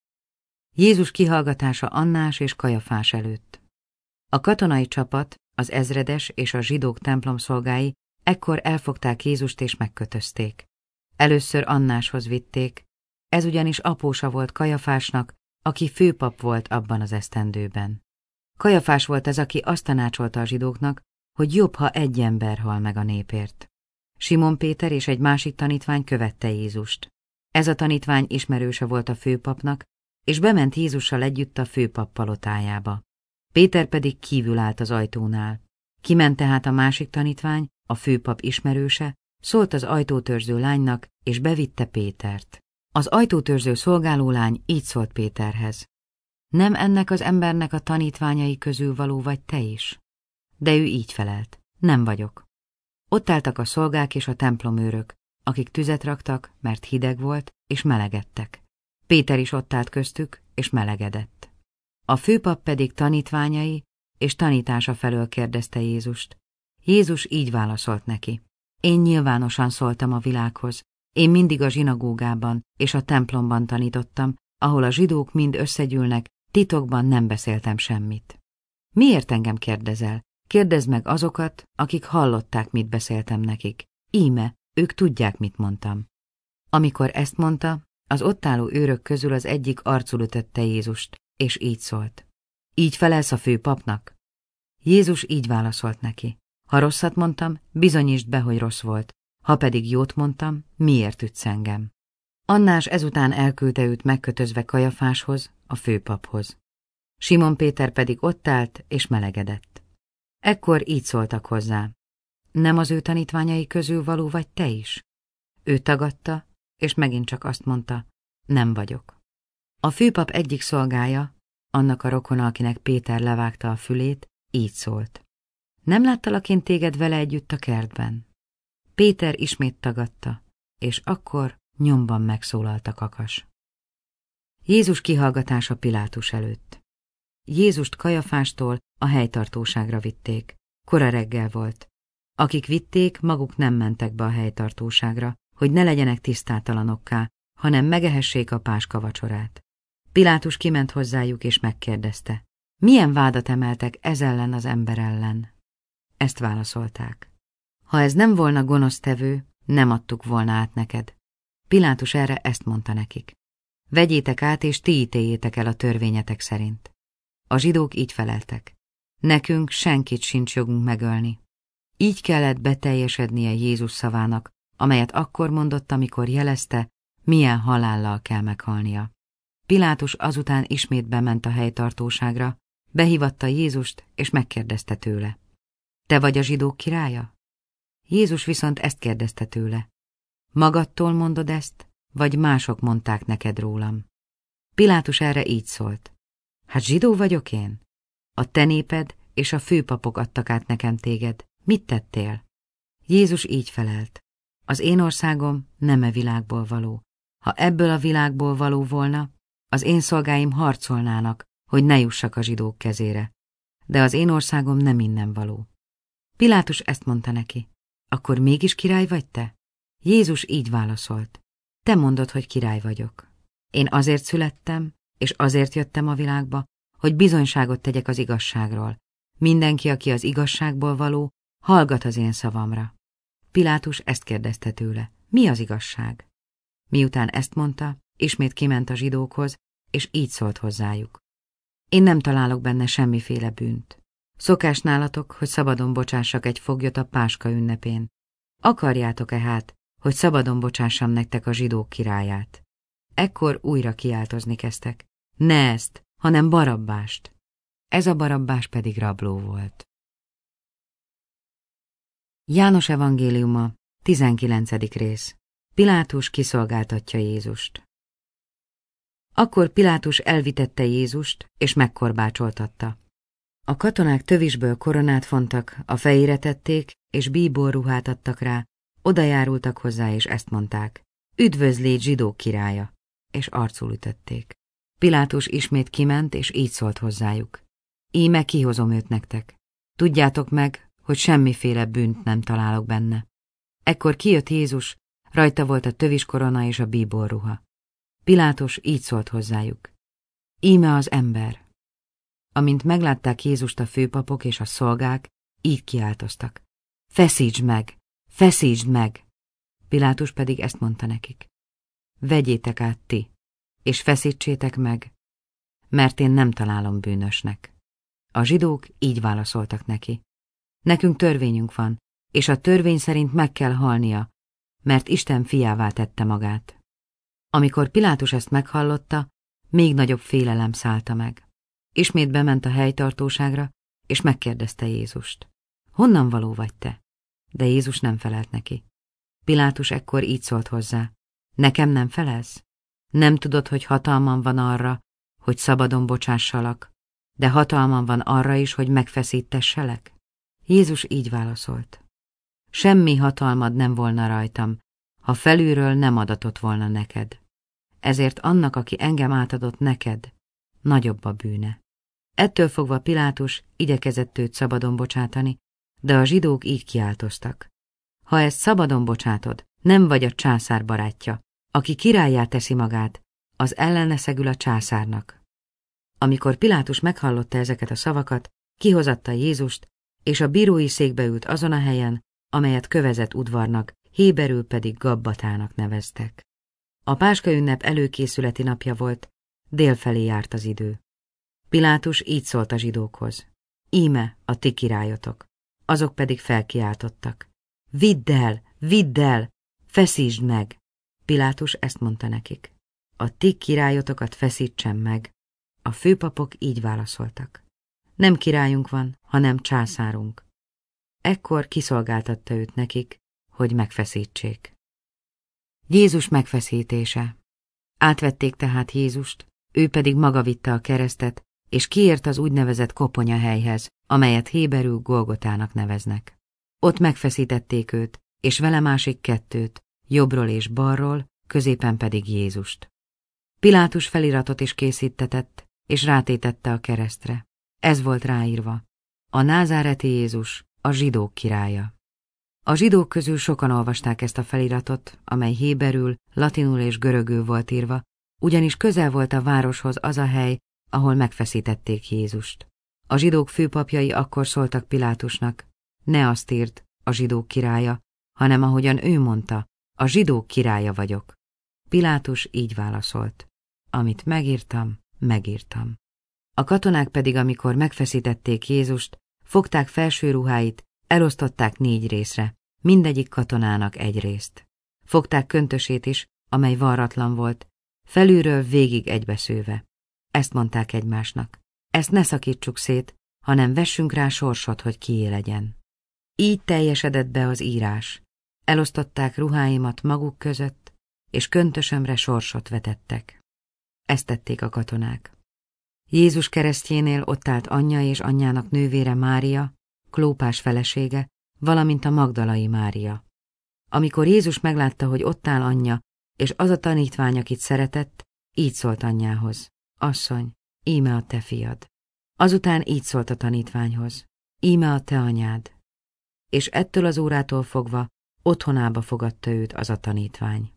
Jézus kihallgatása Annás és Kajafás előtt. A katonai csapat, az ezredes és a zsidók templomszolgái ekkor elfogták Jézust és megkötözték. Először Annáshoz vitték, ez ugyanis apósa volt Kajafásnak, aki főpap volt abban az esztendőben. Kajafás volt az, aki azt tanácsolta a zsidóknak, hogy jobb, ha egy ember hal meg a népért. Simon Péter és egy másik tanítvány követte Jézust. Ez a tanítvány ismerőse volt a főpapnak, és bement Jézussal együtt a főpap palotájába. Péter pedig kívül állt az ajtónál. Kiment tehát a másik tanítvány, a főpap ismerőse, szólt az ajtótörző lánynak, és bevitte Pétert. Az ajtótörző szolgálólány így szólt Péterhez. Nem ennek az embernek a tanítványai közül való vagy te is? De ő így felelt. Nem vagyok. Ott álltak a szolgák és a templomőrök, akik tüzet raktak, mert hideg volt, és melegedtek. Péter is ott állt köztük, és melegedett. A főpap pedig tanítványai és tanítása felől kérdezte Jézust. Jézus így válaszolt neki. Én nyilvánosan szóltam a világhoz. Én mindig a zsinagógában és a templomban tanítottam, ahol a zsidók mind összegyűlnek, titokban nem beszéltem semmit. Miért engem kérdezel? Kérdezd meg azokat, akik hallották, mit beszéltem nekik. Íme, ők tudják, mit mondtam. Amikor ezt mondta, az ott álló őrök közül az egyik arcul ütötte Jézust, és így szólt. Így felelsz a főpapnak? Jézus így válaszolt neki. Ha rosszat mondtam, bizonyítsd be, hogy rossz volt. Ha pedig jót mondtam, miért ütsz engem? Annás ezután elküldte őt megkötözve Kajafáshoz, a főpaphoz. Simon Péter pedig ott állt és melegedett. Ekkor így szóltak hozzá. Nem az ő tanítványai közül való vagy te is? Ő tagadta, és megint csak azt mondta, nem vagyok. A főpap egyik szolgája, annak a rokona, akinek Péter levágta a fülét, így szólt. Nem láttalak én téged vele együtt a kertben? Péter ismét tagadta, és akkor nyomban megszólalt a kakas. Jézus kihallgatása Pilátus előtt. Jézust Kajafástól a helytartóságra vitték. Kora reggel volt. Akik vitték, maguk nem mentek be a helytartóságra, hogy ne legyenek tisztátalanokká, hanem megehessék a páska vacsorát. Pilátus kiment hozzájuk és megkérdezte, milyen vádat emeltek ez ellen az ember ellen? Ezt válaszolták. Ha ez nem volna gonosztevő, nem adtuk volna át neked. Pilátus erre ezt mondta nekik. Vegyétek át és ti ítéljétek el a törvényetek szerint. A zsidók így feleltek. Nekünk senkit sincs jogunk megölni. Így kellett beteljesednie Jézus szavának, amelyet akkor mondott, amikor jelezte, milyen halállal kell meghalnia. Pilátus azután ismét bement a helytartóságra, behívatta Jézust, és megkérdezte tőle. Te vagy a zsidók királya? Jézus viszont ezt kérdezte tőle. Magadtól mondod ezt, vagy mások mondták neked rólam? Pilátus erre így szólt. Hát zsidó vagyok én? A te néped és a főpapok adtak át nekem téged. Mit tettél? Jézus így felelt. Az én országom nem e világból való. Ha ebből a világból való volna, az én szolgáim harcolnának, hogy ne jussak a zsidók kezére. De az én országom nem innen való. Pilátus ezt mondta neki. Akkor mégis király vagy te? Jézus így válaszolt. Te mondod, hogy király vagyok. Én azért születtem, és azért jöttem a világba, hogy bizonyságot tegyek az igazságról. Mindenki, aki az igazságból való, hallgat az én szavamra. Pilátus ezt kérdezte tőle. Mi az igazság? Miután ezt mondta, ismét kiment a zsidókhoz, és így szólt hozzájuk. Én nem találok benne semmiféle bűnt. Szokás nálatok, hogy szabadon bocsássak egy foglyot a Páska ünnepén. Akarjátok-e hát, hogy szabadon bocsássam nektek a zsidók királyát? Ekkor újra kiáltozni kezdtek. Ne ezt, hanem Barabbást. Ez a Barabbás pedig rabló volt. János evangéliuma, tizenkilencedik rész. Pilátus kiszolgáltatja Jézust. Akkor Pilátus elvitette Jézust, és megkorbácsoltatta. A katonák tövisből koronát fontak, a fejére tették, és bíbor ruhát adtak rá, odajárultak hozzá, és ezt mondták. Üdvözlégy zsidók királya! És arcul ütötték. Pilátus ismét kiment, és így szólt hozzájuk. Íme kihozom őt nektek. Tudjátok meg, hogy semmiféle bűnt nem találok benne. Ekkor kijött Jézus, rajta volt a töviskorona és a bíborruha. Pilátus így szólt hozzájuk. Íme az ember. Amint meglátták Jézust a főpapok és a szolgák, így kiáltoztak. Feszítsd meg! Feszítsd meg! Pilátus pedig ezt mondta nekik. Vegyétek át ti, és feszítsétek meg, mert én nem találom bűnösnek. A zsidók így válaszoltak neki. Nekünk törvényünk van, és a törvény szerint meg kell halnia, mert Isten fiává tette magát. Amikor Pilátus ezt meghallotta, még nagyobb félelem szállta meg. Ismét bement a helytartóságra, és megkérdezte Jézust. Honnan való vagy te? De Jézus nem felelt neki. Pilátus ekkor így szólt hozzá. Nekem nem felelsz? Nem tudod, hogy hatalmam van arra, hogy szabadon bocsássalak, de hatalmam van arra is, hogy megfeszítesselek? Jézus így válaszolt. Semmi hatalmad nem volna rajtam, ha felülről nem adatott volna neked. Ezért annak, aki engem átadott neked, nagyobb a bűne. Ettől fogva Pilátus igyekezett őt szabadon bocsátani, de a zsidók így kiáltoztak. Ha ezt szabadon bocsátod, nem vagy a császár barátja, aki királlyá teszi magát, az ellene szegül a császárnak. Amikor Pilátus meghallotta ezeket a szavakat, kihozatta Jézust, és a bírói székbe ült azon a helyen, amelyet kövezett udvarnak, héberül pedig Gabbatának neveztek. A Páska ünnep előkészületi napja volt, délfelé járt az idő. Pilátus így szólt a zsidókhoz. Íme a ti királyotok. Azok pedig felkiáltottak. Vidd el, vidd el, feszítsd meg! Pilátus ezt mondta nekik. A ti királyotokat feszítsem meg. A főpapok így válaszoltak. Nem királyunk van, hanem császárunk. Ekkor kiszolgáltatta őt nekik, hogy megfeszítsék. Jézus megfeszítése. Átvették tehát Jézust, ő pedig maga vitte a keresztet, és kiért az úgynevezett koponyahelyhez, amelyet héberül Golgotának neveznek. Ott megfeszítették őt, és vele másik kettőt, jobbról és balról, középen pedig Jézust. Pilátus feliratot is készítetett, és rátétette a keresztre. Ez volt ráírva: a názáreti Jézus, a zsidók királya. A zsidók közül sokan olvasták ezt a feliratot, amely héberül, latinul és görögül volt írva, ugyanis közel volt a városhoz az a hely, ahol megfeszítették Jézust. A zsidók főpapjai akkor szóltak Pilátusnak: ne azt írd, a zsidók királya, hanem ahogyan ő mondta, a zsidók királya vagyok. Pilátus így válaszolt: amit megírtam, megírtam. A katonák pedig, amikor megfeszítették Jézust, fogták felső ruháit, elosztották négy részre, mindegyik katonának egy részt. Fogták köntösét is, amely varratlan volt, felülről végig egybeszőve. Ezt mondták egymásnak: ezt ne szakítsuk szét, hanem vessünk rá sorsot, hogy kié legyen. Így teljesedett be az írás. Elosztották ruháimat maguk között, és köntösömre sorsot vetettek. Ezt tették a katonák. Jézus keresztjénél ott állt anyja és anyjának nővére Mária, Klópás felesége, valamint a magdalai Mária. Amikor Jézus meglátta, hogy ott áll anyja, és az a tanítvány, akit szeretett, így szólt anyjához: asszony, íme a te fiad. Azután így szólt a tanítványhoz: íme a te anyád. És ettől az órától fogva otthonába fogadta őt az a tanítvány.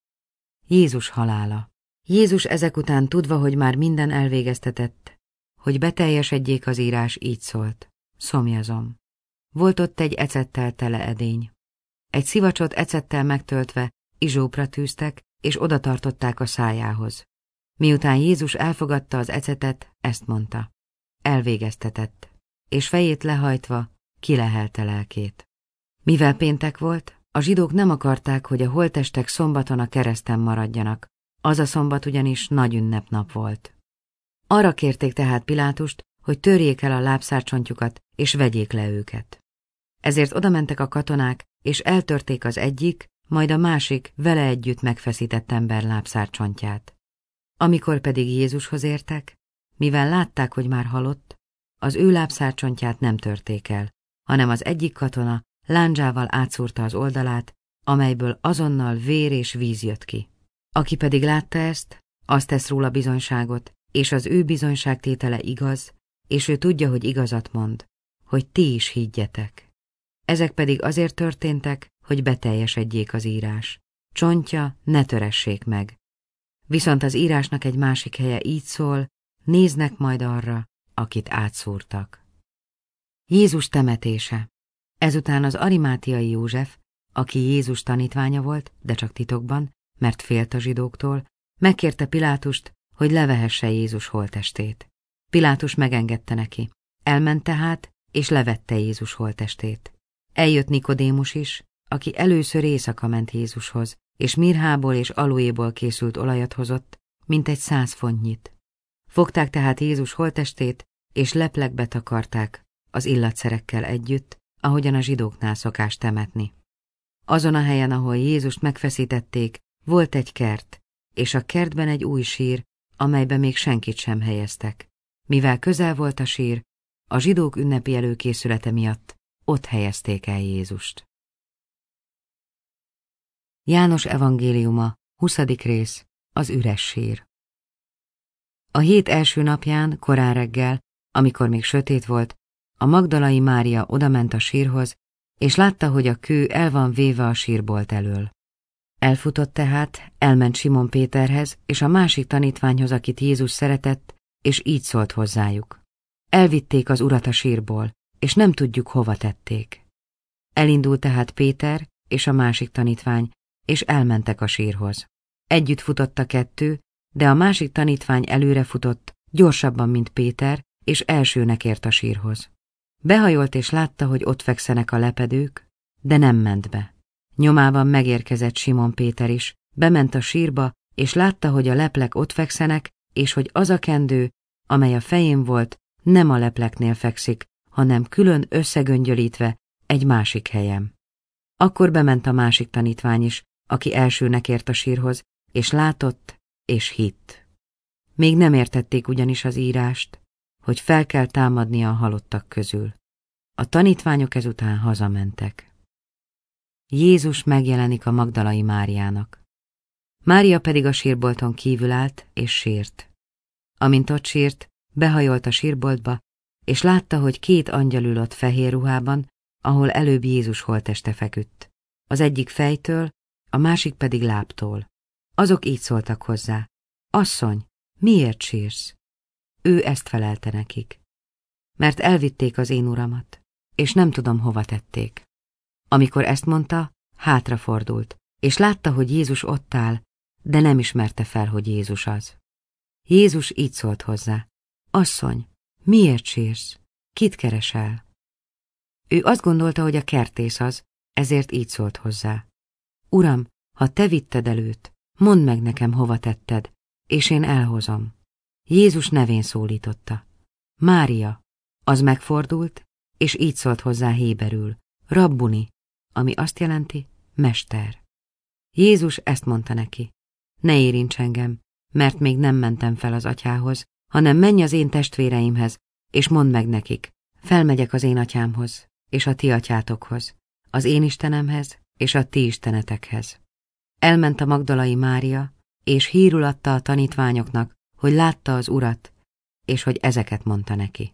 Jézus halála. Jézus ezek után tudva, hogy már minden elvégeztetett, hogy beteljesedjék az írás, így szólt: szomjazom. Volt ott egy ecettel tele edény. Egy szivacsot ecettel megtöltve izsópra tűztek, és oda tartották a szájához. Miután Jézus elfogadta az ecetet, ezt mondta: elvégeztetett, és fejét lehajtva kilehelte lelkét. Mivel péntek volt, a zsidók nem akarták, hogy a holttestek szombaton a kereszten maradjanak, az a szombat ugyanis nagy ünnepnap volt. Arra kérték tehát Pilátust, hogy törjék el a lábszárcsontjukat, és vegyék le őket. Ezért odamentek a katonák, és eltörték az egyik, majd a másik vele együtt megfeszített ember lábszárcsontját. Amikor pedig Jézushoz értek, mivel látták, hogy már halott, az ő lábszárcsontját nem törték el, hanem az egyik katona lándzsával átszúrta az oldalát, amelyből azonnal vér és víz jött ki. Aki pedig látta ezt, azt tesz róla bizonyságot, és az ő bizonyságtétele igaz, és ő tudja, hogy igazat mond, hogy ti is higgyetek. Ezek pedig azért történtek, hogy beteljesedjék az írás. Csontja ne töressék meg. Viszont az írásnak egy másik helye így szól: néznek majd arra, akit átszúrtak. Jézus temetése. Ezután az arimátiai József, aki Jézus tanítványa volt, de csak titokban, mert félt a zsidóktól, megkérte Pilátust, hogy levehesse Jézus holttestét. Pilátus megengedte neki. Elment tehát, és levette Jézus holttestét. Eljött Nikodémus is, aki először éjszaka ment Jézushoz, és mirhából és aloéból készült olajat hozott, mintegy száz fontnyit. Fogták tehát Jézus holttestét, és leplekbe takarták, az illatszerekkel együtt, ahogyan a zsidóknál szokás temetni. Azon a helyen, ahol Jézust megfeszítették, volt egy kert, és a kertben egy új sír, amelybe még senkit sem helyeztek. Mivel közel volt a sír, a zsidók ünnepi előkészülete miatt ott helyezték el Jézust. János evangéliuma, huszadik rész, az üres sír. A hét első napján, korán reggel, amikor még sötét volt, a magdalai Mária odament a sírhoz, és látta, hogy a kő el van véve a sírbolt elől. Elfutott tehát, elment Simon Péterhez és a másik tanítványhoz, akit Jézus szeretett, és így szólt hozzájuk: elvitték az urat a sírból, és nem tudjuk, hova tették. Elindult tehát Péter és a másik tanítvány, és elmentek a sírhoz. Együtt futott a kettő, de a másik tanítvány előre futott, gyorsabban, mint Péter, és elsőnek ért a sírhoz. Behajolt és látta, hogy ott fekszenek a lepedők, de nem ment be. Nyomában megérkezett Simon Péter is, bement a sírba, és látta, hogy a leplek ott fekszenek, és hogy az a kendő, amely a fején volt, nem a lepleknél fekszik, hanem külön összegöngyölítve egy másik helyen. Akkor bement a másik tanítvány is, aki elsőnek ért a sírhoz, és látott, és hitt. Még nem értették ugyanis az írást, hogy fel kell támadnia a halottak közül. A tanítványok ezután hazamentek. Jézus megjelenik a Magdalai Máriának. Mária pedig a sírbolton kívül állt és sírt. Amint ott sírt, behajolt a sírboltba, és látta, hogy két angyal ül ott fehér ruhában, ahol előbb Jézus holtteste feküdt. Az egyik fejtől, a másik pedig lábtól. Azok így szóltak hozzá: Asszony, miért sírsz? Ő ezt felelte nekik: Mert elvitték az én uramat, és nem tudom, hova tették. Amikor ezt mondta, hátrafordult, és látta, hogy Jézus ott áll, de nem ismerte fel, hogy Jézus az. Jézus így szólt hozzá: Asszony, miért sírsz? Kit keresel? Ő azt gondolta, hogy a kertész az, ezért így szólt hozzá: Uram, ha te vitted előtt, mondd meg nekem, hova tetted, és én elhozom. Jézus nevén szólította: Mária. Az megfordult, és így szólt hozzá héberül: Rabbuni, ami azt jelenti: Mester. Jézus ezt mondta neki: Ne érints engem, mert még nem mentem fel az atyához, hanem menj az én testvéreimhez, és mondd meg nekik: Felmegyek az én atyámhoz, és a ti atyátokhoz, az én Istenemhez, és a ti istenetekhez. Elment a Magdalai Mária, és hírül adta a tanítványoknak, hogy látta az Urat, és hogy ezeket mondta neki.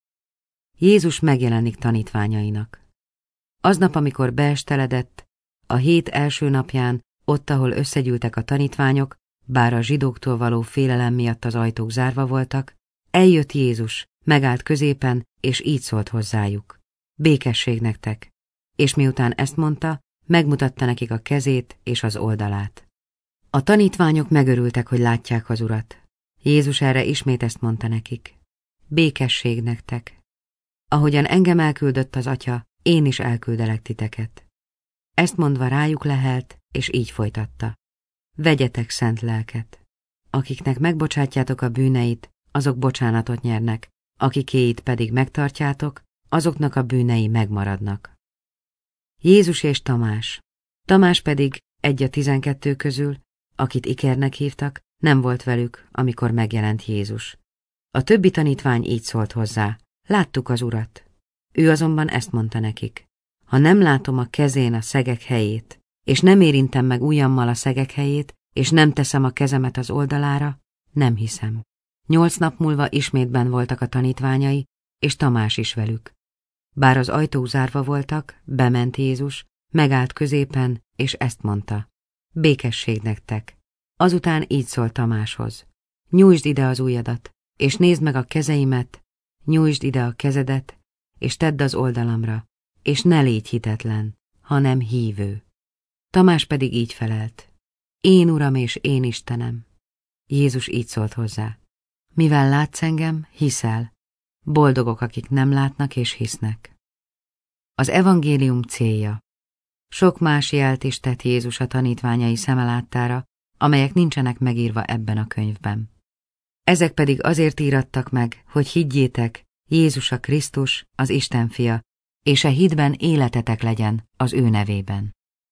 Jézus megjelenik tanítványainak. Aznap, amikor beesteledett, a hét első napján, ott, ahol összegyűltek a tanítványok, bár a zsidóktól való félelem miatt az ajtók zárva voltak, eljött Jézus, megállt középen, és így szólt hozzájuk: Békesség nektek! És miután ezt mondta, megmutatta nekik a kezét és az oldalát. A tanítványok megörültek, hogy látják az Urat. Jézus erre ismét ezt mondta nekik: Békesség nektek! Ahogyan engem elküldött az Atya, én is elküldelek titeket. Ezt mondva rájuk lehelt, és így folytatta: Vegyetek szent lelket! Akiknek megbocsátjátok a bűneit, azok bocsánatot nyernek, akikéit pedig megtartjátok, azoknak a bűnei megmaradnak. Jézus és Tamás. Tamás pedig, egy a tizenkettő közül, akit Ikernek hívtak, nem volt velük, amikor megjelent Jézus. A többi tanítvány így szólt hozzá: Láttuk az Urat. Ő azonban ezt mondta nekik: Ha nem látom a kezén a szegek helyét, és nem érintem meg ujjammal a szegek helyét, és nem teszem a kezemet az oldalára, nem hiszem. Nyolc nap múlva ismét benn voltak a tanítványai, és Tamás is velük. Bár az ajtók zárva voltak, bement Jézus, megállt középen, és ezt mondta: Békesség nektek! Azután így szólt Tamáshoz: Nyújtsd ide az ujjadat, és nézd meg a kezeimet, nyújtsd ide a kezedet, és tedd az oldalamra, és ne légy hitetlen, hanem hívő. Tamás pedig így felelt: Én Uram és én Istenem. Jézus így szólt hozzá: Mivel látsz engem, hiszel. Boldogok, akik nem látnak és hisznek. Az evangélium célja. Sok más jelt is tett Jézus a tanítványai szeme láttára, amelyek nincsenek megírva ebben a könyvben. Ezek pedig azért írattak meg, hogy higgyétek, Jézus a Krisztus, az Isten fia, és e hitben életetek legyen az ő nevében.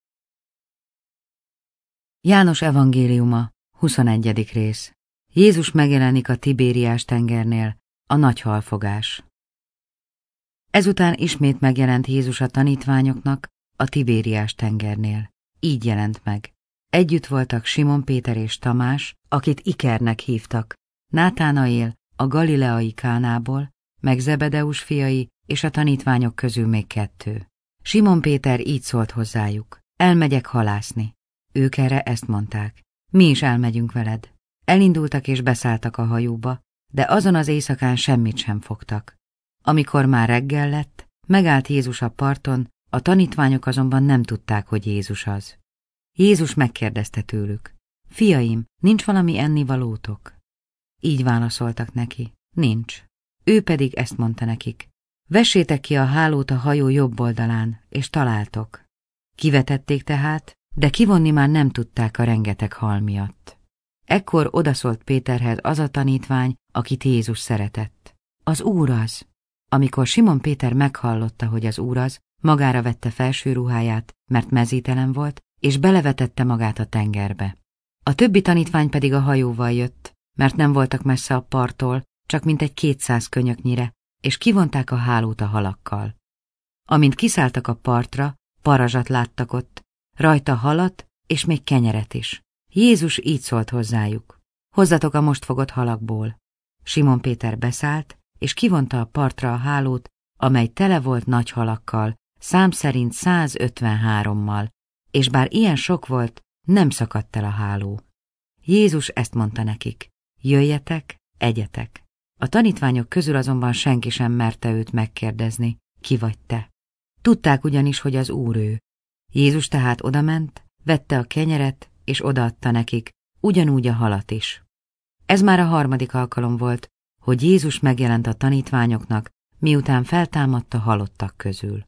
János evangéliuma, huszonegyedik rész. Jézus megjelenik a Tibériás tengernél, a nagy halfogás. Ezután ismét megjelent Jézus a tanítványoknak a Tibériás tengernél. Így jelent meg. Együtt voltak Simon Péter és Tamás, akit Ikernek hívtak, Nátánaél a galileai Kánából, meg Zebedeus fiai, és a tanítványok közül még kettő. Simon Péter így szólt hozzájuk: Elmegyek halászni. Ők erre ezt mondták: Mi is elmegyünk veled. Elindultak és beszálltak a hajóba, de azon az éjszakán semmit sem fogtak. Amikor már reggel lett, megállt Jézus a parton, a tanítványok azonban nem tudták, hogy Jézus az. Jézus megkérdezte tőlük: Fiaim, nincs valami ennivalótok? Így válaszoltak neki: Nincs. Ő pedig ezt mondta nekik: Vessétek ki a hálót a hajó jobb oldalán, és találtok. Kivetették tehát, de kivonni már nem tudták a rengeteg hal miatt. Ekkor odaszólt Péterhez az a tanítvány, akit Jézus szeretett: Az Úr az! Amikor Simon Péter meghallotta, hogy az Úr az, magára vette felső ruháját, mert mezítelen volt, és belevetette magát a tengerbe. A többi tanítvány pedig a hajóval jött, mert nem voltak messze a parttól, csak mintegy kétszáz könyöknyire, és kivonták a hálót a halakkal. Amint kiszálltak a partra, parazsat láttak ott, rajta halat és még kenyeret is. Jézus így szólt hozzájuk: hozzatok a most fogott halakból. Simon Péter beszállt, és kivonta a partra a hálót, amely tele volt nagy halakkal, szám szerint százötvenhárommal, és bár ilyen sok volt, nem szakadt el a háló. Jézus ezt mondta nekik: jöjjetek, egyetek. A tanítványok közül azonban senki sem merte őt megkérdezni: ki vagy te? Tudták ugyanis, hogy az Úr ő. Jézus tehát odament, vette a kenyeret, és odaadta nekik, ugyanúgy a halat is. Ez már a harmadik alkalom volt, hogy Jézus megjelent a tanítványoknak, miután feltámadt a halottak közül.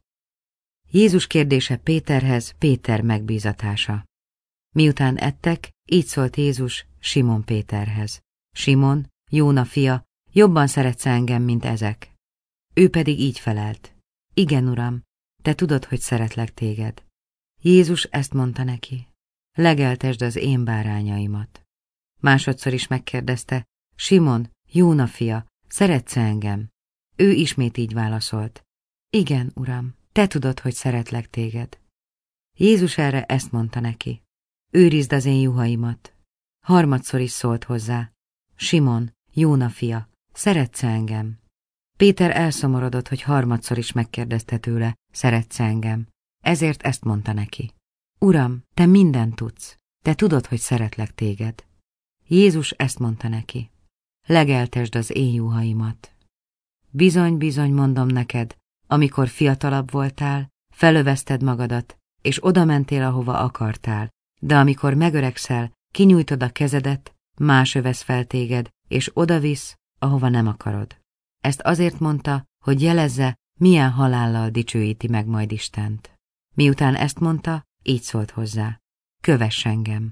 Jézus kérdése Péterhez, Péter megbízatása. Miután ettek, így szólt Jézus Simon Péterhez: Simon, Jóna fia, jobban szeretsz engem, mint ezek? Ő pedig így felelt: igen, Uram, te tudod, hogy szeretlek téged. Jézus ezt mondta neki: legeltesd az én bárányaimat. Másodszor is megkérdezte: Simon, Jóna fia, szeretsz engem? Ő ismét így válaszolt: igen, Uram, te tudod, hogy szeretlek téged. Jézus erre ezt mondta neki: őrizd az én juhaimat. Harmadszor is szólt hozzá: Simon, Jóna fia, szeretsz engem? Péter elszomorodott, hogy harmadszor is megkérdezte tőle: szeretsz engem? Ezért ezt mondta neki: Uram, te mindent tudsz, te tudod, hogy szeretlek téged. Jézus ezt mondta neki: legeltesd az én juhaimat. Bizony, bizony mondom neked, amikor fiatalabb voltál, felövezted magadat, és odamentél, ahova akartál, de amikor megöregszel, kinyújtod a kezedet, más övesz fel téged, és odavisz, ahova nem akarod. Ezt azért mondta, hogy jelezze, milyen halállal dicsőíti meg majd Istent. Miután ezt mondta, így szólt hozzá: kövess engem.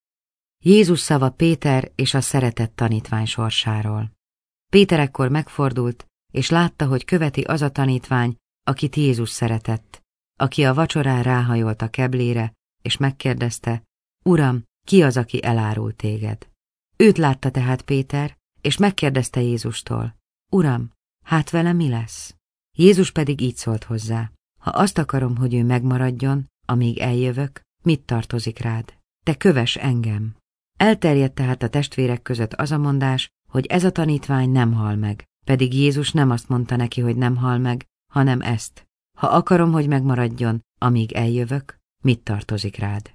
Jézus szava Péter és a szeretett tanítvány sorsáról. Péter ekkor megfordult, és látta, hogy követi az a tanítvány, akit Jézus szeretett, aki a vacsorán ráhajolt a keblére, és megkérdezte: Uram, ki az, aki elárul téged? Őt látta tehát Péter, és megkérdezte Jézustól: Uram, hát vele mi lesz? Jézus pedig így szólt hozzá: ha azt akarom, hogy ő megmaradjon, amíg eljövök, mit tartozik rád? Te kövess engem. Elterjedt tehát a testvérek között az a mondás, hogy ez a tanítvány nem hal meg, pedig Jézus nem azt mondta neki, hogy nem hal meg, hanem ezt: ha akarom, hogy megmaradjon, amíg eljövök, mit tartozik rád?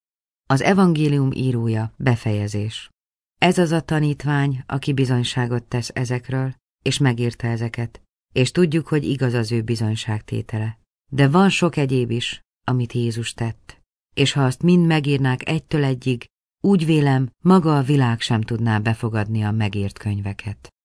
Az evangélium írója, befejezés. Ez az a tanítvány, aki bizonyságot tesz ezekről, és megírta ezeket, és tudjuk, hogy igaz az ő bizonyságtétele. De van sok egyéb is, amit Jézus tett, és ha azt mind megírnák egytől egyig, úgy vélem, maga a világ sem tudná befogadni a megírt könyveket.